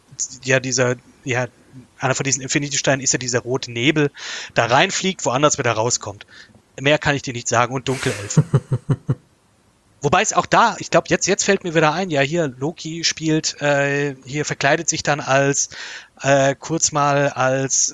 einer von diesen Infinity-Steinen ist ja dieser rote Nebel, da reinfliegt, woanders wieder rauskommt. Mehr kann ich dir nicht sagen. Und Dunkelelfen. Wobei es auch da, ich glaube, jetzt fällt mir wieder ein, ja, hier, Loki spielt, hier verkleidet sich dann kurz mal als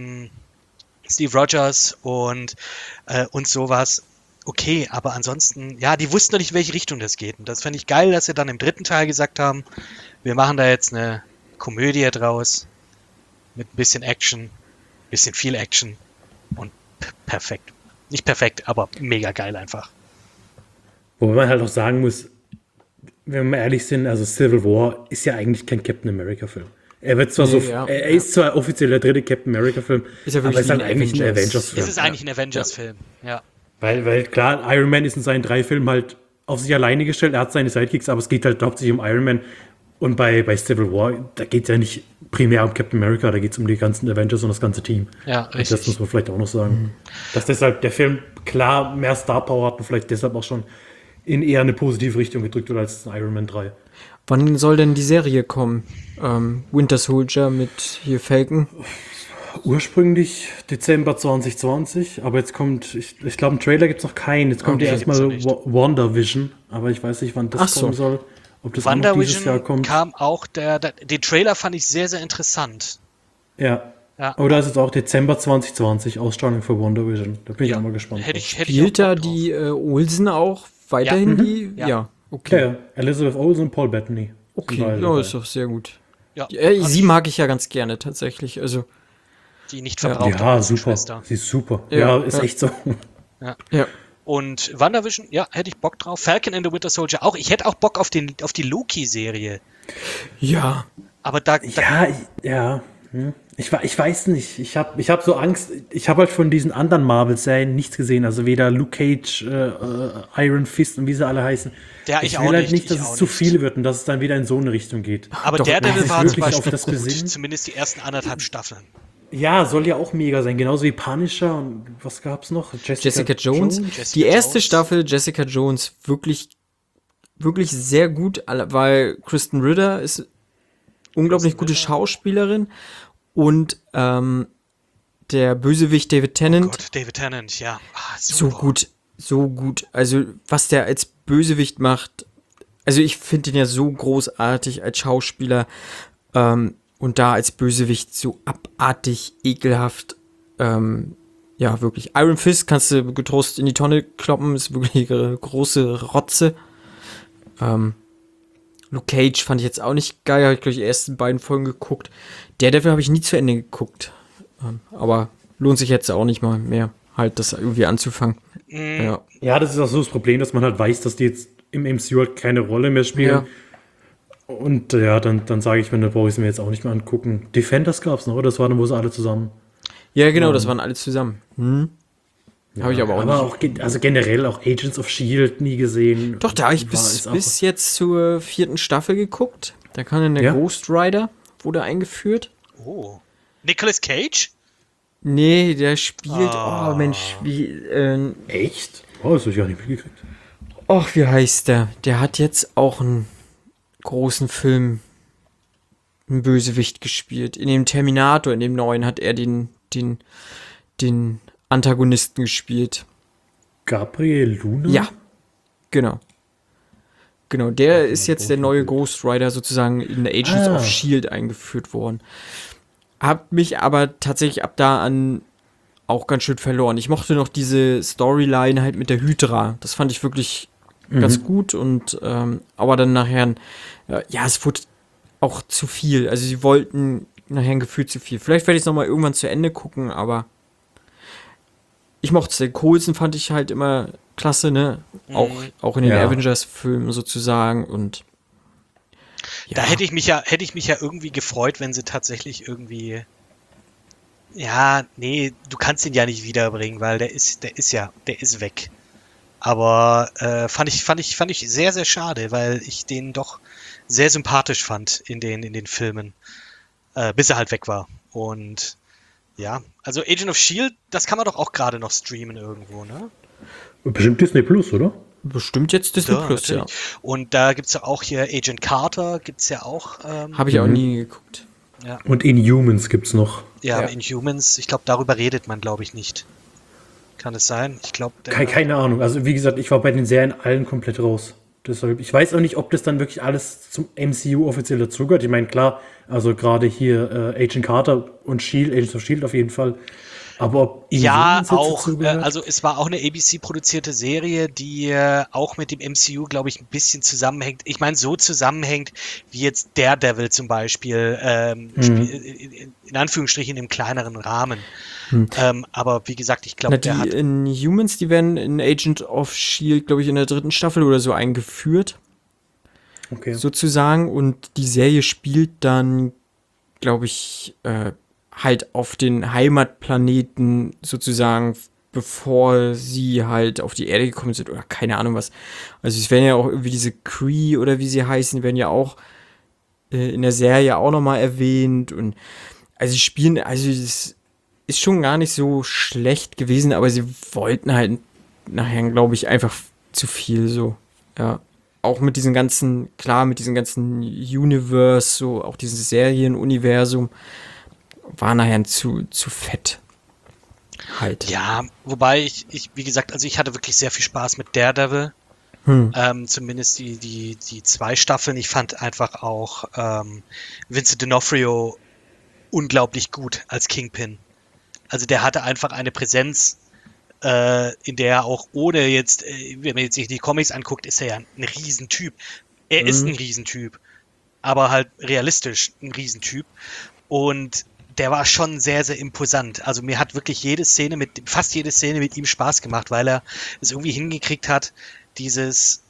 Steve Rogers und sowas. Okay, aber ansonsten, ja, die wussten noch nicht, in welche Richtung das geht. Und das fand ich geil, dass sie dann im dritten Teil gesagt haben, wir machen da jetzt eine Komödie draus mit ein bisschen Action, bisschen viel Action und perfekt. Nicht perfekt, aber mega geil einfach. Wobei man halt auch sagen muss, wenn wir ehrlich sind, also Civil War ist ja eigentlich kein Captain America-Film. Er wird zwar er ist zwar offiziell der dritte Captain America-Film, Ist ja aber wirklich ist halt wie ein eigentlich ein Avengers. Avengers-Film. Es ist eigentlich ein Avengers-Film, ja. Weil klar, Iron Man ist in seinen 3 Filmen halt auf sich alleine gestellt, er hat seine Sidekicks, aber es geht halt hauptsächlich um Iron Man. Und bei Civil War, da geht es ja nicht primär um Captain America, da geht es um die ganzen Avengers und das ganze Team. Ja, Und richtig. das muss man vielleicht auch noch sagen. Dass deshalb der Film klar mehr Star Power hat und vielleicht deshalb auch schon in eher eine positive Richtung gedrückt wird als Iron Man 3. Wann soll denn die Serie kommen? Winter Soldier mit hier Falcon? Ursprünglich Dezember 2020, aber jetzt kommt, ich glaube, einen Trailer gibt es noch keinen. Jetzt kommt Okay, ja erstmal gibt's noch nicht. WandaVision, aber ich weiß nicht, wann das Ach so. kommen soll. Ob das auch noch dieses Jahr WandaVision kommt. kam auch, den Trailer fand ich sehr, sehr interessant. Ja. Ja. Aber da ist jetzt auch Dezember 2020 Ausstrahlung für WandaVision. Da bin ich auch mal gespannt. Hätte drauf. ich auch Spielt da Bock drauf. die Olsen auch weiterhin die? Ja. Ja, okay. Ja, Elizabeth Olsen und Paul Bettany. Okay, Sind beide ja, dabei. ist doch sehr gut. Ja, Sie mag ich ja ganz gerne tatsächlich. Also, die nicht verbrauchte Ja, super. Schwester. Sie ist super. Ja, Ja, ist ja. echt so. ja. Und WandaVision, ja, hätte ich Bock drauf. Falcon and the Winter Soldier auch. Ich hätte auch Bock auf die Loki-Serie. Ja, Aber da Ja. Ich weiß nicht. Ich hab so Angst. Ich habe halt von diesen anderen Marvel-Serien nichts gesehen. Also weder Luke Cage, Iron Fist und wie sie alle heißen. Ja, ich ich will auch halt nicht, nicht, dass ich es auch zu nicht. viel wird und dass es dann wieder in so eine Richtung geht. aber Doch, Daredevil sich war zum wirklich auf Beispiel das gut. besinnen. Zumindest die ersten 1,5 Staffeln. Ja, soll ja auch mega sein. Genauso wie Punisher und was gab's noch? Jessica Jones. Jessica Die erste Jones. Staffel Jessica Jones wirklich, wirklich sehr gut, weil Kristen Ritter ist unglaublich gute Schauspielerin und der Bösewicht David Tennant Gott, David Tennant, ja. so Super. gut, so gut. Also was der als Bösewicht macht, also ich finde ihn ja so großartig als Schauspieler und da als Bösewicht so abartig, ekelhaft. Ja, wirklich. Iron Fist kannst du getrost in die Tonne kloppen, ist wirklich eine große Rotze. Luke Cage fand ich jetzt auch nicht geil, habe ich glaube ich die ersten beiden Folgen geguckt. Daredevil habe ich nie zu Ende geguckt. Aber lohnt sich jetzt auch nicht mal mehr, halt das irgendwie anzufangen. Ja. Ja, das ist auch so das Problem, dass man halt weiß, dass die jetzt im MCU halt keine Rolle mehr spielen. Ja. Und ja, dann sage ich mir, da brauche ich es mir jetzt auch nicht mehr angucken. Defenders gab's noch, oder? Das waren, wo sie alle zusammen. Ja, genau, das waren alle zusammen. Habe ich aber auch nicht. Also generell auch Agents of S.H.I.E.L.D. nie gesehen. Doch, da habe ich Ist auch- bis jetzt zur 4. Staffel geguckt. Da kam dann der Ja? Ghost Rider, wurde eingeführt. Oh. Nicolas Cage? Nee, der spielt, oh Mensch, Echt? Oh, das habe ich gar nicht mitgekriegt. wie heißt der? Der hat jetzt auch einen großen Film, einen Bösewicht gespielt. In dem Terminator, in dem neuen, hat er den Antagonisten gespielt. Gabriel Luna? Ja, genau. Genau, der ist jetzt der neue Ghost Rider sozusagen in Agents of S.H.I.E.L.D. eingeführt worden. Hab mich aber tatsächlich ab da an auch ganz schön verloren. Ich mochte noch diese Storyline halt mit der Hydra. Das fand ich wirklich ganz gut und aber dann nachher, ja, es wurde auch zu viel. Also sie wollten nachher gefühlt zu viel. Vielleicht werde ich es nochmal irgendwann zu Ende gucken, aber ich mochte es. Den Coulson fand ich halt immer klasse, ne? Auch in den Ja. Avengers-Filmen sozusagen und ja. Da hätte ich mich ja irgendwie gefreut, wenn sie tatsächlich irgendwie. Ja, nee, du kannst ihn ja nicht wiederbringen, weil der ist weg. Aber fand ich sehr, sehr schade, weil ich den doch sehr sympathisch fand in den Filmen, bis er halt weg war. Und ja, also Agent of S.H.I.E.L.D., das kann man doch auch gerade noch streamen irgendwo, ne? Bestimmt Disney Plus, oder? Bestimmt jetzt Disney Ja, Plus, ja. natürlich. Und da gibt's ja auch hier Agent Carter, gibt's ja auch. Habe ich auch nie geguckt. Und Inhumans gibt's noch. Ja, Ja. Inhumans, ich glaube, darüber redet man, glaube ich, nicht. Kann es sein? Ich glaube, Keine Ahnung. Also wie gesagt, ich war bei den Serien allen komplett raus. Deshalb, ich weiß auch nicht, ob das dann wirklich alles zum MCU offiziell dazugehört. Ich meine, klar, also gerade hier Agent Carter und S.H.I.E.L.D., Agents of S.H.I.E.L.D. auf jeden Fall. Aber ob ja, Inhumans jetzt auch. dazugehört? Also es war auch eine ABC-produzierte Serie, die auch mit dem MCU, glaube ich, ein bisschen zusammenhängt. Ich meine, so zusammenhängt wie jetzt Daredevil zum Beispiel, in Anführungsstrichen im kleineren Rahmen. Aber wie gesagt, ich glaube, Na, die Inhumans, die werden in Agent of S.H.I.E.L.D., glaube ich, in der 3. Staffel oder so eingeführt, Okay. sozusagen. Und die Serie spielt dann, glaube ich, halt auf den Heimatplaneten sozusagen, bevor sie halt auf die Erde gekommen sind oder keine Ahnung was. Also es werden ja auch irgendwie diese Kree oder wie sie heißen, die werden ja auch in der Serie auch nochmal erwähnt und also sie spielen, also es ist schon gar nicht so schlecht gewesen, aber sie wollten halt nachher, glaube ich, einfach zu viel so, ja. Auch mit diesen ganzen, klar, mit diesem ganzen Universe, so auch dieses Serienuniversum, war nachher zu fett. Halt. ja, wobei ich, wie gesagt, also ich hatte wirklich sehr viel Spaß mit Daredevil. Zumindest die 2 Staffeln. Ich fand einfach auch Vincent D'Onofrio unglaublich gut als Kingpin. Also der hatte einfach eine Präsenz, in der er auch ohne jetzt, wenn man jetzt sich die Comics anguckt, ist er ja ein Riesentyp. Er ist ein Riesentyp, aber halt realistisch ein Riesentyp. Und der war schon sehr, sehr imposant. Also mir hat wirklich fast jede Szene mit ihm Spaß gemacht, weil er es irgendwie hingekriegt hat, dieses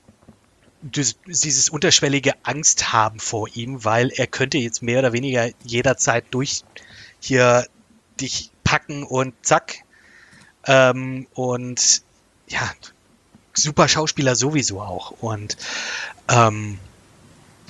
unterschwellige Angst haben vor ihm, weil er könnte jetzt mehr oder weniger jederzeit durch hier dich packen und zack. Und ja, super Schauspieler sowieso auch. Und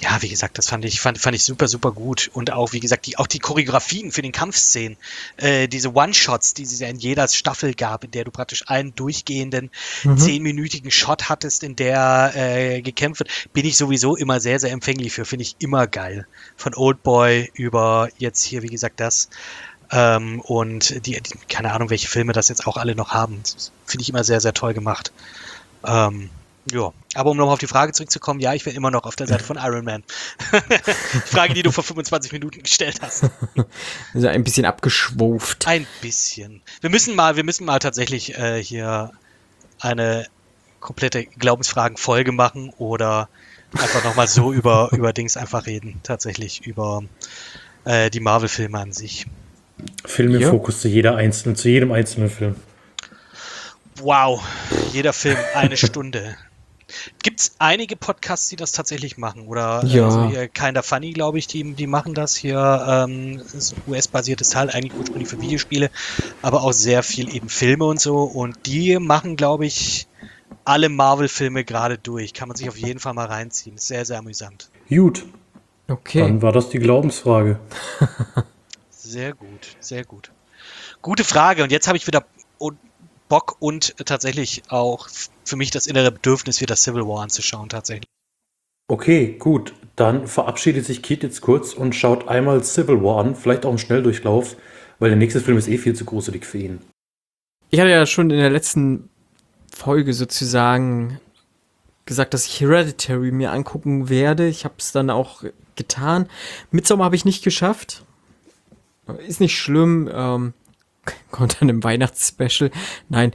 Ja, wie gesagt, das fand ich super, super gut. Und auch, wie gesagt, auch die Choreografien für den Kampfszenen, diese One-Shots, die es ja in jeder Staffel gab, in der du praktisch einen durchgehenden 10-minütigen Shot hattest, in der gekämpft wird, bin ich sowieso immer sehr, sehr empfänglich für. Finde ich immer geil. Von Oldboy über jetzt hier, wie gesagt, das. Und keine Ahnung, welche Filme das jetzt auch alle noch haben. Das finde ich immer sehr, sehr toll gemacht. Ja, aber um nochmal auf die Frage zurückzukommen, ja, ich bin immer noch auf der Seite von Iron Man. Frage, die du vor 25 Minuten gestellt hast. Also ein bisschen abgeschwuft. Ein bisschen. Wir müssen mal tatsächlich hier eine komplette Glaubensfragen-Folge machen oder einfach nochmal so über Dings einfach reden. Tatsächlich über die Marvel-Filme an sich. Film im Fokus zu jedem einzelnen Film. Wow, jeder Film eine Stunde. Gibt es einige Podcasts, die das tatsächlich machen? Oder Ja. also hier Kinda Funny, glaube ich, die machen das hier. Ist ein US-basiertes Teil, eigentlich ursprünglich für Videospiele, aber auch sehr viel eben Filme und so. Und die machen, glaube ich, alle Marvel-Filme gerade durch. Kann man sich auf jeden Fall mal reinziehen. Ist sehr, sehr amüsant. Gut, Okay. dann war das die Glaubensfrage. Sehr gut, sehr gut. Gute Frage. Und jetzt habe ich wieder Bock und tatsächlich auch für mich das innere Bedürfnis, wieder Civil War anzuschauen, tatsächlich. Okay, gut. Dann verabschiedet sich Kit jetzt kurz und schaut einmal Civil War an, vielleicht auch im Schnelldurchlauf, weil der nächste Film ist eh viel zu gruselig für ihn. Ich hatte ja schon in der letzten Folge sozusagen gesagt, dass ich Hereditary mir angucken werde. Ich habe es dann auch getan. Midsommar habe ich nicht geschafft. Ist nicht schlimm. Kommt dann im Weihnachtsspecial. Nein.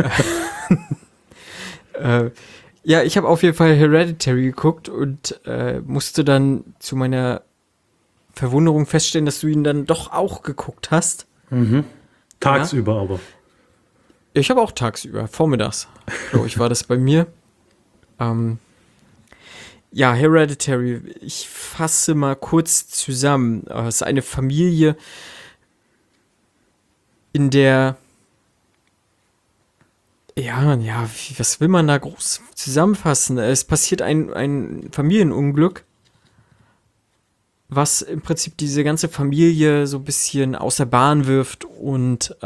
Ja, ich habe auf jeden Fall Hereditary geguckt und musste dann zu meiner Verwunderung feststellen, dass du ihn dann doch auch geguckt hast. Tagsüber aber. Ich habe auch tagsüber, vormittags, glaube ich, war das bei mir. Ja, Hereditary, ich fasse mal kurz zusammen. Es ist eine Familie, in der, was will man da groß zusammenfassen? Es passiert ein Familienunglück, was im Prinzip diese ganze Familie so ein bisschen außer Bahn wirft und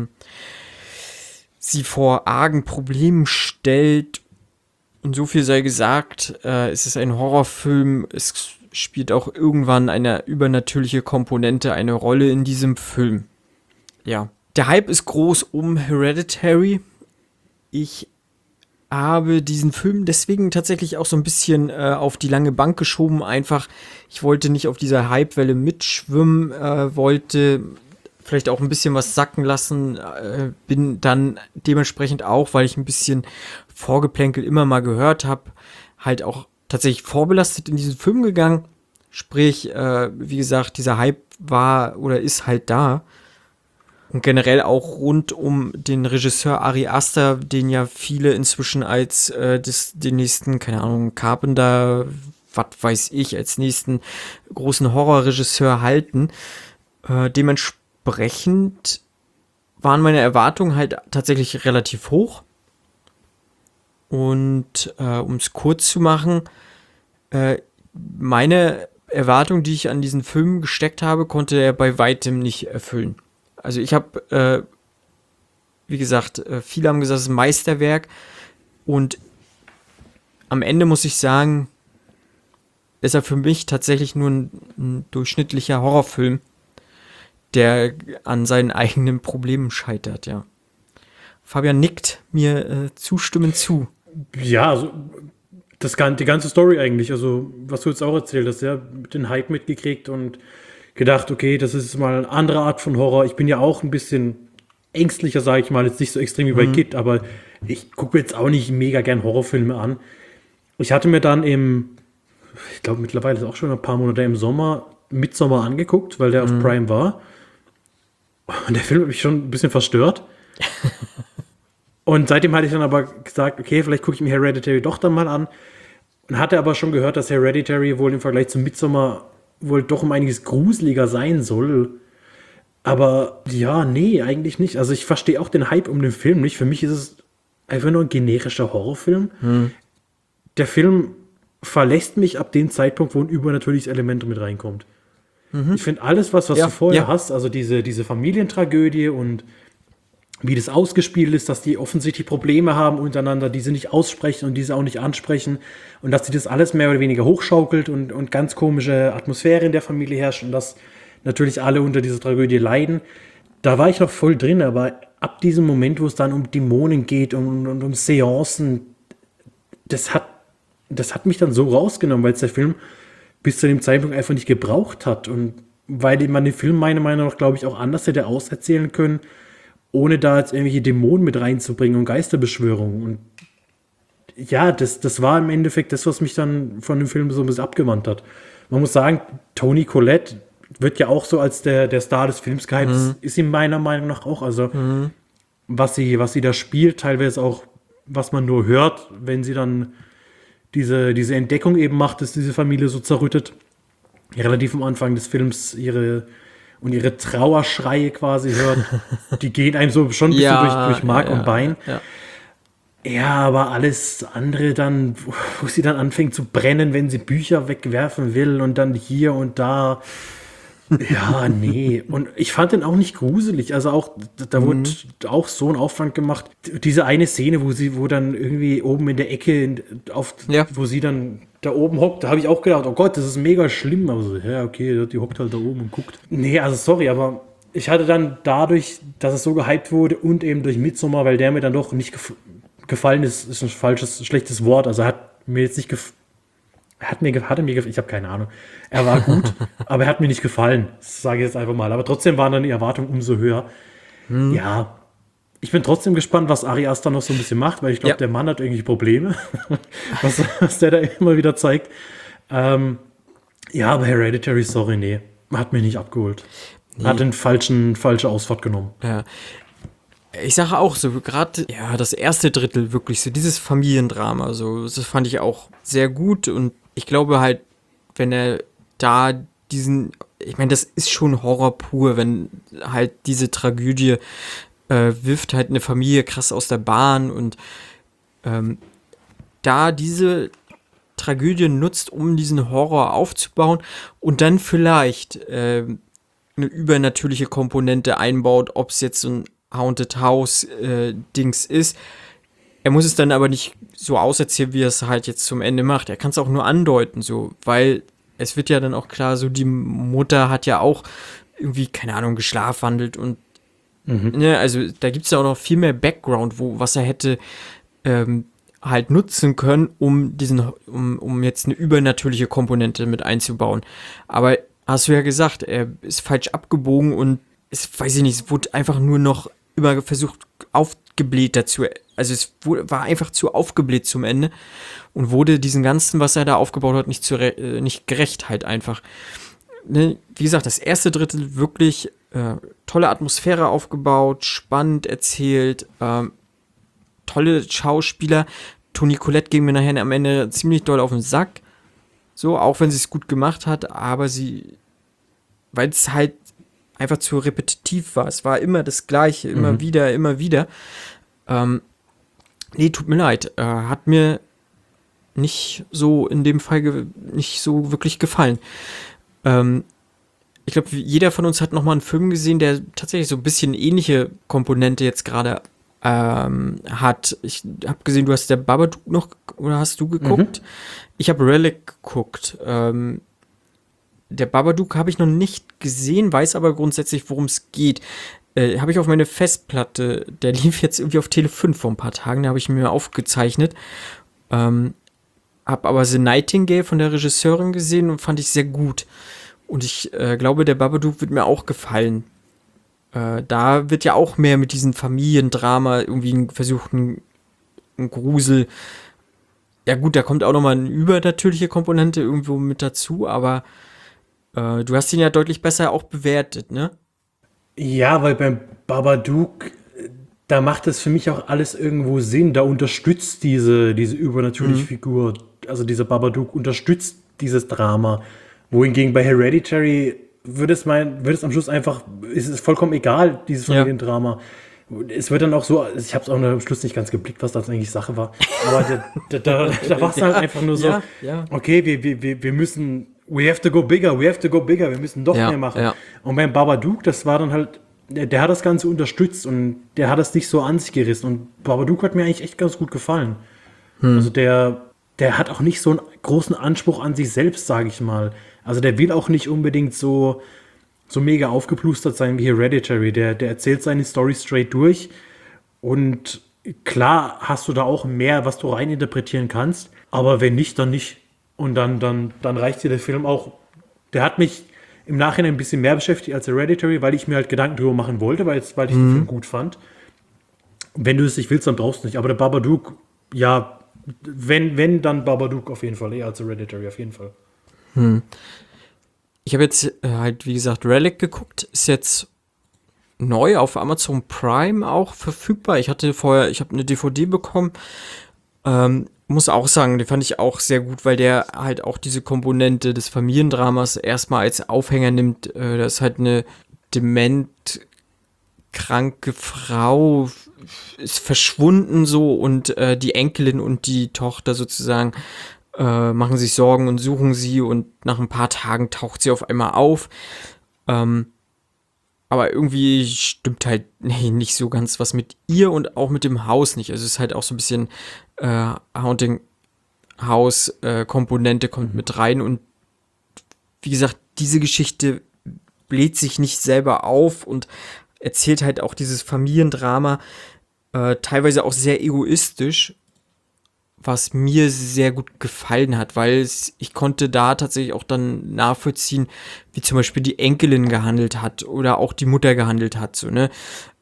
sie vor argen Problemen stellt. Und so viel sei gesagt, es ist ein Horrorfilm, es spielt auch irgendwann eine übernatürliche Komponente eine Rolle in diesem Film. Ja. Der Hype ist groß um Hereditary. Ich habe diesen Film deswegen tatsächlich auch so ein bisschen auf die lange Bank geschoben. Einfach, ich wollte nicht auf dieser Hypewelle mitschwimmen, wollte vielleicht auch ein bisschen was sacken lassen. Bin dann dementsprechend auch, weil ich ein bisschen Vorgeplänkel immer mal gehört habe, halt auch tatsächlich vorbelastet in diesen Film gegangen. Sprich, wie gesagt, dieser Hype war oder ist halt da. Und generell auch rund um den Regisseur Ari Aster, den ja viele inzwischen als den nächsten, keine Ahnung, Carpenter, was weiß ich, als nächsten großen Horrorregisseur halten. Dementsprechend waren meine Erwartungen halt tatsächlich relativ hoch. Und um es kurz zu machen, meine Erwartung, die ich an diesen Film gesteckt habe, konnte er bei weitem nicht erfüllen. Also ich habe, wie gesagt, viele haben gesagt, es ist ein Meisterwerk. Und am Ende muss ich sagen, ist er für mich tatsächlich nur ein durchschnittlicher Horrorfilm, der an seinen eigenen Problemen scheitert, ja. Fabian nickt mir zustimmend zu. Ja, also die ganze Story eigentlich, also was du jetzt auch erzählt hast, ja, den Hype mitgekriegt und gedacht, okay, das ist mal eine andere Art von Horror. Ich bin ja auch ein bisschen ängstlicher, sage ich mal, jetzt nicht so extrem wie bei Kid, aber ich gucke jetzt auch nicht mega gern Horrorfilme an. Ich hatte mir dann ich glaube mittlerweile ist auch schon ein paar Monate im Sommer, Midsommar angeguckt, weil der auf Prime war. Und der Film hat mich schon ein bisschen verstört. Und seitdem hatte ich dann aber gesagt, okay, vielleicht gucke ich mir Hereditary doch dann mal an. Und hatte aber schon gehört, dass Hereditary wohl im Vergleich zu Midsommar wohl doch um einiges gruseliger sein soll. Aber ja, nee, eigentlich nicht. Also ich verstehe auch den Hype um den Film nicht. Für mich ist es einfach nur ein generischer Horrorfilm. Der Film verlässt mich ab dem Zeitpunkt, wo ein übernatürliches Element mit reinkommt. Ich finde alles, was Ja, du vorher ja. hast, also diese Familientragödie und wie das ausgespielt ist, dass die offensichtlich Probleme haben untereinander, die sie nicht aussprechen und diese auch nicht ansprechen und dass sie das alles mehr oder weniger hochschaukelt und ganz komische Atmosphäre in der Familie herrscht und dass natürlich alle unter dieser Tragödie leiden. Da war ich noch voll drin, aber ab diesem Moment, wo es dann um Dämonen geht und um Seancen, das hat mich dann so rausgenommen, weil es der Film bis zu dem Zeitpunkt einfach nicht gebraucht hat und weil man den Film meiner Meinung nach, glaube ich, auch anders hätte auserzählen können, ohne da jetzt irgendwelche Dämonen mit reinzubringen und Geisterbeschwörungen. Und ja, das war im Endeffekt das, was mich dann von dem Film so ein bisschen abgewandt hat. Man muss sagen, Toni Collette wird ja auch so als der Star des Films gehypt. Das ist ihm meiner Meinung nach auch. Also, was sie da spielt, teilweise auch, was man nur hört, wenn sie dann diese Entdeckung eben macht, dass diese Familie so zerrüttet. Relativ am Anfang des Films ihre Trauerschreie quasi hört, die gehen einem so schon ein bisschen durch Mark und Bein. Ja. Ja, aber alles andere dann, wo sie dann anfängt zu brennen, wenn sie Bücher wegwerfen will und dann hier und da. Ja, nee. Und ich fand den auch nicht gruselig. Also auch, da wurde auch so ein Aufwand gemacht. Diese eine Szene, wo dann irgendwie oben in der Ecke, Ja. wo sie dann da oben hockt, da habe ich auch gedacht, oh Gott, das ist mega schlimm. Aber so, ja, okay, die hockt halt da oben und guckt. Nee, also sorry, aber ich hatte dann dadurch, dass es so gehypt wurde und eben durch Midsommar, weil der mir dann doch nicht gefallen ist ein schlechtes Wort. Also er hat mir jetzt nicht ich habe keine Ahnung. Er war gut, aber er hat mir nicht gefallen. Das sage ich jetzt einfach mal. Aber trotzdem waren dann die Erwartungen umso höher. Ja, ich bin trotzdem gespannt, was Ari Aster noch so ein bisschen macht, weil ich glaube, Ja. der Mann hat irgendwie Probleme, was der da immer wieder zeigt. Ja, aber Hereditary, sorry, nee, hat mich nicht abgeholt. Hat den falsche Ausfahrt genommen. Ja. Ich sage auch so, gerade das erste Drittel wirklich so dieses Familiendrama, so das fand ich auch sehr gut und ich glaube halt, wenn er da ich meine, das ist schon Horror pur, wenn halt diese Tragödie wirft halt eine Familie krass aus der Bahn und da diese Tragödie nutzt, um diesen Horror aufzubauen und dann vielleicht eine übernatürliche Komponente einbaut, ob es jetzt so ein Haunted House Dings ist. Er muss es dann aber nicht so auserzählen, wie er es halt jetzt zum Ende macht. Er kann es auch nur andeuten, so, weil es wird ja dann auch klar, so die Mutter hat ja auch irgendwie, keine Ahnung, geschlafwandelt und ne, also da gibt es ja auch noch viel mehr Background, was er hätte halt nutzen können, um jetzt eine übernatürliche Komponente mit einzubauen. Aber hast du ja gesagt, er ist falsch abgebogen und weiß ich nicht, es wurde einfach nur noch immer versucht, aufgebläht dazu. Also war einfach zu aufgebläht zum Ende und wurde diesen ganzen, was er da aufgebaut hat, nicht gerecht halt einfach. Ne? Wie gesagt, das erste Drittel wirklich tolle Atmosphäre aufgebaut, spannend erzählt, tolle Schauspieler. Toni Collette ging mir nachher am Ende ziemlich doll auf den Sack. So, auch wenn sie es gut gemacht hat, aber weil es halt einfach zu repetitiv war. Es war immer das Gleiche, immer wieder, immer wieder. Nee, tut mir leid. Hat mir nicht so in dem Fall nicht so wirklich gefallen. Ich glaube, jeder von uns hat noch mal einen Film gesehen, der tatsächlich so ein bisschen ähnliche Komponente jetzt gerade hat. Ich habe gesehen, du hast der Babadook noch, oder hast du geguckt? Ich habe Relic geguckt. Der Babadook habe ich noch nicht gesehen, weiß aber grundsätzlich, worum es geht. Habe ich auf meine Festplatte, der lief jetzt irgendwie auf Tele 5 vor ein paar Tagen, da habe ich mir aufgezeichnet. Habe aber The Nightingale von der Regisseurin gesehen und fand ich sehr gut. Und ich glaube, der Babadook wird mir auch gefallen. Da wird ja auch mehr mit diesem Familiendrama irgendwie versucht, ein Grusel. Ja gut, da kommt auch nochmal eine übernatürliche Komponente irgendwo mit dazu, aber du hast ihn ja deutlich besser auch bewertet, ne? Ja, weil beim Babadook, da macht es für mich auch alles irgendwo Sinn. Da unterstützt diese übernatürliche Figur, also dieser Babadook unterstützt dieses Drama. Wohingegen bei Hereditary wird es am Schluss einfach, ist es vollkommen egal, dieses Familiendrama. Es wird dann auch so, ich habe es auch am Schluss nicht ganz geblickt, was das eigentlich Sache war. Aber da war es halt einfach nur so, okay, wir müssen, we have to go bigger, wir müssen doch mehr machen. Ja. Und beim Babadook, das war dann halt, der hat das Ganze unterstützt und der hat das nicht so an sich gerissen. Und Babadook hat mir eigentlich echt ganz gut gefallen. Also der hat auch nicht so einen großen Anspruch an sich selbst, sage ich mal. Also der will auch nicht unbedingt so mega aufgeplustert sein wie Hereditary. Der erzählt seine Story straight durch. Und klar hast du da auch mehr, was du reininterpretieren kannst. Aber wenn nicht, dann nicht. Und dann reicht dir der Film auch. Der hat mich im Nachhinein ein bisschen mehr beschäftigt als Hereditary, weil ich mir halt Gedanken drüber machen wollte, weil ich den Film gut fand. Wenn du es nicht willst, dann brauchst du nicht. Aber der Babadook, ja, wenn dann Babadook auf jeden Fall, eher als Hereditary auf jeden Fall. Ich habe jetzt halt, wie gesagt, Relic geguckt. Ist jetzt neu auf Amazon Prime auch verfügbar. Ich habe eine DVD bekommen. Muss auch sagen, den fand ich auch sehr gut, weil der halt auch diese Komponente des Familiendramas erstmal als Aufhänger nimmt. Da ist halt eine dement kranke Frau, ist verschwunden so und die Enkelin und die Tochter sozusagen machen sich Sorgen und suchen sie und nach ein paar Tagen taucht sie auf einmal auf. Aber irgendwie stimmt halt nicht so ganz was mit ihr und auch mit dem Haus nicht. Also es ist halt auch so ein bisschen Haunting House Komponente kommt mit rein und wie gesagt, diese Geschichte bläht sich nicht selber auf und erzählt halt auch dieses Familiendrama teilweise auch sehr egoistisch, was mir sehr gut gefallen hat, weil ich konnte da tatsächlich auch dann nachvollziehen, wie zum Beispiel die Enkelin gehandelt hat oder auch die Mutter gehandelt hat, so, ne?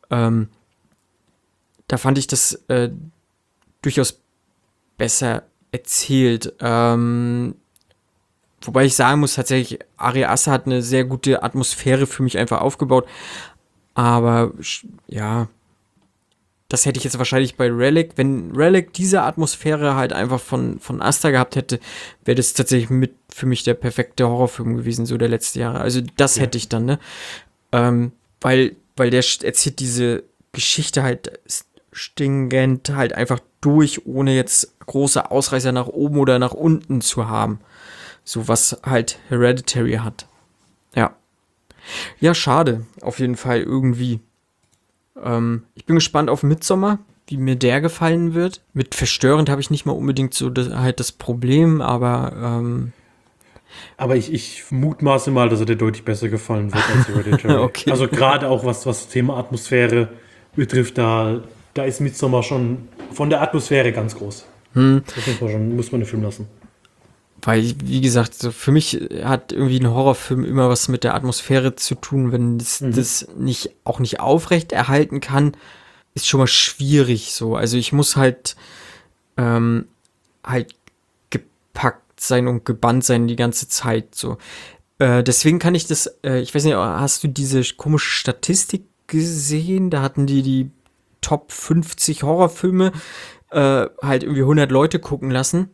Da fand ich das durchaus besser erzählt. Wobei ich sagen muss, tatsächlich, Ari Aster hat eine sehr gute Atmosphäre für mich einfach aufgebaut. Aber ja, das hätte ich jetzt wahrscheinlich bei Relic. Wenn Relic diese Atmosphäre halt einfach von Aster gehabt hätte, wäre das tatsächlich für mich der perfekte Horrorfilm gewesen, so der letzten Jahre. Also das hätte ich dann, ne? Weil der erzählt diese Geschichte halt stringent halt einfach durch, ohne jetzt große Ausreißer nach oben oder nach unten zu haben. So was halt Hereditary hat. Ja. Ja, schade. Auf jeden Fall irgendwie. Ich bin gespannt auf Midsommar, wie mir der gefallen wird. Mit verstörend habe ich nicht mal unbedingt so das Problem, aber Aber ich mutmaße mal, dass er dir deutlich besser gefallen wird als Hereditary. Okay. Also gerade auch was das Thema Atmosphäre betrifft, da ist Midsommar schon von der Atmosphäre ganz groß. Das muss man den Film lassen. weil, wie gesagt, so für mich hat irgendwie ein Horrorfilm immer was mit der Atmosphäre zu tun. Wenn das nicht aufrecht erhalten kann, ist schon mal schwierig so. Also ich muss halt gepackt sein und gebannt sein die ganze Zeit so. Deswegen kann ich das, ich weiß nicht, hast du diese komische Statistik gesehen? Da hatten die Top 50 Horrorfilme halt irgendwie 100 Leute gucken lassen.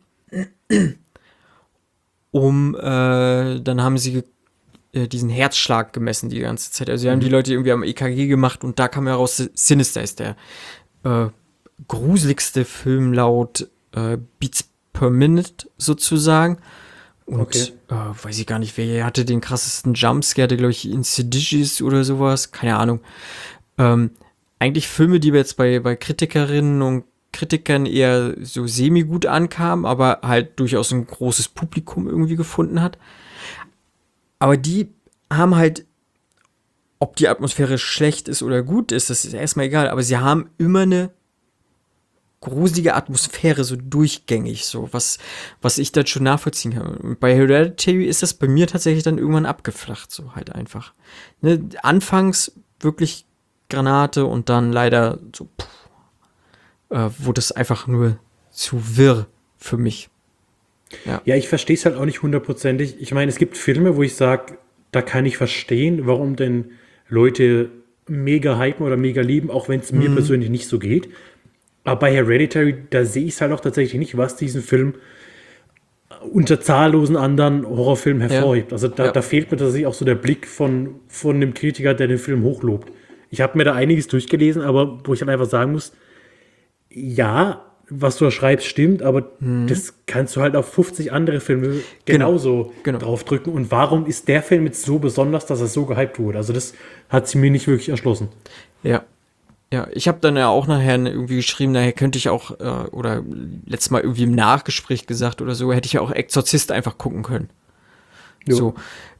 Dann haben sie diesen Herzschlag gemessen die ganze Zeit. Also sie haben die Leute irgendwie am EKG gemacht und da kam heraus, Sinister ist der gruseligste Film laut Beats per Minute sozusagen. Und weiß ich gar nicht, wer hatte den krassesten Jumpscare, der glaube ich Insidious oder sowas, keine Ahnung. Eigentlich Filme, die wir jetzt bei Kritikerinnen und Kritikern eher so semi-gut ankamen, aber halt durchaus ein großes Publikum irgendwie gefunden hat. Aber die haben halt, ob die Atmosphäre schlecht ist oder gut ist, das ist erstmal egal, aber sie haben immer eine gruselige Atmosphäre, so durchgängig, so, was ich dann schon nachvollziehen kann. Und bei Hereditary ist das bei mir tatsächlich dann irgendwann abgeflacht, so halt einfach. Ne? Anfangs wirklich Granate und dann leider so, wurde es einfach nur zu wirr für mich. Ja, ich verstehe es halt auch nicht hundertprozentig. Ich meine, es gibt Filme, wo ich sage, da kann ich verstehen, warum denn Leute mega hypen oder mega lieben, auch wenn es mir persönlich nicht so geht. Aber bei Hereditary, da sehe ich es halt auch tatsächlich nicht, was diesen Film unter zahllosen anderen Horrorfilmen hervorhebt. Also da fehlt mir tatsächlich auch so der Blick von dem Kritiker, der den Film hochlobt. Ich habe mir da einiges durchgelesen, aber wo ich dann einfach sagen muss, ja, was du da schreibst, stimmt, aber das kannst du halt auf 50 andere Filme genauso Genau. draufdrücken. Und warum ist der Film jetzt so besonders, dass er so gehypt wurde? Also das hat sie mir nicht wirklich erschlossen. Ja. Ja, ich habe dann ja auch nachher irgendwie geschrieben, daher könnte ich auch, oder letztes Mal irgendwie im Nachgespräch gesagt oder so, hätte ich ja auch Exorzist einfach gucken können. Jo. So.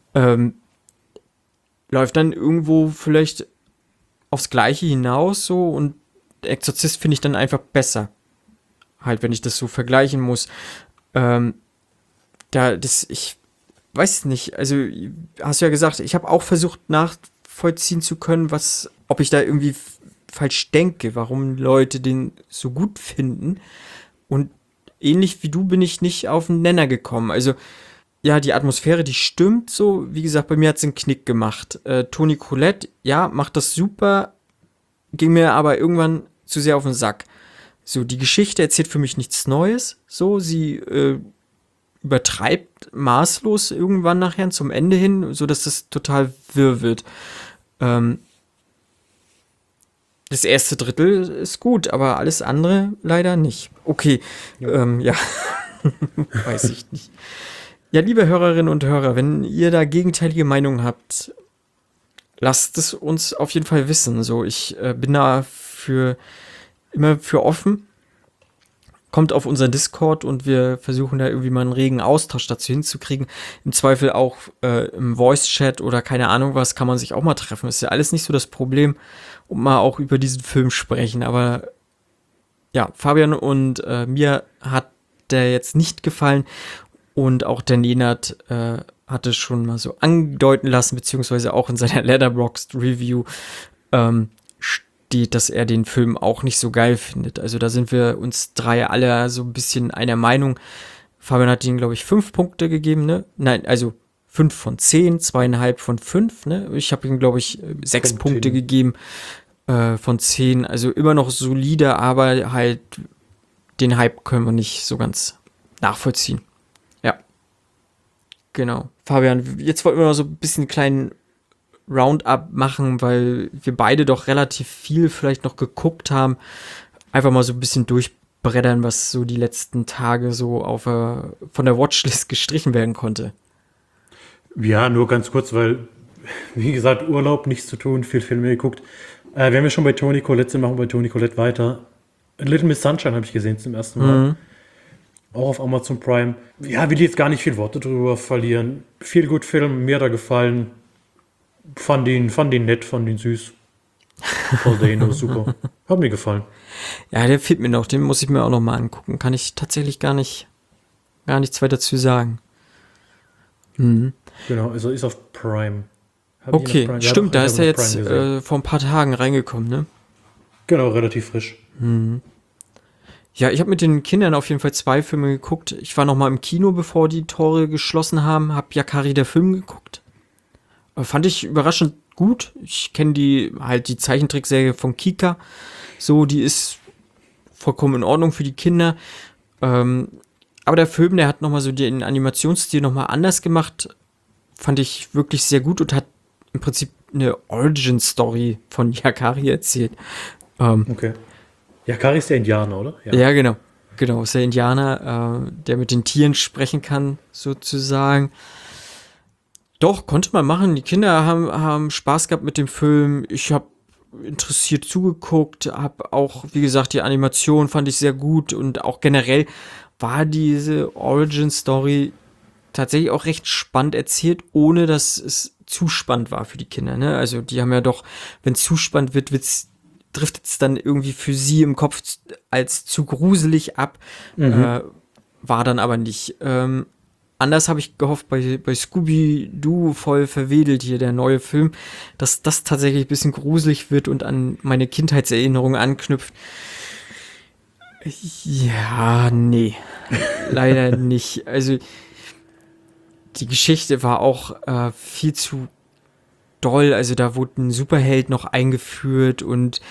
Läuft dann irgendwo vielleicht aufs Gleiche hinaus so und Exorzist finde ich dann einfach besser. Halt, wenn ich das so vergleichen muss. Ich weiß nicht, also hast du ja gesagt, ich habe auch versucht nachvollziehen zu können, ob ich da irgendwie falsch denke, warum Leute den so gut finden. Und ähnlich wie du bin ich nicht auf den Nenner gekommen. Also, ja, die Atmosphäre, die stimmt so. Wie gesagt, bei mir hat es einen Knick gemacht. Toni Collette, ja, macht das super, ging mir aber irgendwann zu sehr auf den Sack. So, die Geschichte erzählt für mich nichts Neues. So, sie übertreibt maßlos irgendwann nachher zum Ende hin, so dass das total wirr wird. Das erste Drittel ist gut, aber alles andere leider nicht. Okay, ja, weiß ich nicht. Ja, liebe Hörerinnen und Hörer, wenn ihr da gegenteilige Meinungen habt, lasst es uns auf jeden Fall wissen. So, ich bin da immer für offen. Kommt auf unseren Discord und wir versuchen da irgendwie mal einen regen Austausch dazu hinzukriegen. Im Zweifel auch im Voice-Chat oder keine Ahnung was, kann man sich auch mal treffen. Ist ja alles nicht so das Problem und mal auch über diesen Film sprechen. Aber ja, Fabian und mir hat der jetzt nicht gefallen und auch der Nenad hatte schon mal so andeuten lassen, beziehungsweise auch in seiner Letterboxd-Review steht, dass er den Film auch nicht so geil findet. Also da sind wir uns drei alle so ein bisschen einer Meinung. Fabian hat ihm, glaube ich, 5 Punkte gegeben, ne? Nein, also 5 von 10, 2,5 von 5, ne? Ich habe ihm, glaube ich, 6 Punkte gegeben von 10. Also immer noch solide, aber halt den Hype können wir nicht so ganz nachvollziehen. Ja. Genau. Fabian, jetzt wollten wir noch so ein bisschen einen kleinen Roundup machen, weil wir beide doch relativ viel vielleicht noch geguckt haben. Einfach mal so ein bisschen durchbrettern, was so die letzten Tage so von der Watchlist gestrichen werden konnte. Ja, nur ganz kurz, weil, wie gesagt, Urlaub, nichts zu tun, viel Filme geguckt. Wenn wir schon bei Toni Collette sind, machen wir bei Toni Collette weiter. Little Miss Sunshine habe ich gesehen zum ersten Mal. Auch auf Amazon Prime. Ja, will jetzt gar nicht viel Worte drüber verlieren. Viel gut Film, mir hat er gefallen. Fand ihn nett, fand ihn süß. Paul Dano, super. Hat mir gefallen. Ja, der fehlt mir noch, den muss ich mir auch noch mal angucken. Kann ich tatsächlich gar nichts weiter zu sagen. Genau, also ist auf Prime. Okay, Prime? stimmt, Ja, da doch, ist ich er hab auf Prime jetzt gesehen. vor ein paar Tagen reingekommen, ne? Genau, relativ frisch. Ja, ich habe mit den Kindern auf jeden Fall 2 Filme geguckt. Ich war noch mal im Kino, bevor die Tore geschlossen haben, habe Yakari der Film geguckt. Fand ich überraschend gut. Ich kenne die Zeichentrickserie von Kika. So, die ist vollkommen in Ordnung für die Kinder. Aber der Film, der hat nochmal so den Animationsstil nochmal anders gemacht. Fand ich wirklich sehr gut und hat im Prinzip eine Origin-Story von Yakari erzählt. Okay. Yakari ist der Indianer, oder? Ja, genau. Genau, ist der Indianer, der mit den Tieren sprechen kann, sozusagen. Doch, konnte man machen. Die Kinder haben Spaß gehabt mit dem Film. Ich habe interessiert zugeguckt, habe auch, wie gesagt, die Animation fand ich sehr gut und auch generell war diese Origin-Story tatsächlich auch recht spannend erzählt, ohne dass es zu spannend war für die Kinder. Ne? Also die haben ja doch, wenn es zu spannend wird, driftet es dann irgendwie für sie im Kopf als zu gruselig ab. War dann aber nicht. Anders habe ich gehofft bei Scooby-Doo, voll verwedelt hier, der neue Film, dass das tatsächlich ein bisschen gruselig wird und an meine Kindheitserinnerungen anknüpft. Ja, nee, leider nicht. Also die Geschichte war auch viel zu doll. Also da wurde ein Superheld noch eingeführt und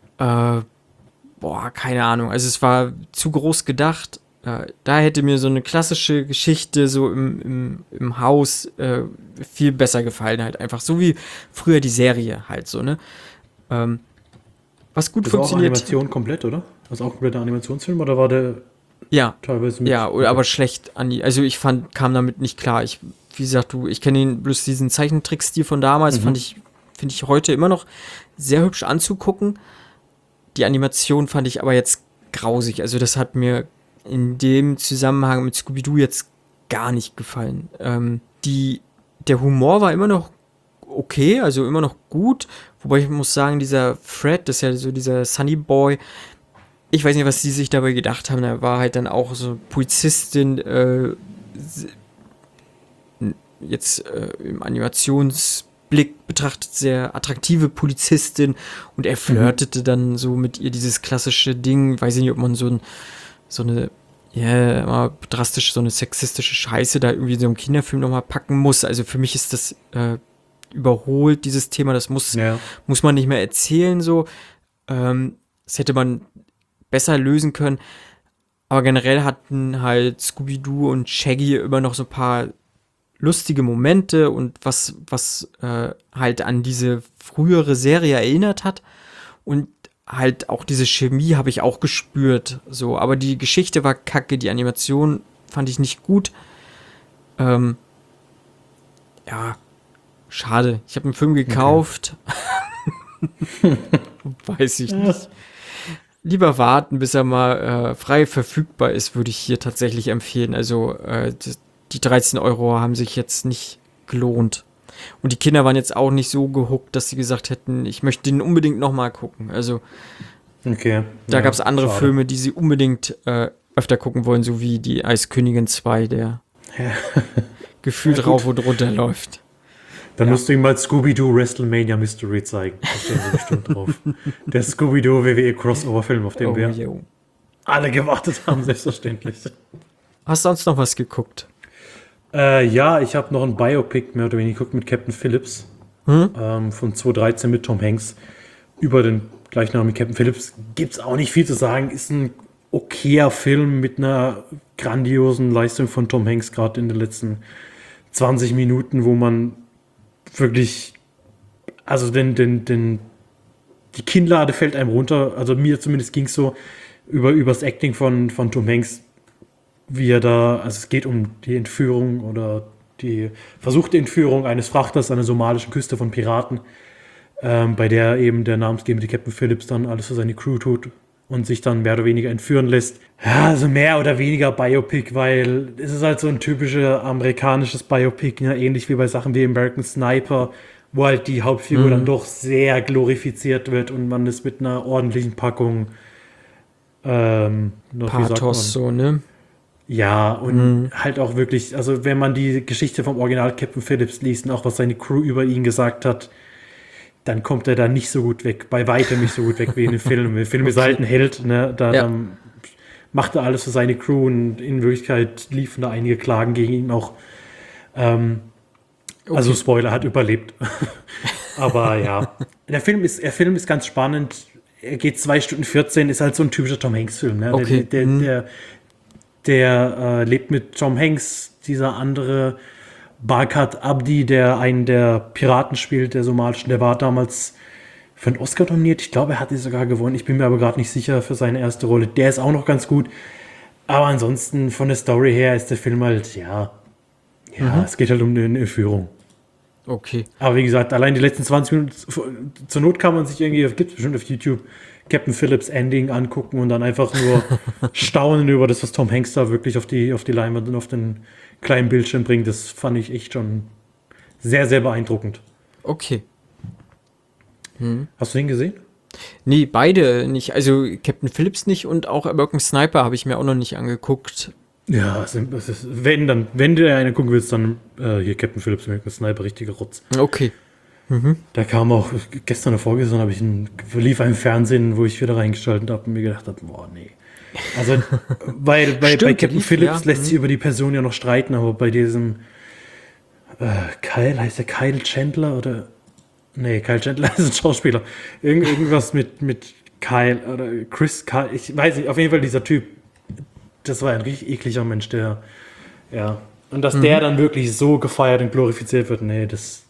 keine Ahnung. Also es war zu groß gedacht. Da hätte mir so eine klassische Geschichte so im Haus viel besser gefallen halt. Einfach so wie früher die Serie halt so, ne? Was gut Das war auch funktioniert. Animation komplett, oder? Das auch ein kompletter Animationsfilm oder war der Ja, teilweise mit? ja, aber schlecht also ich kam damit nicht klar. Wie gesagt, ich kenne bloß diesen Zeichentrickstil von damals, finde ich heute immer noch sehr hübsch anzugucken. Die Animation fand ich aber jetzt grausig. Also das hat mir in dem Zusammenhang mit Scooby-Doo jetzt gar nicht gefallen. Der Humor war immer noch okay, also immer noch gut. Wobei ich muss sagen, dieser Fred, das ist ja so dieser Sunny Boy, ich weiß nicht, was die sich dabei gedacht haben. Er war halt dann auch so Polizistin, jetzt im Animationsblick betrachtet sehr attraktive Polizistin und er flirtete dann so mit ihr dieses klassische Ding, weiß ich nicht, ob man so eine immer drastisch so eine sexistische Scheiße da irgendwie so im Kinderfilm nochmal packen muss. Also für mich ist das überholt, dieses Thema, das muss man nicht mehr erzählen so. Das hätte man besser lösen können. Aber generell hatten halt Scooby-Doo und Shaggy immer noch so ein paar lustige Momente und was halt an diese frühere Serie erinnert hat. Und halt auch diese Chemie habe ich auch gespürt. So, aber die Geschichte war kacke, die Animation fand ich nicht gut. Ja, schade. Ich habe einen Film gekauft. Okay. Weiß ich nicht. Lieber warten, bis er mal frei verfügbar ist, würde ich hier tatsächlich empfehlen. Also die 13 Euro haben sich jetzt nicht gelohnt. Und die Kinder waren jetzt auch nicht so gehuckt, dass sie gesagt hätten, ich möchte den unbedingt nochmal gucken. Also da gab es andere Filme, die sie unbedingt öfter gucken wollen, so wie die Eiskönigin 2, der gefühlt rauf und runter läuft. Dann musst du ihm mal Scooby-Doo WrestleMania Mystery zeigen. Da stehen sie bestimmt drauf. Der Scooby-Doo WWE Crossover-Film, auf den wir alle gewartet haben, selbstverständlich. Hast du sonst noch was geguckt? Ja, ich habe noch ein Biopic mehr oder weniger geguckt mit Captain Phillips von 2013 mit Tom Hanks über den gleichnamigen Captain Phillips. Gibt es auch nicht viel zu sagen. Ist ein okayer Film mit einer grandiosen Leistung von Tom Hanks, gerade in den letzten 20 Minuten, wo man wirklich, also die Kinnlade fällt einem runter. Also mir zumindest ging es so übers Acting von Tom Hanks, wie er da, also es geht um die Entführung oder die versuchte Entführung eines Frachters an der somalischen Küste von Piraten, bei der eben der namensgebende Captain Phillips dann alles für seine Crew tut und sich dann mehr oder weniger entführen lässt. Ja, also mehr oder weniger Biopic, weil es ist halt so ein typisches amerikanisches Biopic, ja, ähnlich wie bei Sachen wie American Sniper, wo halt die Hauptfigur dann doch sehr glorifiziert wird und man es mit einer ordentlichen Packung Pathos, so, ne? Ja, und halt auch wirklich, also wenn man die Geschichte vom Original Captain Phillips liest und auch was seine Crew über ihn gesagt hat, dann kommt er da nicht so gut weg, bei weitem nicht so gut weg wie in den Filmen. Der Film ist halt ein Held, ne? Da macht er alles für seine Crew und in Wirklichkeit liefen da einige Klagen gegen ihn auch. Also Spoiler, hat überlebt. Aber ja, der Film ist ganz spannend. Er geht 2 Stunden 14, ist halt so ein typischer Tom Hanks-Film. Ne? Okay. Der lebt mit Tom Hanks, dieser andere Barkat Abdi, der einen der Piraten spielt, der somalischen, der war damals für einen Oscar nominiert. Ich glaube, er hat die sogar gewonnen. Ich bin mir aber gerade nicht sicher für seine erste Rolle. Der ist auch noch ganz gut. Aber ansonsten von der Story her ist der Film halt, es geht halt um eine Entführung. Okay. Aber wie gesagt, allein die letzten 20 Minuten, zur Not kann man sich irgendwie, gibt es bestimmt auf YouTube, Captain Phillips Ending angucken und dann einfach nur staunen über das, was Tom Hanks da wirklich auf die Leinwand und auf den kleinen Bildschirm bringt. Das fand ich echt schon sehr, sehr beeindruckend. Okay. Hast du den gesehen? Nee, beide nicht. Also Captain Phillips nicht und auch American Sniper habe ich mir auch noch nicht angeguckt. Ja, wenn du eine gucken willst, dann hier Captain Phillips, American Sniper, richtiger Rotz. Okay. Da kam auch gestern oder vorgestern, lief ein Fernsehen, wo ich wieder reingeschaltet habe und mir gedacht habe, boah, nee. Also, weil bei Captain Phillips lässt sich über die Person ja noch streiten, aber bei diesem heißt der Kyle Chandler oder? Nee, Kyle Chandler ist ein Schauspieler. Irgendwas mit Kyle oder Chris Kyle, ich weiß nicht, auf jeden Fall dieser Typ. Das war ein richtig ekliger Mensch, der, ja. Und dass der dann wirklich so gefeiert und glorifiziert wird, nee, das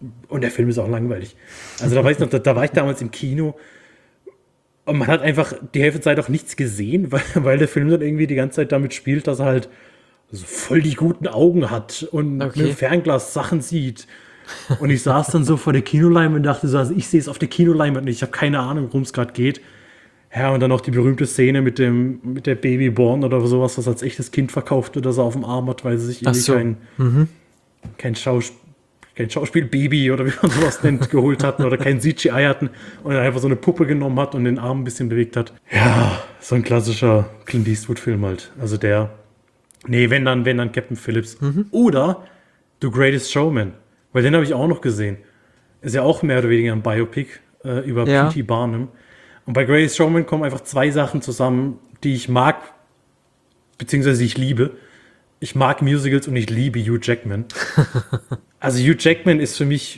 Und der Film ist auch langweilig. Also da weiß ich noch, da war ich damals im Kino und man hat einfach die Hälfte der Zeit auch nichts gesehen, weil der Film dann irgendwie die ganze Zeit damit spielt, dass er halt so voll die guten Augen hat und mit dem Fernglas Sachen sieht. Und ich saß dann so vor der Kinoleinwand und dachte so, also ich sehe es auf der Kinoleinwand und ich habe keine Ahnung, worum es gerade geht. Ja, und dann noch die berühmte Szene mit der Babyborn oder sowas, was als echtes Kind verkauft wird, das er auf dem Arm hat, weil sie sich irgendwie kein Schauspiel-Baby oder wie man sowas nennt, geholt hatten oder kein CGI hatten und dann einfach so eine Puppe genommen hat und den Arm ein bisschen bewegt hat. Ja, so ein klassischer Clint Eastwood-Film halt. Also wenn dann Captain Phillips. Oder The Greatest Showman, weil den habe ich auch noch gesehen. Ist ja auch mehr oder weniger ein Biopic über P.T. Barnum. Und bei Greatest Showman kommen einfach zwei Sachen zusammen, die ich mag, beziehungsweise ich liebe. Ich mag Musicals und ich liebe Hugh Jackman. Also Hugh Jackman ist für mich,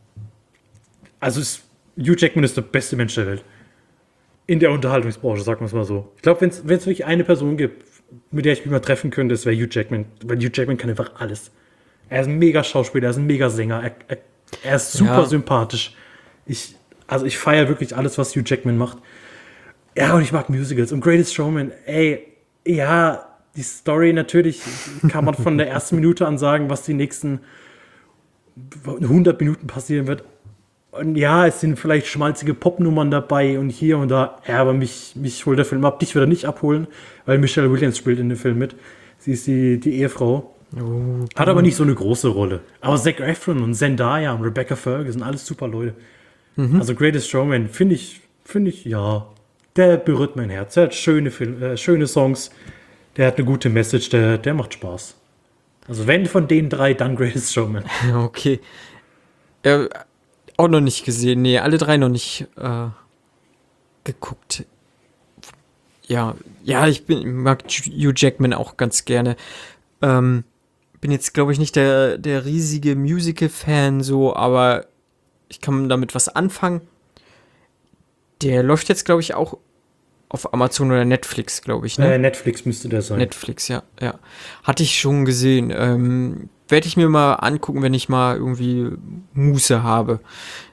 Hugh Jackman ist der beste Mensch der Welt. In der Unterhaltungsbranche, sagen wir es mal so. Ich glaube, wenn es wirklich eine Person gibt, mit der ich mich mal treffen könnte, das wäre Hugh Jackman. Weil Hugh Jackman kann einfach alles. Er ist ein mega Schauspieler, er ist ein mega Sänger, er ist super sympathisch. Ich feiere wirklich alles, was Hugh Jackman macht. Ja, und ich mag Musicals. Und Greatest Showman, die Story natürlich kann man von der ersten Minute an sagen, was die nächsten 100 Minuten passieren wird. Und ja, es sind vielleicht schmalzige Popnummern dabei und hier und da. Ja, aber mich holt der Film ab. Dich wird er nicht abholen, weil Michelle Williams spielt in dem Film mit. Sie ist die Ehefrau. Hat aber nicht so eine große Rolle. Aber Zac Efron und Zendaya und Rebecca Ferguson, alles super Leute. Also Greatest Showman finde ich, ja, der berührt mein Herz. Er hat schöne Songs, der hat eine gute Message, der macht Spaß. Also wenn von den drei, dann Greatest Showman. Okay. Auch noch nicht gesehen. Nee, alle drei noch nicht geguckt. Ja, ich mag Hugh Jackman auch ganz gerne. Bin jetzt, glaube ich, nicht der riesige Musical-Fan so, aber ich kann damit was anfangen. Der läuft jetzt, glaube ich, auch auf Amazon oder Netflix, glaube ich, ne? Netflix müsste der sein. Netflix, ja. Hatte ich schon gesehen. Werde ich mir mal angucken, wenn ich mal irgendwie Muße habe.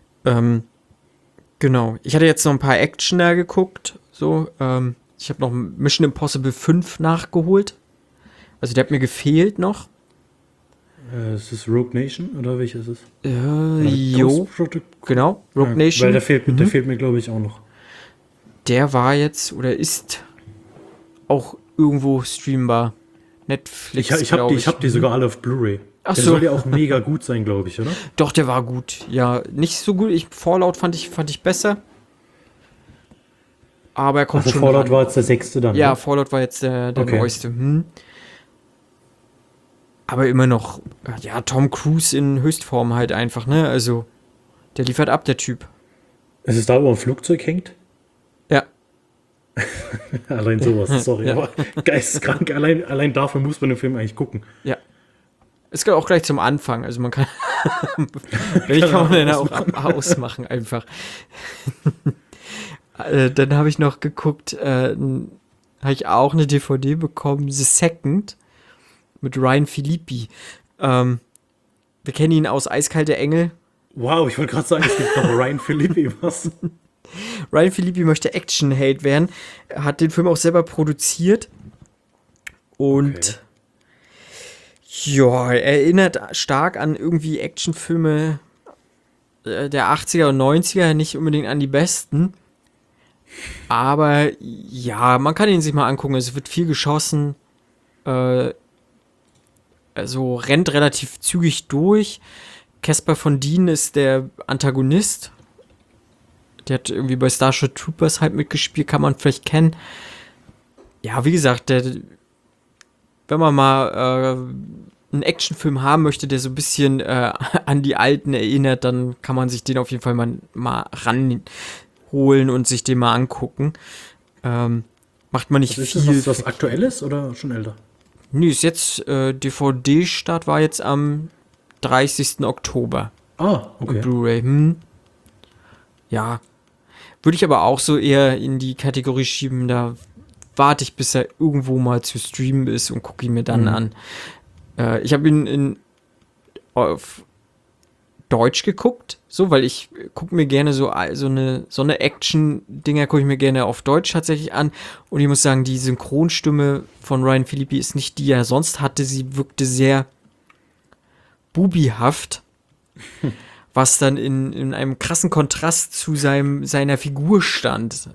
Genau. Ich hatte jetzt noch ein paar Actioner geguckt. So, ich habe noch Mission Impossible 5 nachgeholt. Also der hat mir gefehlt noch. Ist das Rogue Nation oder welches ist es? Jo. Genau, Rogue Nation. Weil der fehlt mir, glaube ich, auch noch. Der war jetzt oder ist auch irgendwo streambar. Netflix. Ich hab die sogar alle auf Blu-ray. Ach der so. soll ja auch mega gut sein, glaube ich, oder? Doch, der war gut. Ja, nicht so gut. Fallout fand ich besser. Aber er kommt Also schon Fallout ran. war jetzt der 6. dann. Ja, ne? Fallout war jetzt der Okay. neueste. Aber immer noch, ja, Tom Cruise in Höchstform halt einfach, ne? Also, der liefert ab, der Typ. Ist es da, wo ein Flugzeug hängt? Ja. Allein sowas, sorry. Ja. Aber geisteskrank, allein dafür muss man den Film eigentlich gucken. Ja. Es geht auch gleich zum Anfang, also man kann. Wenn kann man den auch ausmachen einfach. Dann habe ich noch geguckt, habe ich auch eine DVD bekommen, The Second, mit Ryan Phillippe. Wir kennen ihn aus Eiskalte Engel. Wow, ich wollte gerade sagen, es gibt noch Ryan Phillippe, was? Ryan Phillippe möchte Action-Held werden. Er hat den Film auch selber produziert. Und ja, erinnert stark an irgendwie Actionfilme der 80er und 90er, nicht unbedingt an die besten. Aber ja, man kann ihn sich mal angucken. Es wird viel geschossen. Also rennt relativ zügig durch. Caspar Van Dien ist der Antagonist. Der hat irgendwie bei Starship Troopers halt mitgespielt, kann man vielleicht kennen. Ja, wie gesagt, wenn man mal einen Actionfilm haben möchte, der so ein bisschen an die alten erinnert, dann kann man sich den auf jeden Fall mal ranholen und sich den mal angucken. Macht man nicht Ist viel. das was Aktuelles oder schon älter? Nee, ist jetzt DVD-Start war jetzt am 30. Oktober. Ah, okay. Blu-ray. Ja. Würde ich aber auch so eher in die Kategorie schieben, da warte ich, bis er irgendwo mal zu streamen ist und gucke ihn mir dann an. Ich habe ihn auf Deutsch geguckt, so, weil ich gucke mir gerne so eine Action-Dinger gucke ich mir gerne auf Deutsch tatsächlich an. Und ich muss sagen, die Synchronstimme von Ryan Phillippe ist nicht die er sonst hatte. Sie wirkte sehr bubihaft, was dann in einem krassen Kontrast zu seiner Figur stand.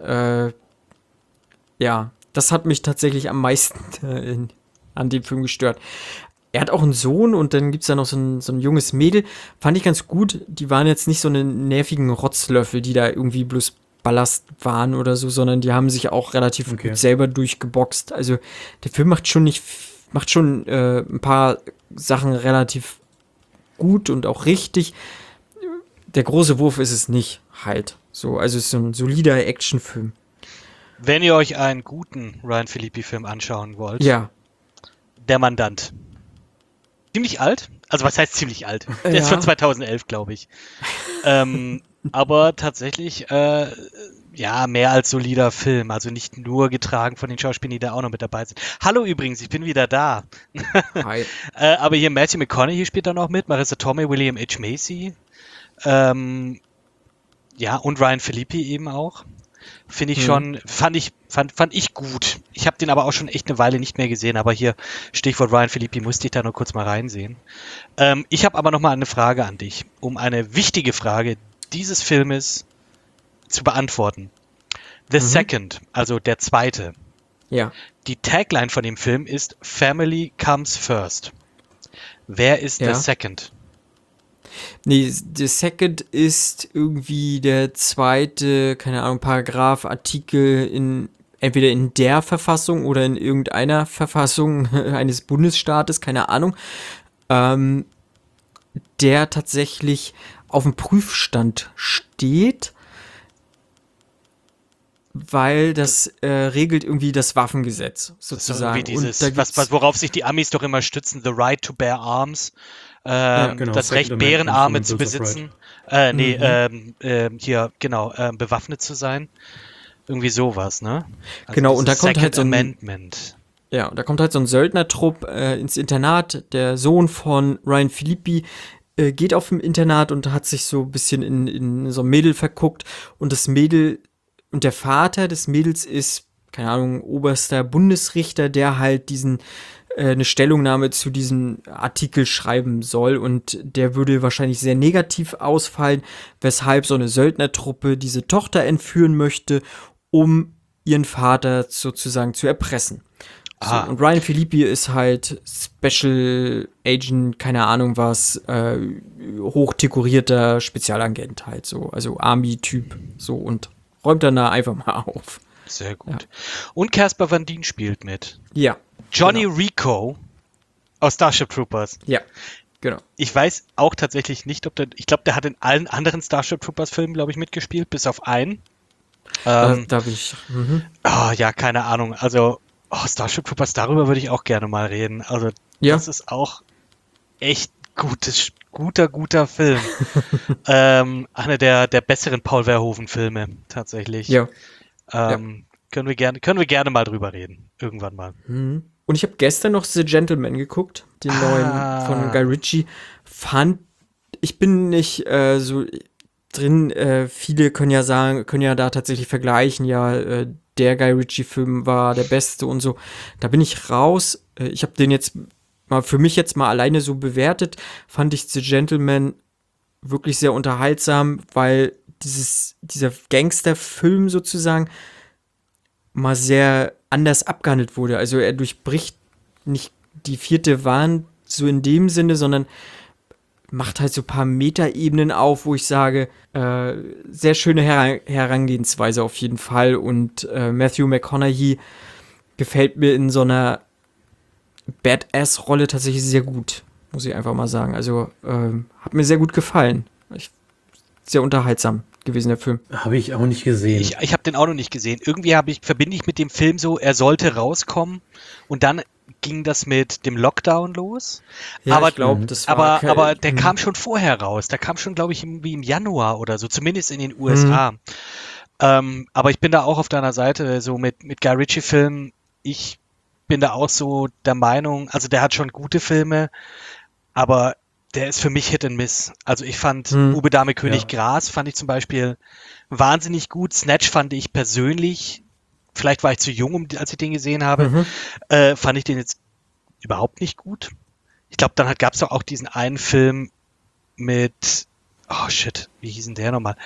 Ja, das hat mich tatsächlich am meisten an dem Film gestört. Er hat auch einen Sohn und dann gibt es da noch so ein junges Mädel. Fand ich ganz gut. Die waren jetzt nicht so eine nervigen Rotzlöffel, die da irgendwie bloß Ballast waren oder so, sondern die haben sich auch relativ gut selber durchgeboxt. Also der Film macht schon ein paar Sachen relativ gut und auch richtig. Der große Wurf ist es nicht halt. So, also es ist so ein solider Actionfilm. Wenn ihr euch einen guten Ryan Phillippe-Film anschauen wollt, Ja. Der Mandant. Ziemlich alt. Also was heißt ziemlich alt? Der ist von 2011, glaube ich. Aber tatsächlich, mehr als solider Film. Also nicht nur getragen von den Schauspielern, die da auch noch mit dabei sind. Hallo übrigens, ich bin wieder da. Hi. Aber hier Matthew McConaughey spielt da noch mit, Marissa Tomei, William H. Macy. Und Ryan Phillippe eben auch. Finde ich schon, fand ich gut. Ich habe den aber auch schon echt eine Weile nicht mehr gesehen, aber hier, Stichwort Ryan Phillippe, musste ich da nur kurz mal reinsehen. Ich habe aber noch mal eine Frage an dich, um eine wichtige Frage dieses Filmes zu beantworten. The Second, also der zweite. Ja. Die Tagline von dem Film ist Family comes first. Wer ist The Second? Nee, The Second ist irgendwie der zweite, keine Ahnung, Paragraph, Artikel entweder in der Verfassung oder in irgendeiner Verfassung eines Bundesstaates, keine Ahnung, der tatsächlich auf dem Prüfstand steht, weil das regelt irgendwie das Waffengesetz sozusagen. Das ist worauf sich die Amis doch immer stützen, the right to bear arms. Das Recht, Bärenarme zu besitzen. Bewaffnet zu sein. Irgendwie sowas, ne? Also genau, und da kommt halt so Amendment. Ja, und da kommt halt so ein Söldnertrupp ins Internat. Der Sohn von Ryan Phillippe geht auf dem Internat und hat sich so ein bisschen in so ein Mädel verguckt. Und das Mädel und der Vater des Mädels ist, keine Ahnung, oberster Bundesrichter, der halt eine Stellungnahme zu diesem Artikel schreiben soll und der würde wahrscheinlich sehr negativ ausfallen, weshalb so eine Söldnertruppe diese Tochter entführen möchte, um ihren Vater sozusagen zu erpressen. So, und Ryan Phillippe ist halt Special Agent, keine Ahnung was, hochdekorierter Spezialagent halt so, also Army-Typ so und räumt dann da einfach mal auf. Sehr gut. Ja. Und Caspar Van Dien spielt mit. Ja. Johnny Rico aus Starship Troopers. Ja, genau. Ich weiß auch tatsächlich nicht, ich glaube, der hat in allen anderen Starship Troopers Filmen, glaube ich, mitgespielt, bis auf einen. Keine Ahnung. Also, Starship Troopers, darüber würde ich auch gerne mal reden. Also, das ist auch echt guter Film. Einer der besseren Paul Verhoeven-Filme, tatsächlich. Ja. Können wir gerne mal drüber reden. Irgendwann mal. Und ich habe gestern noch The Gentleman geguckt, den neuen von Guy Ritchie. Ich bin nicht so drin, viele können ja da tatsächlich vergleichen, der Guy Ritchie-Film war der beste und so. Da bin ich raus. Ich habe den jetzt für mich alleine so bewertet, fand ich The Gentleman wirklich sehr unterhaltsam, weil dieser Gangsterfilm sozusagen mal sehr anders abgehandelt wurde. Also er durchbricht nicht die vierte Wand so in dem Sinne, sondern macht halt so ein paar Metaebenen auf, wo ich sage, sehr schöne Herangehensweise auf jeden Fall und Matthew McConaughey gefällt mir in so einer Badass-Rolle tatsächlich sehr gut, muss ich einfach mal sagen. Also hat mir sehr gut gefallen. Sehr unterhaltsam gewesen, der Film. Habe ich auch nicht gesehen. Ich habe den auch noch nicht gesehen. Irgendwie verbinde ich mit dem Film so, er sollte rauskommen und dann ging das mit dem Lockdown los. Ja, aber ich glaube, das war... Aber der kam schon vorher raus. Der kam schon, glaube ich, irgendwie im Januar oder so, zumindest in den USA. Aber ich bin da auch auf deiner Seite, so mit Guy Ritchie-Filmen. Ich bin da auch so der Meinung, also der hat schon gute Filme, aber der ist für mich Hit and Miss. Also ich fand Hm. Bube Dame König Ja. Gras fand ich zum Beispiel wahnsinnig gut. Snatch fand ich persönlich, vielleicht war ich zu jung, als ich den gesehen habe, fand ich den jetzt überhaupt nicht gut. Ich glaube, dann gab es doch auch diesen einen Film mit, oh shit, wie hieß denn der nochmal?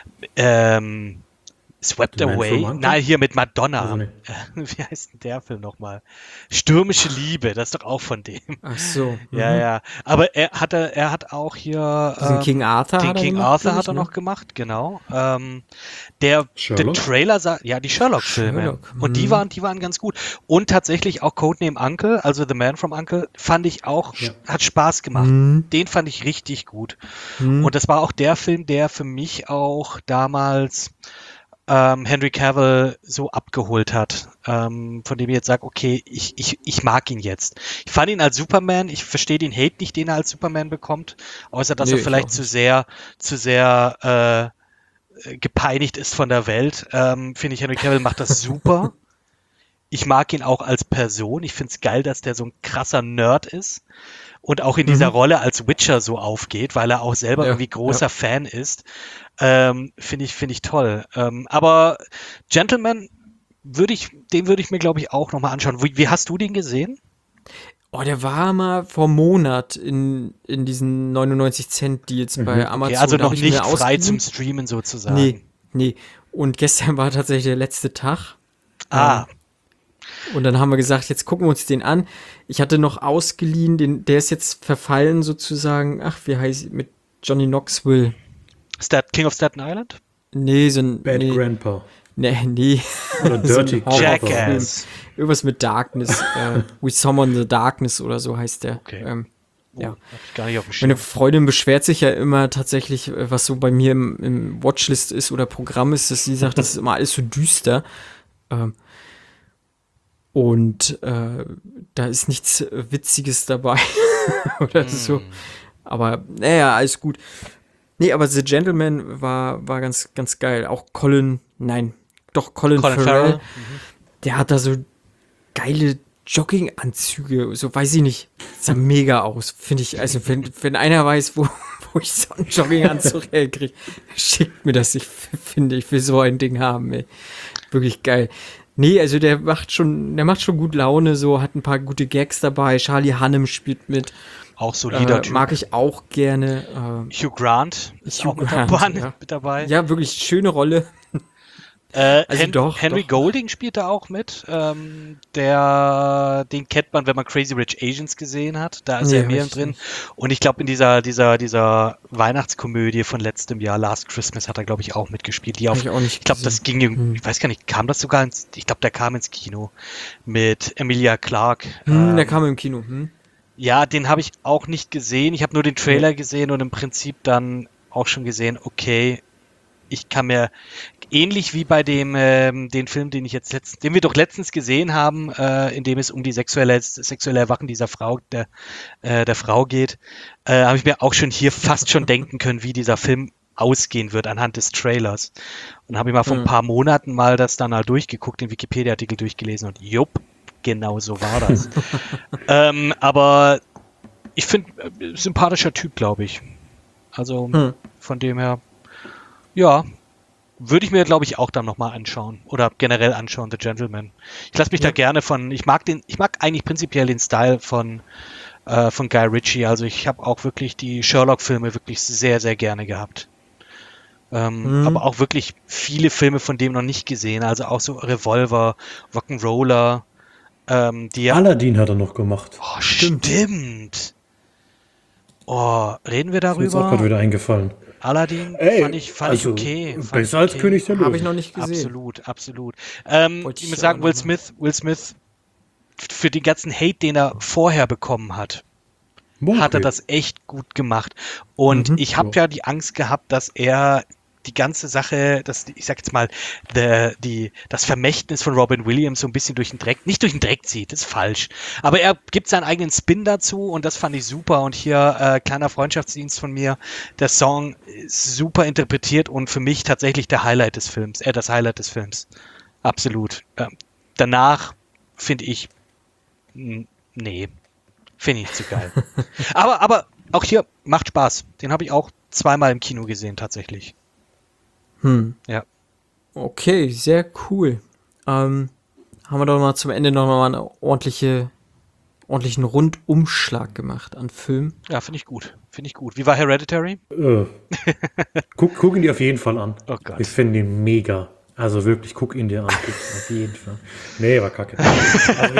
Swept The Man Away. from Uncle? Nein, hier mit Madonna. Also nicht. Wie heißt denn der Film nochmal? Stürmische Liebe, das ist doch auch von dem. Ach so. Ja, ja. Aber er hat auch hier Diesen King Arthur den hat er King gemacht, Arthur glaub hat ich, er ne? noch gemacht, genau. Der Sherlock? Trailer sah, ja, die Sherlock-Filme. Sherlock, Und die waren ganz gut. Und tatsächlich auch Codename Uncle, also The Man from Uncle, fand ich auch, Ja. hat Spaß gemacht. Mhm. Den fand ich richtig gut. Mhm. Und das war auch der Film, der für mich auch damals Henry Cavill so abgeholt hat, von dem ich jetzt sage, okay, ich mag ihn jetzt. Ich fand ihn als Superman, ich verstehe den Hate nicht, den er als Superman bekommt, außer dass Nee, er ich vielleicht auch zu sehr gepeinigt ist von der Welt. Finde ich, Henry Cavill macht das super. Ich mag ihn auch als Person. Ich finde es geil, dass der so ein krasser Nerd ist und auch in dieser Rolle als Witcher so aufgeht, weil er auch selber Ja, irgendwie großer Fan ist. Finde ich toll. Aber Gentleman den würde ich mir, glaube ich, auch nochmal anschauen. Wie hast du den gesehen? Oh, der war mal vor einem Monat in diesen 99 Cent Deals bei Amazon. Okay, also Da noch hab ich mir nicht frei ausgeliehen. zum Streamen sozusagen. Nee. Und gestern war tatsächlich der letzte Tag. Ah, Und dann haben wir gesagt, jetzt gucken wir uns den an. Ich hatte noch ausgeliehen, der ist jetzt verfallen sozusagen. Ach, wie heißt mit Johnny Knoxville? King of Staten Island? Nee, so ein. Bad nee, Grandpa. nee. Oder Dirty So ein Jackass. Jackass. Irgendwas mit Darkness. We Summon the Darkness oder so heißt der. Okay. Ja. Hab ich gar nicht auf dem Meine Schirm. Freundin beschwert sich ja immer tatsächlich, was so bei mir im Watchlist ist oder Programm ist, dass sie sagt, das ist immer alles so düster. Und da ist nichts Witziges dabei. Oder so. Aber naja, alles gut. Nee, aber The Gentleman war ganz, ganz geil. Auch Colin Farrell. Der hat da so geile Jogginganzüge, so weiß ich nicht, sah mega aus, finde ich. Also wenn einer weiß, wo ich so einen Jogginganzug herkriege, schickt mir das. Ich finde, ich will so ein Ding haben, ey. Wirklich geil. Nee, also der macht schon gut Laune, so, hat ein paar gute Gags dabei. Charlie Hunnam spielt mit. Auch solider Typ. Mag ich auch gerne. Hugh Grant ist Hugh auch mit Grant, dabei. ja. Mit dabei. Ja, wirklich schöne Rolle. Also Henry doch. Golding spielt da auch mit. Den kennt man, wenn man Crazy Rich Asians gesehen hat. Da ist Nee, er mehr hab ich drin. nicht. Und ich glaube, in dieser Weihnachtskomödie von letztem Jahr, Last Christmas, hat er, glaube ich, auch mitgespielt. Hab ich auch nicht Ich glaube, das ging, ich weiß gar nicht, kam das sogar ich glaube, der kam ins Kino mit Emilia Clarke. Der kam im Kino. Ja, den habe ich auch nicht gesehen. Ich habe nur den Trailer gesehen und im Prinzip dann auch schon gesehen, okay, ich kann mir ähnlich wie bei den Film, den wir doch letztens gesehen haben, in dem es um die sexuelle Erwachen dieser Frau, der Frau geht, habe ich mir auch schon hier fast schon denken können, wie dieser Film ausgehen wird anhand des Trailers. Und habe ich mal vor ein paar Monaten mal das dann halt durchgeguckt, den Wikipedia-Artikel durchgelesen und jupp, genau so war das. Aber ich finde, sympathischer Typ, glaube ich. Also von dem her, ja, würde ich mir, glaube ich, auch dann nochmal anschauen. Oder generell anschauen, The Gentleman. Ich lasse mich da gerne ich mag eigentlich prinzipiell den Style von Guy Ritchie. Also ich habe auch wirklich die Sherlock-Filme wirklich sehr, sehr gerne gehabt. Aber auch wirklich viele Filme von dem noch nicht gesehen. Also auch so Revolver, Rock'n'Roller, die ja. Aladdin hat er noch gemacht. Oh, stimmt. Oh, reden wir Ist mir jetzt auch gerade darüber? wieder eingefallen. Aladdin fand ich also okay. Fand besser ich als okay. König der Löwen. Habe ich noch nicht gesehen. Absolut. Wollte Ich ich muss sagen, aber Will noch mal. Smith, für den ganzen Hate, den er vorher bekommen hat, Okay. hat er das echt gut gemacht. Und ich habe ja die Angst gehabt, dass er die ganze Sache, ich sag jetzt mal, das Vermächtnis von Robin Williams so ein bisschen nicht durch den Dreck zieht, das ist falsch. Aber er gibt seinen eigenen Spin dazu und das fand ich super. Und hier, kleiner Freundschaftsdienst von mir, der Song ist super interpretiert und für mich tatsächlich das Highlight des Films. Absolut. Danach finde ich, nee, finde ich nicht so geil. aber Auch hier macht Spaß. Den habe ich auch zweimal im Kino gesehen, tatsächlich. Ja. Okay, sehr cool. Haben wir doch mal zum Ende noch mal einen ordentlichen Rundumschlag gemacht an Filmen. Ja, finde ich gut. Wie war Hereditary? Guck ihn dir auf jeden Fall an. Oh Gott. Ich finde ihn mega. Also wirklich, guck ihn dir an. Auf jeden Fall. Nee, war kacke. Also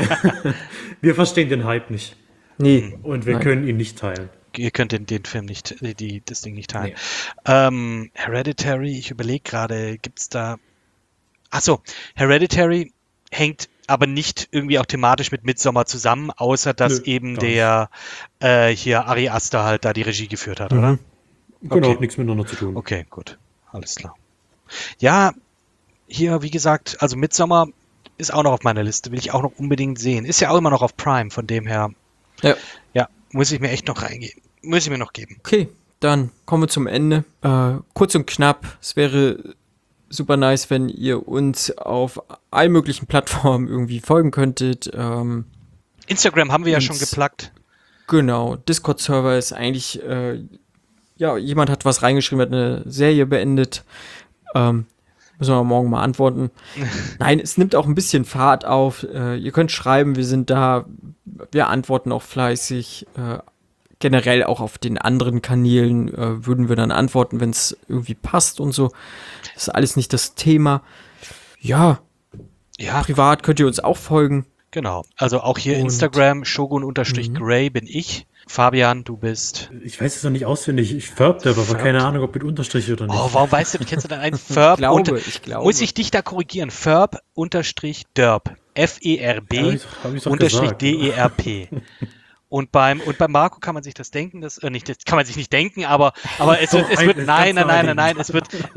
wir verstehen den Hype nicht. Nee. Und wir können ihn nicht teilen. Ihr könnt den Film nicht, das Ding nicht teilen. Hereditary, ich überlege gerade, gibt's da... Achso, Hereditary hängt aber nicht irgendwie auch thematisch mit Midsommar zusammen, außer dass eben der hier Ari Aster halt da die Regie geführt hat, oder? Genau, Okay. hat nichts miteinander zu tun. Okay, gut. Alles klar. Ja, hier, wie gesagt, also Midsommar ist auch noch auf meiner Liste, will ich auch noch unbedingt sehen. Ist ja auch immer noch auf Prime, von dem her. Ja. Ja, muss ich mir echt noch reingeben. Muss ich mir noch geben. Okay, dann kommen wir zum Ende. Kurz und knapp, es wäre super nice, wenn ihr uns auf allen möglichen Plattformen irgendwie folgen könntet. Instagram haben wir ja schon Ins- gepluggt. Genau, Discord-Server ist eigentlich, jemand hat was reingeschrieben, hat eine Serie beendet. Müssen wir morgen mal antworten. Nein, es nimmt auch ein bisschen Fahrt auf. Ihr könnt schreiben, wir sind da. Wir antworten auch fleißig. Generell auch auf den anderen Kanälen würden wir dann antworten, wenn es irgendwie passt und so. Das ist alles nicht das Thema. Ja, Ja, privat könnt ihr uns auch folgen. genau. Also auch hier Und- Instagram, Shogun-Gray bin ich. Fabian, du bist... Ich weiß es noch nicht auswendig. Ich färbte, aber keine Ahnung, ob mit Unterstrich oder nicht. Oh, warum kennst du denn einen Ferb? Ich glaube. Muss ich dich da korrigieren? Ferb-Derb. F-E-R-B Hab ich doch unterstrich gesagt. D-E-R-P. Und beim Marco kann man sich das denken, das kann man sich nicht denken, aber es Doch, wird nein, es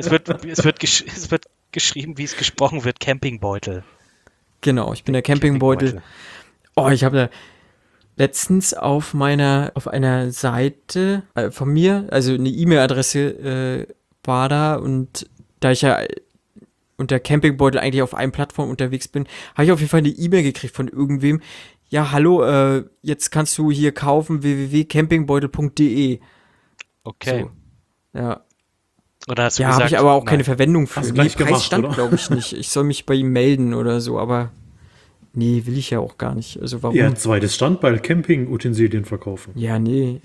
wird geschrieben, wie es gesprochen wird, Campingbeutel. Genau, ich bin der Campingbeutel. Oh, ich habe da letztens auf einer Seite von mir, also eine E-Mail-Adresse war da, und da ich ja unter Campingbeutel eigentlich auf allen Plattformen unterwegs bin, habe ich auf jeden Fall eine E-Mail gekriegt von irgendwem. Ja, hallo, jetzt kannst du hier kaufen www.campingbeutel.de. Okay. So. Ja, Oder hast du ja, habe gesagt, ich aber auch nein. keine Verwendung für. Hast du Nee, gleich Preis gemacht, stand, oder? glaube ich, nicht. Ich soll mich bei ihm melden oder so, aber nee, will ich ja auch gar nicht. Also warum? Ja, zweites Standbein, Camping-Utensilien verkaufen. Ja, nee.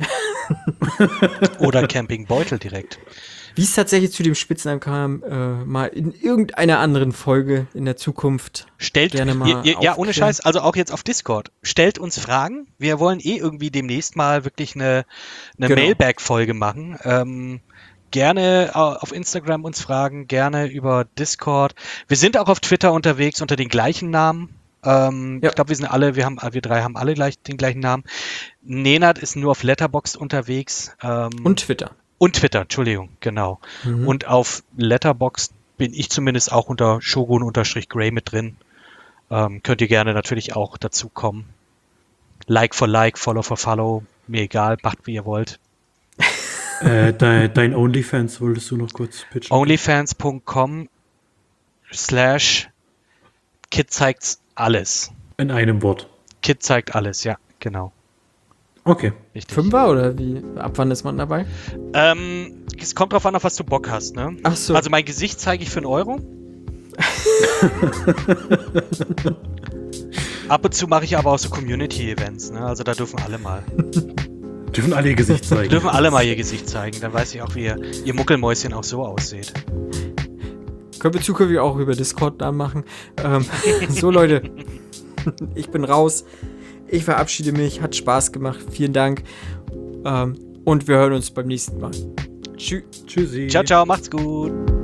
Oder Campingbeutel direkt. Wie es tatsächlich zu dem Spitznamen kam, mal in irgendeiner anderen Folge in der Zukunft. Stellt, Gerne mal ja, ohne aufklären. Scheiß, also auch jetzt auf Discord. Stellt uns Fragen. Wir wollen irgendwie demnächst mal wirklich eine Genau. Mailbag-Folge machen. Gerne auf Instagram uns fragen, gerne über Discord. Wir sind auch auf Twitter unterwegs unter den gleichen Namen. Ja. Ich glaube, wir drei haben alle den gleichen Namen. Nenad ist nur auf Letterboxd unterwegs. Und Twitter. Und Twitter, Entschuldigung, genau. Und auf Letterboxd bin ich zumindest auch unter Shogun-Gray mit drin. Könnt ihr gerne natürlich auch dazu kommen. Like for Like, Follow for Follow, mir egal, macht wie ihr wollt. Dein OnlyFans wolltest du noch kurz pitchen? onlyfans.com/Kid zeigt's alles. In einem Wort. Kid zeigt alles, ja, genau. Okay. Richtig. Fünfer oder wie? Ab wann ist man dabei? Es kommt drauf an, auf was du Bock hast, ne? Ach so. Also mein Gesicht zeige ich für 1 Euro. Ab und zu mache ich aber auch so Community-Events, ne? Also da dürfen alle mal. Dürfen alle ihr Gesicht zeigen. Dürfen alle mal ihr Gesicht zeigen, dann weiß ich auch, wie ihr Muckelmäuschen auch so aussieht. Können wir zukünftig auch über Discord da machen. So, Leute. Ich bin raus. Ich verabschiede mich. Hat Spaß gemacht. Vielen Dank. Und wir hören uns beim nächsten Mal. Tschüss. Tschüssi. Ciao, ciao, macht's gut.